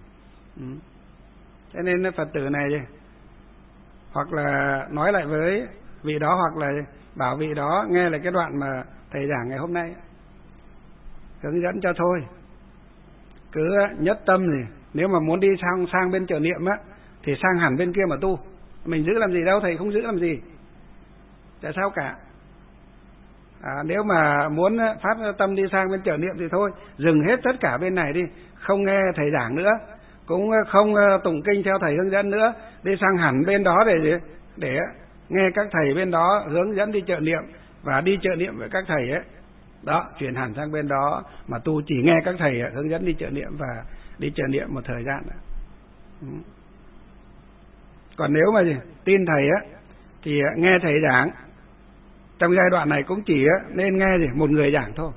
Speaker 2: Cho nên Phật tử này hoặc là nói lại với vị đó, hoặc là bảo vị đó nghe lại cái đoạn mà thầy giảng ngày hôm nay, hướng dẫn cho thôi. Cứ nhất tâm thì nếu mà muốn đi sang bên trợ niệm á thì sang hẳn bên kia mà tu. Mình giữ làm gì đâu, thầy không giữ làm gì, chả sao cả. Nếu mà muốn phát tâm đi sang bên trợ niệm thì thôi, dừng hết tất cả bên này đi, không nghe thầy giảng nữa, cũng không tụng kinh theo thầy hướng dẫn nữa, đi sang hẳn bên đó để nghe các thầy bên đó hướng dẫn đi trợ niệm, và đi trợ niệm với các thầy ấy. Đó, chuyển hẳn sang bên đó mà tu, chỉ nghe các thầy hướng dẫn đi trợ niệm và đi trợ niệm một thời gian. Còn nếu mà tin thầy á thì nghe thầy giảng, trong giai đoạn này cũng chỉ nên nghe một người giảng thôi,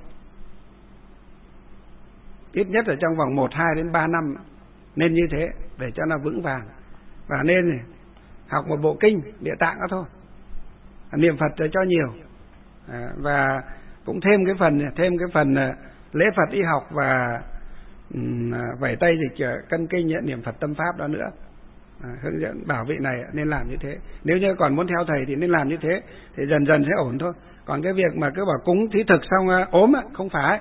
Speaker 2: ít nhất là trong vòng 1, 2 đến 3 năm nên như thế để cho nó vững vàng. Và nên học một bộ kinh Địa Tạng đó thôi, niệm Phật cho nhiều, và cũng thêm cái phần lễ Phật y học và vẩy tay dịch cân kinh niệm Phật tâm pháp đó nữa. Hướng dẫn bảo vị này nên làm như thế. Nếu như còn muốn theo thầy thì nên làm như thế, thì dần dần sẽ ổn thôi. Còn cái việc mà cứ bảo cúng thí thực xong ốm không phải.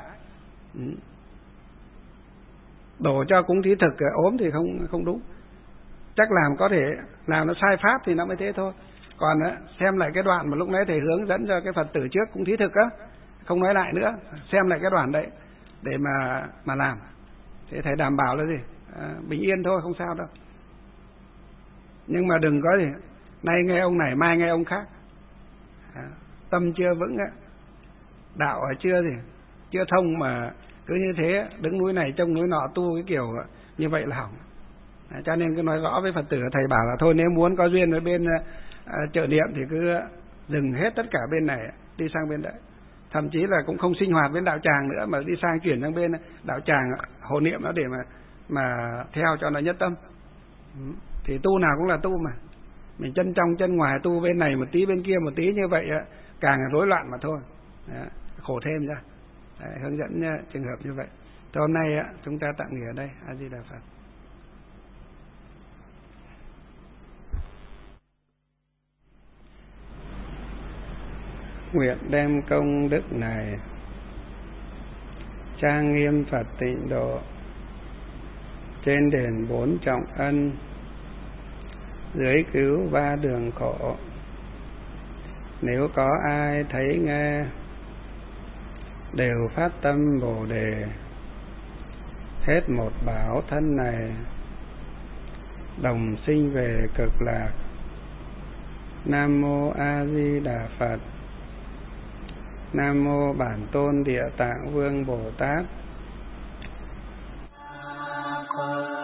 Speaker 2: Đổ cho cúng thí thực ốm thì không đúng. Chắc làm có thể làm nó sai pháp thì nó mới thế thôi. Còn xem lại cái đoạn mà lúc nãy thầy hướng dẫn cho cái Phật tử trước cúng thí thực á, không nói lại nữa, xem lại cái đoạn đấy để mà làm. Thế thầy đảm bảo là bình yên thôi, không sao đâu. Nhưng mà đừng có nay nghe ông này, mai nghe ông khác. Tâm chưa vững đạo chưa thông mà cứ như thế đứng núi này trông núi nọ, tu cái kiểu như vậy là hỏng. Cho nên cứ nói rõ với Phật tử, thầy bảo là thôi, nếu muốn có duyên ở bên trợ niệm thì cứ dừng hết tất cả bên này, đi sang bên đấy. Thậm chí là cũng không sinh hoạt bên đạo tràng nữa, mà đi sang chuyển sang bên đạo tràng hộ niệm đó để mà theo cho nó nhất tâm. Thì tu nào cũng là tu mà, mình chân trong chân ngoài, tu bên này một tí bên kia một tí như vậy càng rối loạn mà thôi. Đó, khổ thêm ra. Đấy, hướng dẫn trường hợp như vậy. Thì hôm nay chúng ta tạm nghỉ ở đây. A Di Đà Phật. Nguyện đem công đức này trang nghiêm Phật tịnh độ trên đền 4 trọng ân, dưới cứu 3 đường khổ. Nếu có ai thấy nghe đều phát tâm Bồ Đề, hết một bảo thân này đồng sinh về cực lạc. Nam mô A Di Đà Phật. Nam mô Bản Tôn Địa Tạng Vương Bồ Tát.